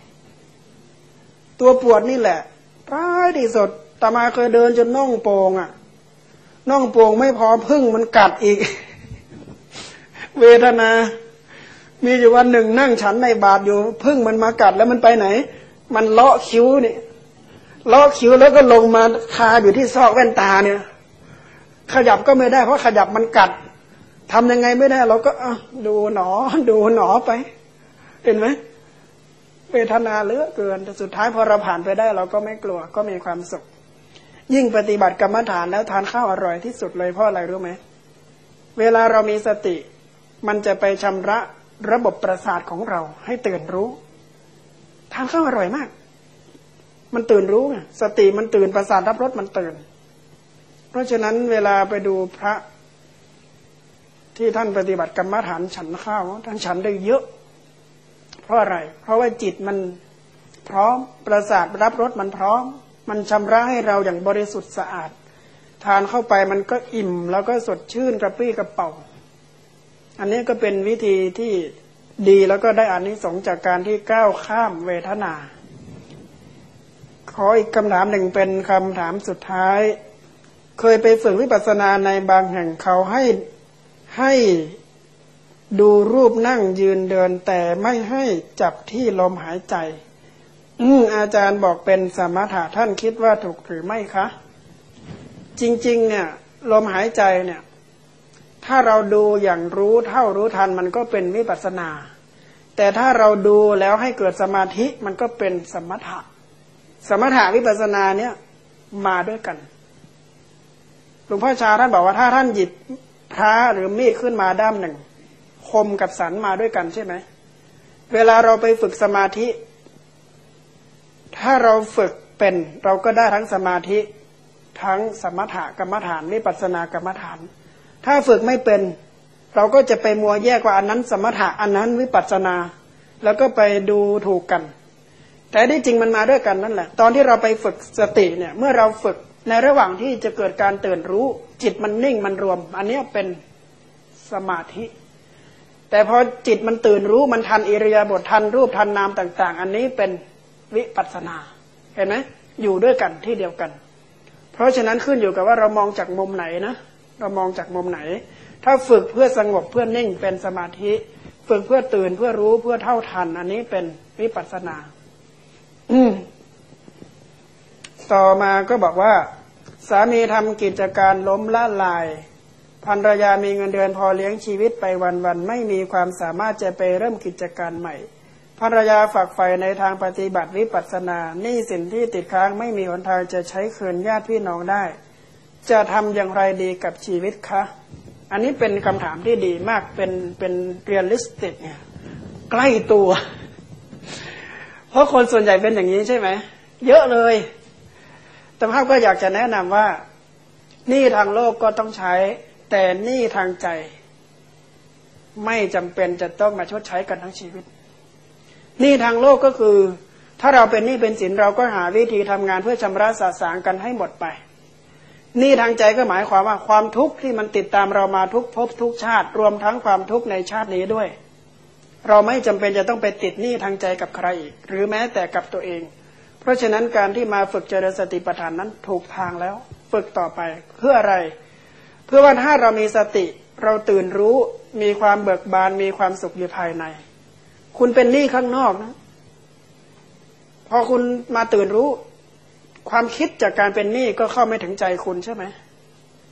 ตัวปวดนี่แหละร้ายที่สุดอาตมาเคยเดินจนน่องโป่งอะน่องโป่งไม่พอพึ่งมันกัดอีกเวทนามีอยู่วันหนึ่งนั่งฉันในบาตรอยู่พึ่งมันมากัดแล้วมันไปไหนมันเลาะคิ้วนี่เลาะคิ้วแล้วก็ลงมาคาอยู่ที่ซอกแว่นตาเนี่ยขยับก็ไม่ได้เพราะขยับมันกัดทำยังไงไม่ได้เราก็ดูหนอดูหนอไปเห็นไหมเวทนาเหลือเกินแต่สุดท้ายพอเราผ่านไปได้เราก็ไม่กลัวก็มีความสุขยิ่งปฏิบัติกรรมฐานแล้วทานข้าวอร่อยที่สุดเลยเพราะอะไรรู้ไหมเวลาเรามีสติมันจะไปชำระระบบประสาทของเราให้ตื่นรู้ทานข้าวอร่อยมากมันตื่นรู้ไงสติมันตื่นประสาทรับรสมันตื่นเพราะฉะนั้นเวลาไปดูพระที่ท่านปฏิบัติกรรมฐานฉันข้าวท่านฉันได้เยอะเพราะอะไรเพราะว่าจิตมันพร้อมประสาทรับรสมันพร้อมมันชำระให้เราอย่างบริสุทธิ์สะอาดทานเข้าไปมันก็อิ่มแล้วก็สดชื่นกระปรี้กระเป๋าอันนี้ก็เป็นวิธีที่ดีแล้วก็ได้อานิสงส์จากการที่ก้าวข้ามเวทนาขออีกคำถามหนึ่งเป็นคำถามสุดท้ายเคยไปฝึกวิปัสสนาในบางแห่งเขาให้ให้ดูรูปนั่งยืนเดินแต่ไม่ให้จับที่ลมหายใจอืมอาจารย์บอกเป็นสมถะท่านคิดว่าถูกหรือไม่คะจริงๆเนี่ยลมหายใจเนี่ยถ้าเราดูอย่างรู้เท่ารู้ทันมันก็เป็นวิปัสสนาแต่ถ้าเราดูแล้วให้เกิดสมาธิมันก็เป็นสมถะสมถะวิปัสสนาเนี่ยมาด้วยกันหลวงพ่อชาท่านบอกว่าถ้าท่านหยิบพระหรือมีดขึ้นมาด้ามหนึ่งคมกับสันมาด้วยกันใช่ไหมเวลาเราไปฝึกสมาธิถ้าเราฝึกเป็นเราก็ได้ทั้งสมาธิทั้งสมถะกรรมฐานวิปัสสนากรรมฐานถ้าฝึกไม่เป็นเราก็จะไปมัวแยกว่าอันนั้นสมถะอันนั้นวิปัสสนาแล้วก็ไปดูถูกกันแต่ที่จริงมันมาด้วยกันนั่นแหละตอนที่เราไปฝึกสติเนี่ยเมื่อเราฝึกในระหว่างที่จะเกิดการตื่นรู้จิตมันนิ่งมันรวมอันนี้เป็นสมาธิแต่พอจิตมันตื่นรู้มันทันอิริยาบถทันรูปทันนามต่างๆอันนี้เป็นวิปัสสนาเห็นไหมอยู่ด้วยกันที่เดียวกันเพราะฉะนั้นขึ้นอยู่กับว่าเรามองจากมุมไหนนะเรามองจากมุมไหนถ้าฝึกเพื่อสงบเพื่อนิ่งเป็นสมาธิฝึกเพื่อตื่นเพื่อรู้เพื่อเท่าทันอันนี้เป็นวิปัสสนาอืมต่อมาก็บอกว่าสามีทำกิจการล้มละลายภรรยามีเงินเดือนพอเลี้ยงชีวิตไปวันๆไม่มีความสามารถจะไปเริ่มกิจการใหม่ภรรยาฝักใฝ่ในทางปฏิบัติวิปัสสนาหนี้สินที่ติดค้างไม่มีหนทางจะใช้คืนญาติพี่น้องได้จะทำอย่างไรดีกับชีวิตคะอันนี้เป็นคำถามที่ดีมากเป็นเป็นเรียลลิสติกเนี่ยใกล้ตัวเพราะคนส่วนใหญ่เป็นอย่างนี้ใช่ไหมเยอะเลยแต่ภาพก็อยากจะแนะนำว่าหนี้ทางโลกก็ต้องใช้แต่หนี้ทางใจไม่จำเป็นจะต้องมาชดใช้กันทั้งชีวิตหนี้ทางโลกก็คือถ้าเราเป็นหนี้เป็นสินเราก็หาวิธีทำงานเพื่อชำระสะสางกันให้หมดไปหนี้ทางใจก็หมายความว่าความทุกข์ที่มันติดตามเรามาทุกภพทุกชาติรวมทั้งความทุกข์ในชาตินี้ด้วยเราไม่จำเป็นจะต้องไปติดหนี้ทางใจกับใครอีกหรือแม้แต่กับตัวเองเพราะฉะนั้นการที่มาฝึกเจริญสติปัฏฐานนั้นถูกทางแล้วฝึกต่อไปเพื่ออะไรเพื่อว่าถ้าเรามีสติเราตื่นรู้มีความเบิกบานมีความสุขอยู่ภายในคุณเป็นหนี้ข้างนอกนะพอคุณมาตื่นรู้ความคิดจากการเป็นหนี้ก็เข้าไม่ถึงใจคุณใช่ไหม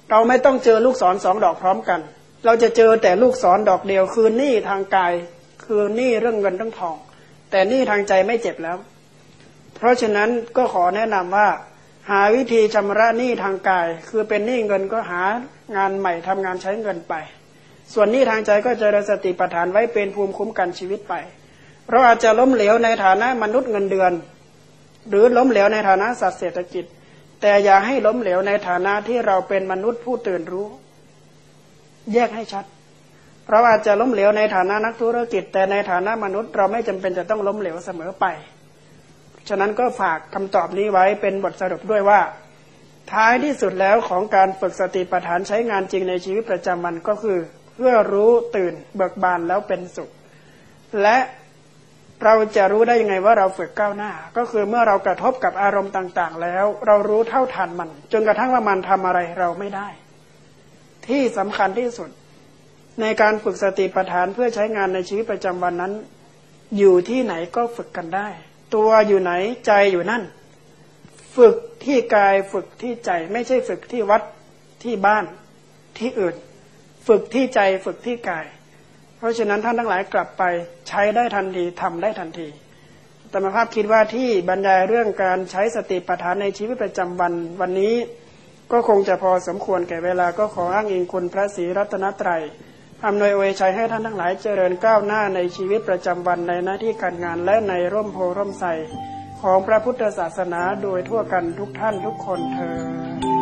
เราไม่ต้องเจอลูกศรสองดอกพร้อมกันเราจะเจอแต่ลูกศรดอกเดียวคือหนี้ทางกายคือหนี้เรื่องเงินเรื่องทองแต่หนี้ทางใจไม่เจ็บแล้วเพราะฉะนั้นก็ขอแนะนำว่าหาวิธีชำระหนี้ทางกายคือเป็นหนี้เงินก็หางานใหม่ทำงานใช้เงินไปส่วนหนี้ทางใจก็เจริญสติปัฏฐานไว้เป็นภูมิคุ้มกันชีวิตไปเราอาจจะล้มเหลวในฐานะมนุษย์เงินเดือนหรือล้มเหลวในฐานะสัตว์เศรษฐกิจแต่อย่าให้ล้มเหลวในฐานะที่เราเป็นมนุษย์ผู้ตื่นรู้แยกให้ชัดเราอาจจะล้มเหลวในฐานะนักธุรกิจแต่ในฐานะมนุษย์เราไม่จำเป็นจะต้องล้มเหลวเสมอไปฉะนั้นก็ฝากคำตอบนี้ไว้เป็นบทสรุปด้วยว่าท้ายที่สุดแล้วของการฝึกสติปัฏฐานใช้งานจริงในชีวิตประจำวันก็คือเพื่อรู้ตื่นเบิกบานแล้วเป็นสุขและเราจะรู้ได้ยังไงว่าเราฝึกก้าวหน้าก็คือเมื่อเรากระทบกับอารมณ์ต่างๆแล้วเรารู้เท่าทันมันจนกระทั่งว่ามันทำอะไรเราไม่ได้ที่สำคัญที่สุดในการฝึกสติปัฏฐานเพื่อใช้งานในชีวิตประจำวันนั้นอยู่ที่ไหนก็ฝึกกันได้ตัวอยู่ไหนใจอยู่นั่นฝึกที่กายฝึกที่ใจไม่ใช่ฝึกที่วัดที่บ้านที่อื่นฝึกที่ใจฝึกที่กายเพราะฉะนั้นท่านทั้งหลายกลับไปใช้ได้ทันทีทำได้ทันทีอาตมาภาพคิดว่าที่บรรยายเรื่องการใช้สติปัฏฐานในชีวิตประจำวันวันนี้ก็คงจะพอสมควรแก่เวลาก็ขออ้างอิงคุณพระศรีรัตนตรัยอำนวยอวยชัยให้ท่านทั้งหลายเจริญก้าวหน้าในชีวิตประจำวันในหน้าที่การงานและในร่มโพร่มไทรของพระพุทธศาสนาโดยทั่วกันทุกท่านทุกคนเทอญ